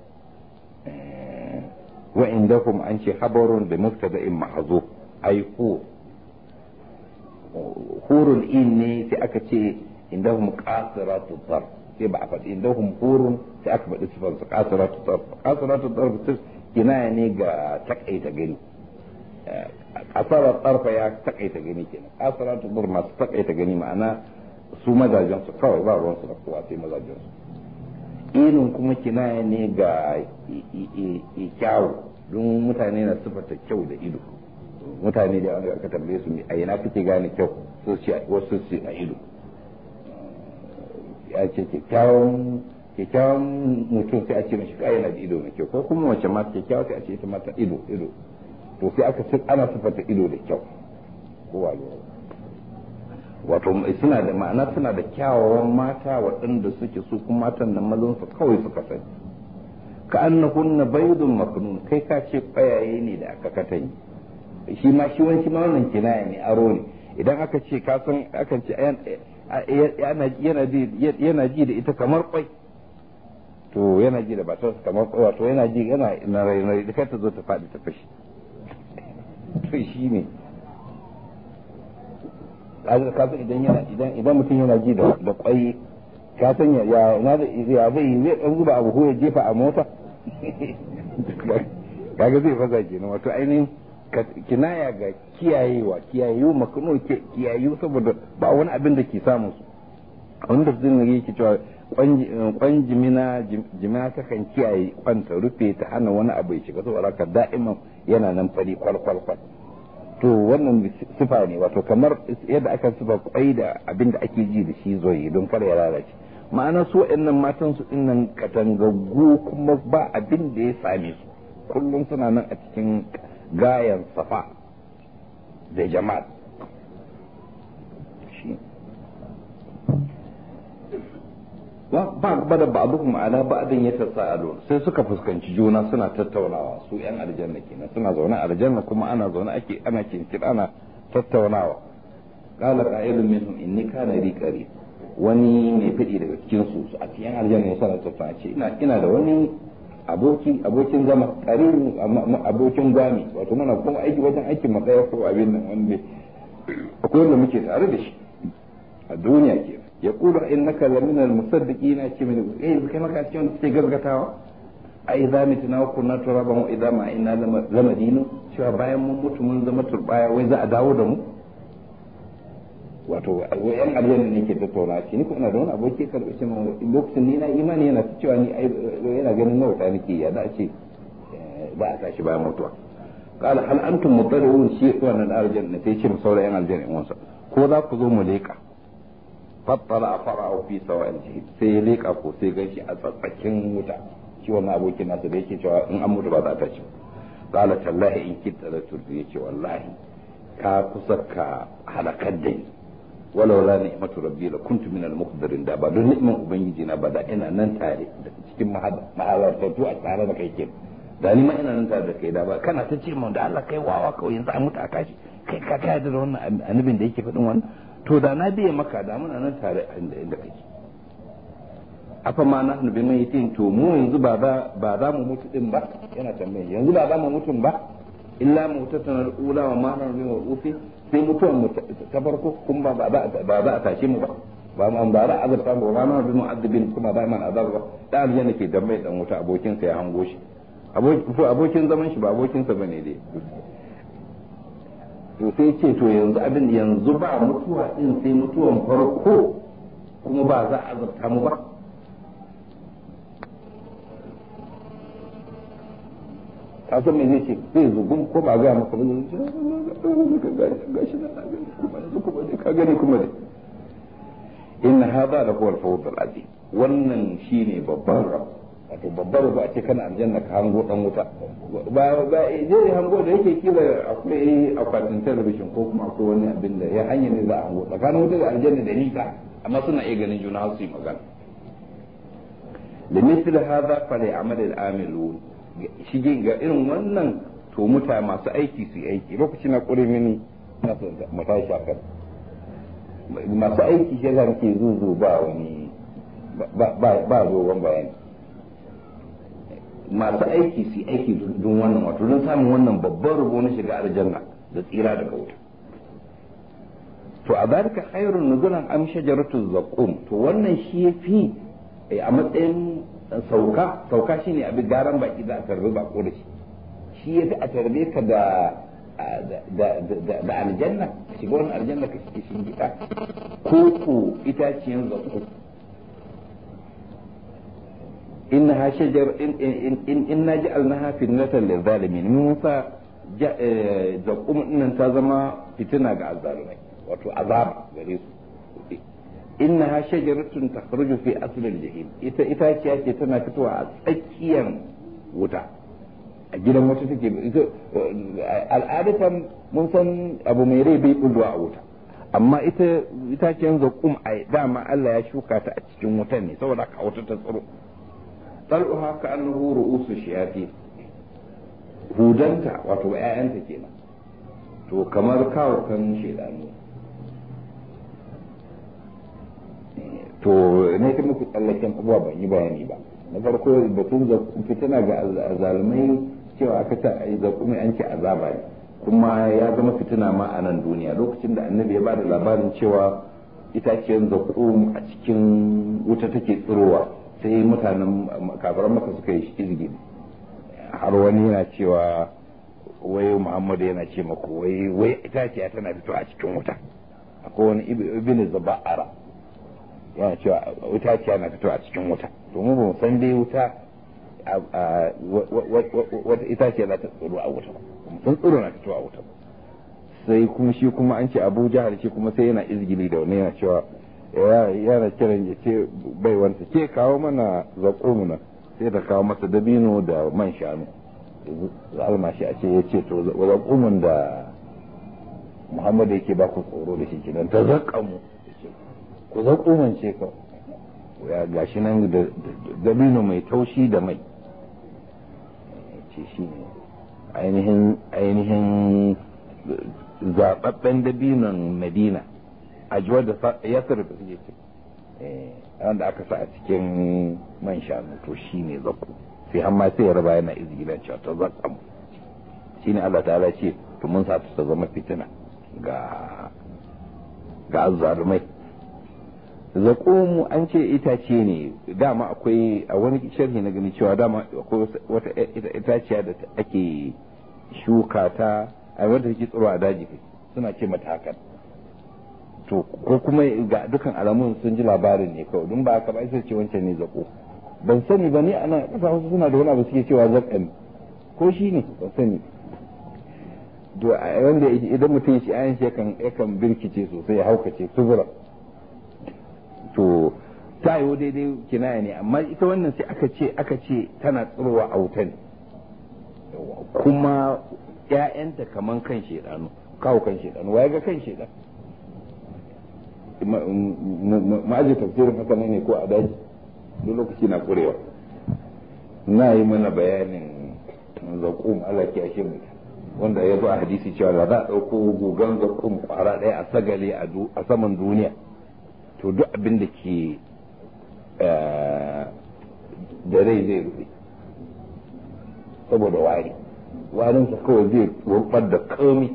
wa indahum an ce habarun da mubtada'in mahzuf ay hu hurul in ne sai aka ce indahum qasiratu tarf sai ba a faɗi indahum hurun sai aka faɗi sifar su qasiratu tarf qasiratu tarf kinaya ne ga takaita gani asarar tsarfa ya takaita gani kenan asaratu dur masu takaita gani ma'ana su mazajen su kawai ba ruwan su da kowa sai mazajen su ilin kuma kinaya ne ga kyawu don mutane na sifata kyau da ido mutane da aka tambaye su a ina kake gane kyau su ce wasu su a ido ya ce kyakkyawan kyakkyawan mutum sai a ce mashi kai yana da ido mai kyau ko kuma wace ma kyakkyawa sai a ce ita mata ido ido to sai aka ce ana sifata ido da kyau kowa wato suna da ma'ana suna da kyawawan mata waɗanda suke su kuma matan da mazan su kawai suka sani ka annahunna baydun maknun kai ka ce kwayaye ne da aka katani shi ma shi wani shi ma wannan kinaya ne aro ne idan aka ce ka san akan ce yana ji yana ji da ita kamar kwai to yana ji da batarsa kamar kwai wato yana ji yana na rai da ta zo ta faɗi ta fashi to shi ne kasu idan yana idan idan mutum yana ji da da kwai ka san ya ya na da ya zai zai dan zuba abu ko ya jefa a mota kaga zai faza kenan wato ainihin kinaya ga kiyayewa kiyayu makano kiyayu saboda ba wani abin da ke samun su wanda zai yake cewa kwan jimina jimina ta kan kiyaye kwanta rufe ta hana wani abu ya shiga saboda ka da'iman yana nan fari kwalkwalkwal to wannan sifa ne wato kamar yadda aka sifa kwai da abin da ake ji da shi zoyi don kada ya lalace ma'ana su waɗannan matan su dinnan katangaggu kuma ba abin da ya same su kullum suna nan a cikin gayan safa da jama'a shi ba ba da ba'duhum ala ba'din yatasaalun sai suka fuskanci juna suna tattaunawa su yan aljanna kenan suna zaune a aljanna kuma ana zaune ake ana kinkir ana tattaunawa qala qa'ilun minhum inni kana li qari wani mai fidi daga cikin su a cikin aljanna ya sanar tattauna ce ina ina da wani aboki abokin zama qarin abokin gami wato muna kuma aiki wajen aikin mu daya ko abin nan wanda akwai wanda muke tare da shi a duniya kenan يقول إنك لمن المصدقين كمن إيه كما كان تقول في جزء أيضا متنا وكنا ترابا وإذا ما إنا لمدينة شو بايا مموت من زمن تربايا وإذا أداود مو wato wayan aljanna ne ke tattauna shi ni kuma da wani aboki karɓi shi lokacin ni na imani yana cewa ni yana ganin na wata nake ya da ce ba a tashi bayan mutuwa qala hal antum mutarun shi wannan aljanna sai ce mu saura yan aljanna in wasa ko za ku zo mu leka fattala a fara'u fi sawa'il jahim sai ya leka ko sai ganshi a tsatsakin wuta shi wannan abokin nasa da yake cewa in an mutu ba za ta ci qala tallahi in kitta la turdi yace wallahi ka kusa ka halakar da ni walau la ni'matu rabbi la kuntu min al muqdirin da ba don ni'man ubangiji na ba da ina nan tare da cikin mahalartatu a tare da kai ke da ni ma ina nan tare da kai da ba kana ta ce mun da Allah kai wawa kawai yanzu an mutu a kashi kai ka kai da wannan annabin da yake faɗin wannan to da na biye maka da muna nan tare inda inda kake afa ma nahnu bi mayitin to mu yanzu ba za ba za mu mutu din ba yana tambaye yanzu ba za mu mutu ba illa mutatan al-ula wa ma nahnu bi mawufi sai mutuwan mu ta farko kuma ba ba ba za a tashi mu ba ba mu ba za a azabta mu ba ma bi mu'addibin kuma ba man azab ba da aljanna ke tambaye dan wuta abokin sa ya hango shi abokin zaman shi ba abokin sa bane dai to sai ce to yanzu abin yanzu ba mutuwa din sai mutuwan farko kuma ba za a azabta mu ba ka san me zai ce zai zugun ko ba ga maka ba zai ce gashi na gani kuma yanzu kuma dai ka gani kuma dai inna hada la huwa al-fawz al-azim wannan shine babban rabu wato babbar ba a ce kana aljanna ka hango dan wuta ba ba je hango da yake kila akwai akwatin television ko kuma akwai wani abin da ya hanya ne za a hango tsakanin wuta da aljanna da nisa amma suna iya ganin juna su yi magana limithil hadha falyamal al-amilun shige ga irin wannan to mutane masu aiki su aiki lokacin na kure mini na so mu tashi akan masu aiki shi zan ke zuzu ba wani ba ba ba ruwan bayani masu aiki su aiki don wannan wato don samun wannan babban rubo na shiga aljanna da tsira daga wuta to a zalika khairun nuzulan am shajaratu zaqum to wannan shi yafi a matsayin sauka sauka shine abin garan baki da aka tarbi bako da shi shi yafi a tarbe ka da da da da aljanna shiga wannan aljanna ka shige shi gida ko ko itaciyan zaqum innaha shajar in in inna ja'alnaha fitnatan lil zalimin mun sa zaqum nan ta zama fitina ga azzalumai wato azaba gare su innaha shajaratun takhruju fi asl al-jahim ita itaciya ce tana fitowa a tsakiyar wuta a gidan wata take ita al'adatan mun san abu mai rai bai bulwa a wuta amma ita itaciyar zaqum ai dama Allah ya shuka ta a cikin wutan ne saboda ka wuta ta tsiro tal'uha ka annahu ru'usu shiyati hudanta wato ƴaƴanta kenan to kamar kawo kan shedanu to ne kuma ku tsallaken abuwa ban yi bayani ba na farko batun fitina ga azalmai cewa aka ta ai zakumi an ce azaba ne kuma ya zama fitina ma a nan duniya lokacin da annabi ya bada labarin cewa itaciyar zakum a cikin wuta take tsirowa sai mutanen kafiran maka suka yi izgi har wani yana cewa wai muhammadu yana ce maku wai wai itaciya tana fito a cikin wuta akwai wani ibn zaba'ara yana cewa itaciya na fito a cikin wuta domin ba mu san dai wuta wata itaciya za ta tsiro a wuta ba sun tsiro na fito a wuta ba sai kuma shi kuma an ce abu jahal shi kuma sai yana izgili da wani yana cewa yana kiran ya ce bai wanta ke kawo mana zaƙo nan sai da kawo masa dabino da man shanu almashi a ce ya ce to zaƙumin da muhammadu yake ba ku tsoro da shi kenan ta zaƙa mu ku zaƙumin ce ka ya gashi nan da dabino mai taushi da mai ce shi ne ainihin ainihin zaɓaɓɓen dabinon madina ajuwar da ya sarrafa suke ce wanda aka sa a cikin man shanu to shi ne zaku sai amma sai ya raba yana izgilan cewa ta zakam shi ne Allah ta'ala ce to mun sa ta zama fitina ga ga azzalumai zakumu an ce itace ne dama akwai a wani sharhi na gani cewa dama akwai wata itaciya da ake shuka ta a wanda take tsiro a daji suna ce mata hakan to ko kuma ga dukan alamun sun ji labarin ne kawai dun ba aka ba sai ce wancan ne zako ban sani ba ni ana kasa wasu suna da wani abu suke cewa zakan ko shi ne ban sani to wanda idan mutum shi ayan shi yakan yakan birkice sosai ya haukace subura to ta yi daidai kinaya ne amma ita wannan sai aka ce aka ce tana tsirowa a wutan kuma ƴaƴanta kaman kan shedanu kawo kan shedanu waye ga kan shedan ma'aji tafsirin haka ne ko a daji duk lokaci na kurewa na yi mana bayanin zakum Allah ke ashe mu wanda ya zo a hadisi cewa da za a ɗauko gugan zakum kwara ɗaya a sagale a saman duniya to duk abin da ke da rai zai rufe saboda wari warinsa kawai zai rubar da komi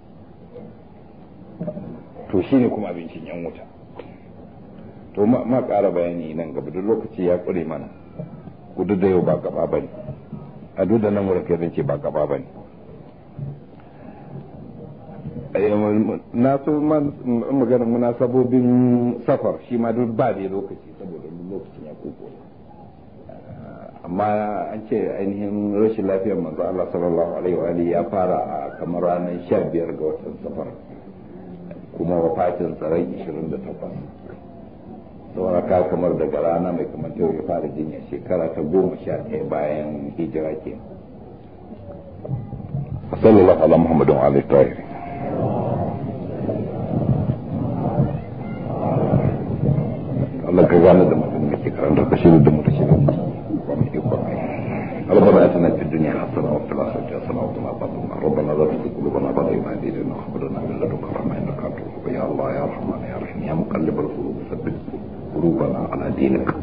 to shi ne kuma abincin yan wuta to ma ƙara bayani nan gaba duk lokaci ya ƙure mana kudu da yau ba gaba bane a duk da nan wurin kai zan ce ba gaba bane na so maganin munasabobin safar shi ma duk ba da lokaci saboda duk lokacin ya koko amma an ce ainihin rashin lafiyar manzo Allah sallallahu alaihi wa alihi ya fara a kamar ranar sha biyar ga watan safar kuma wafatin tsaron ishirin da takwas saboda ka kamar daga rana mai kamar ta ya fara jinya shekara ta goma sha ɗaya bayan hijira ke sallallahu ala muhammadin wa alihi tahir Allah ka gane da mutum ake karanta ka shirin da mutu shirin ba mu ikon ربنا اتنا في الدنيا حسنه وفي الاخره حسنه وقنا عذاب النار ربنا لا تزغ قلوبنا بعد إذ هديتنا وهب لنا من لدنك رحمه انك انت الوهاب يا الله يا رحمن يا رحيم يا مقلب القلوب ثبت قلوبنا على دينك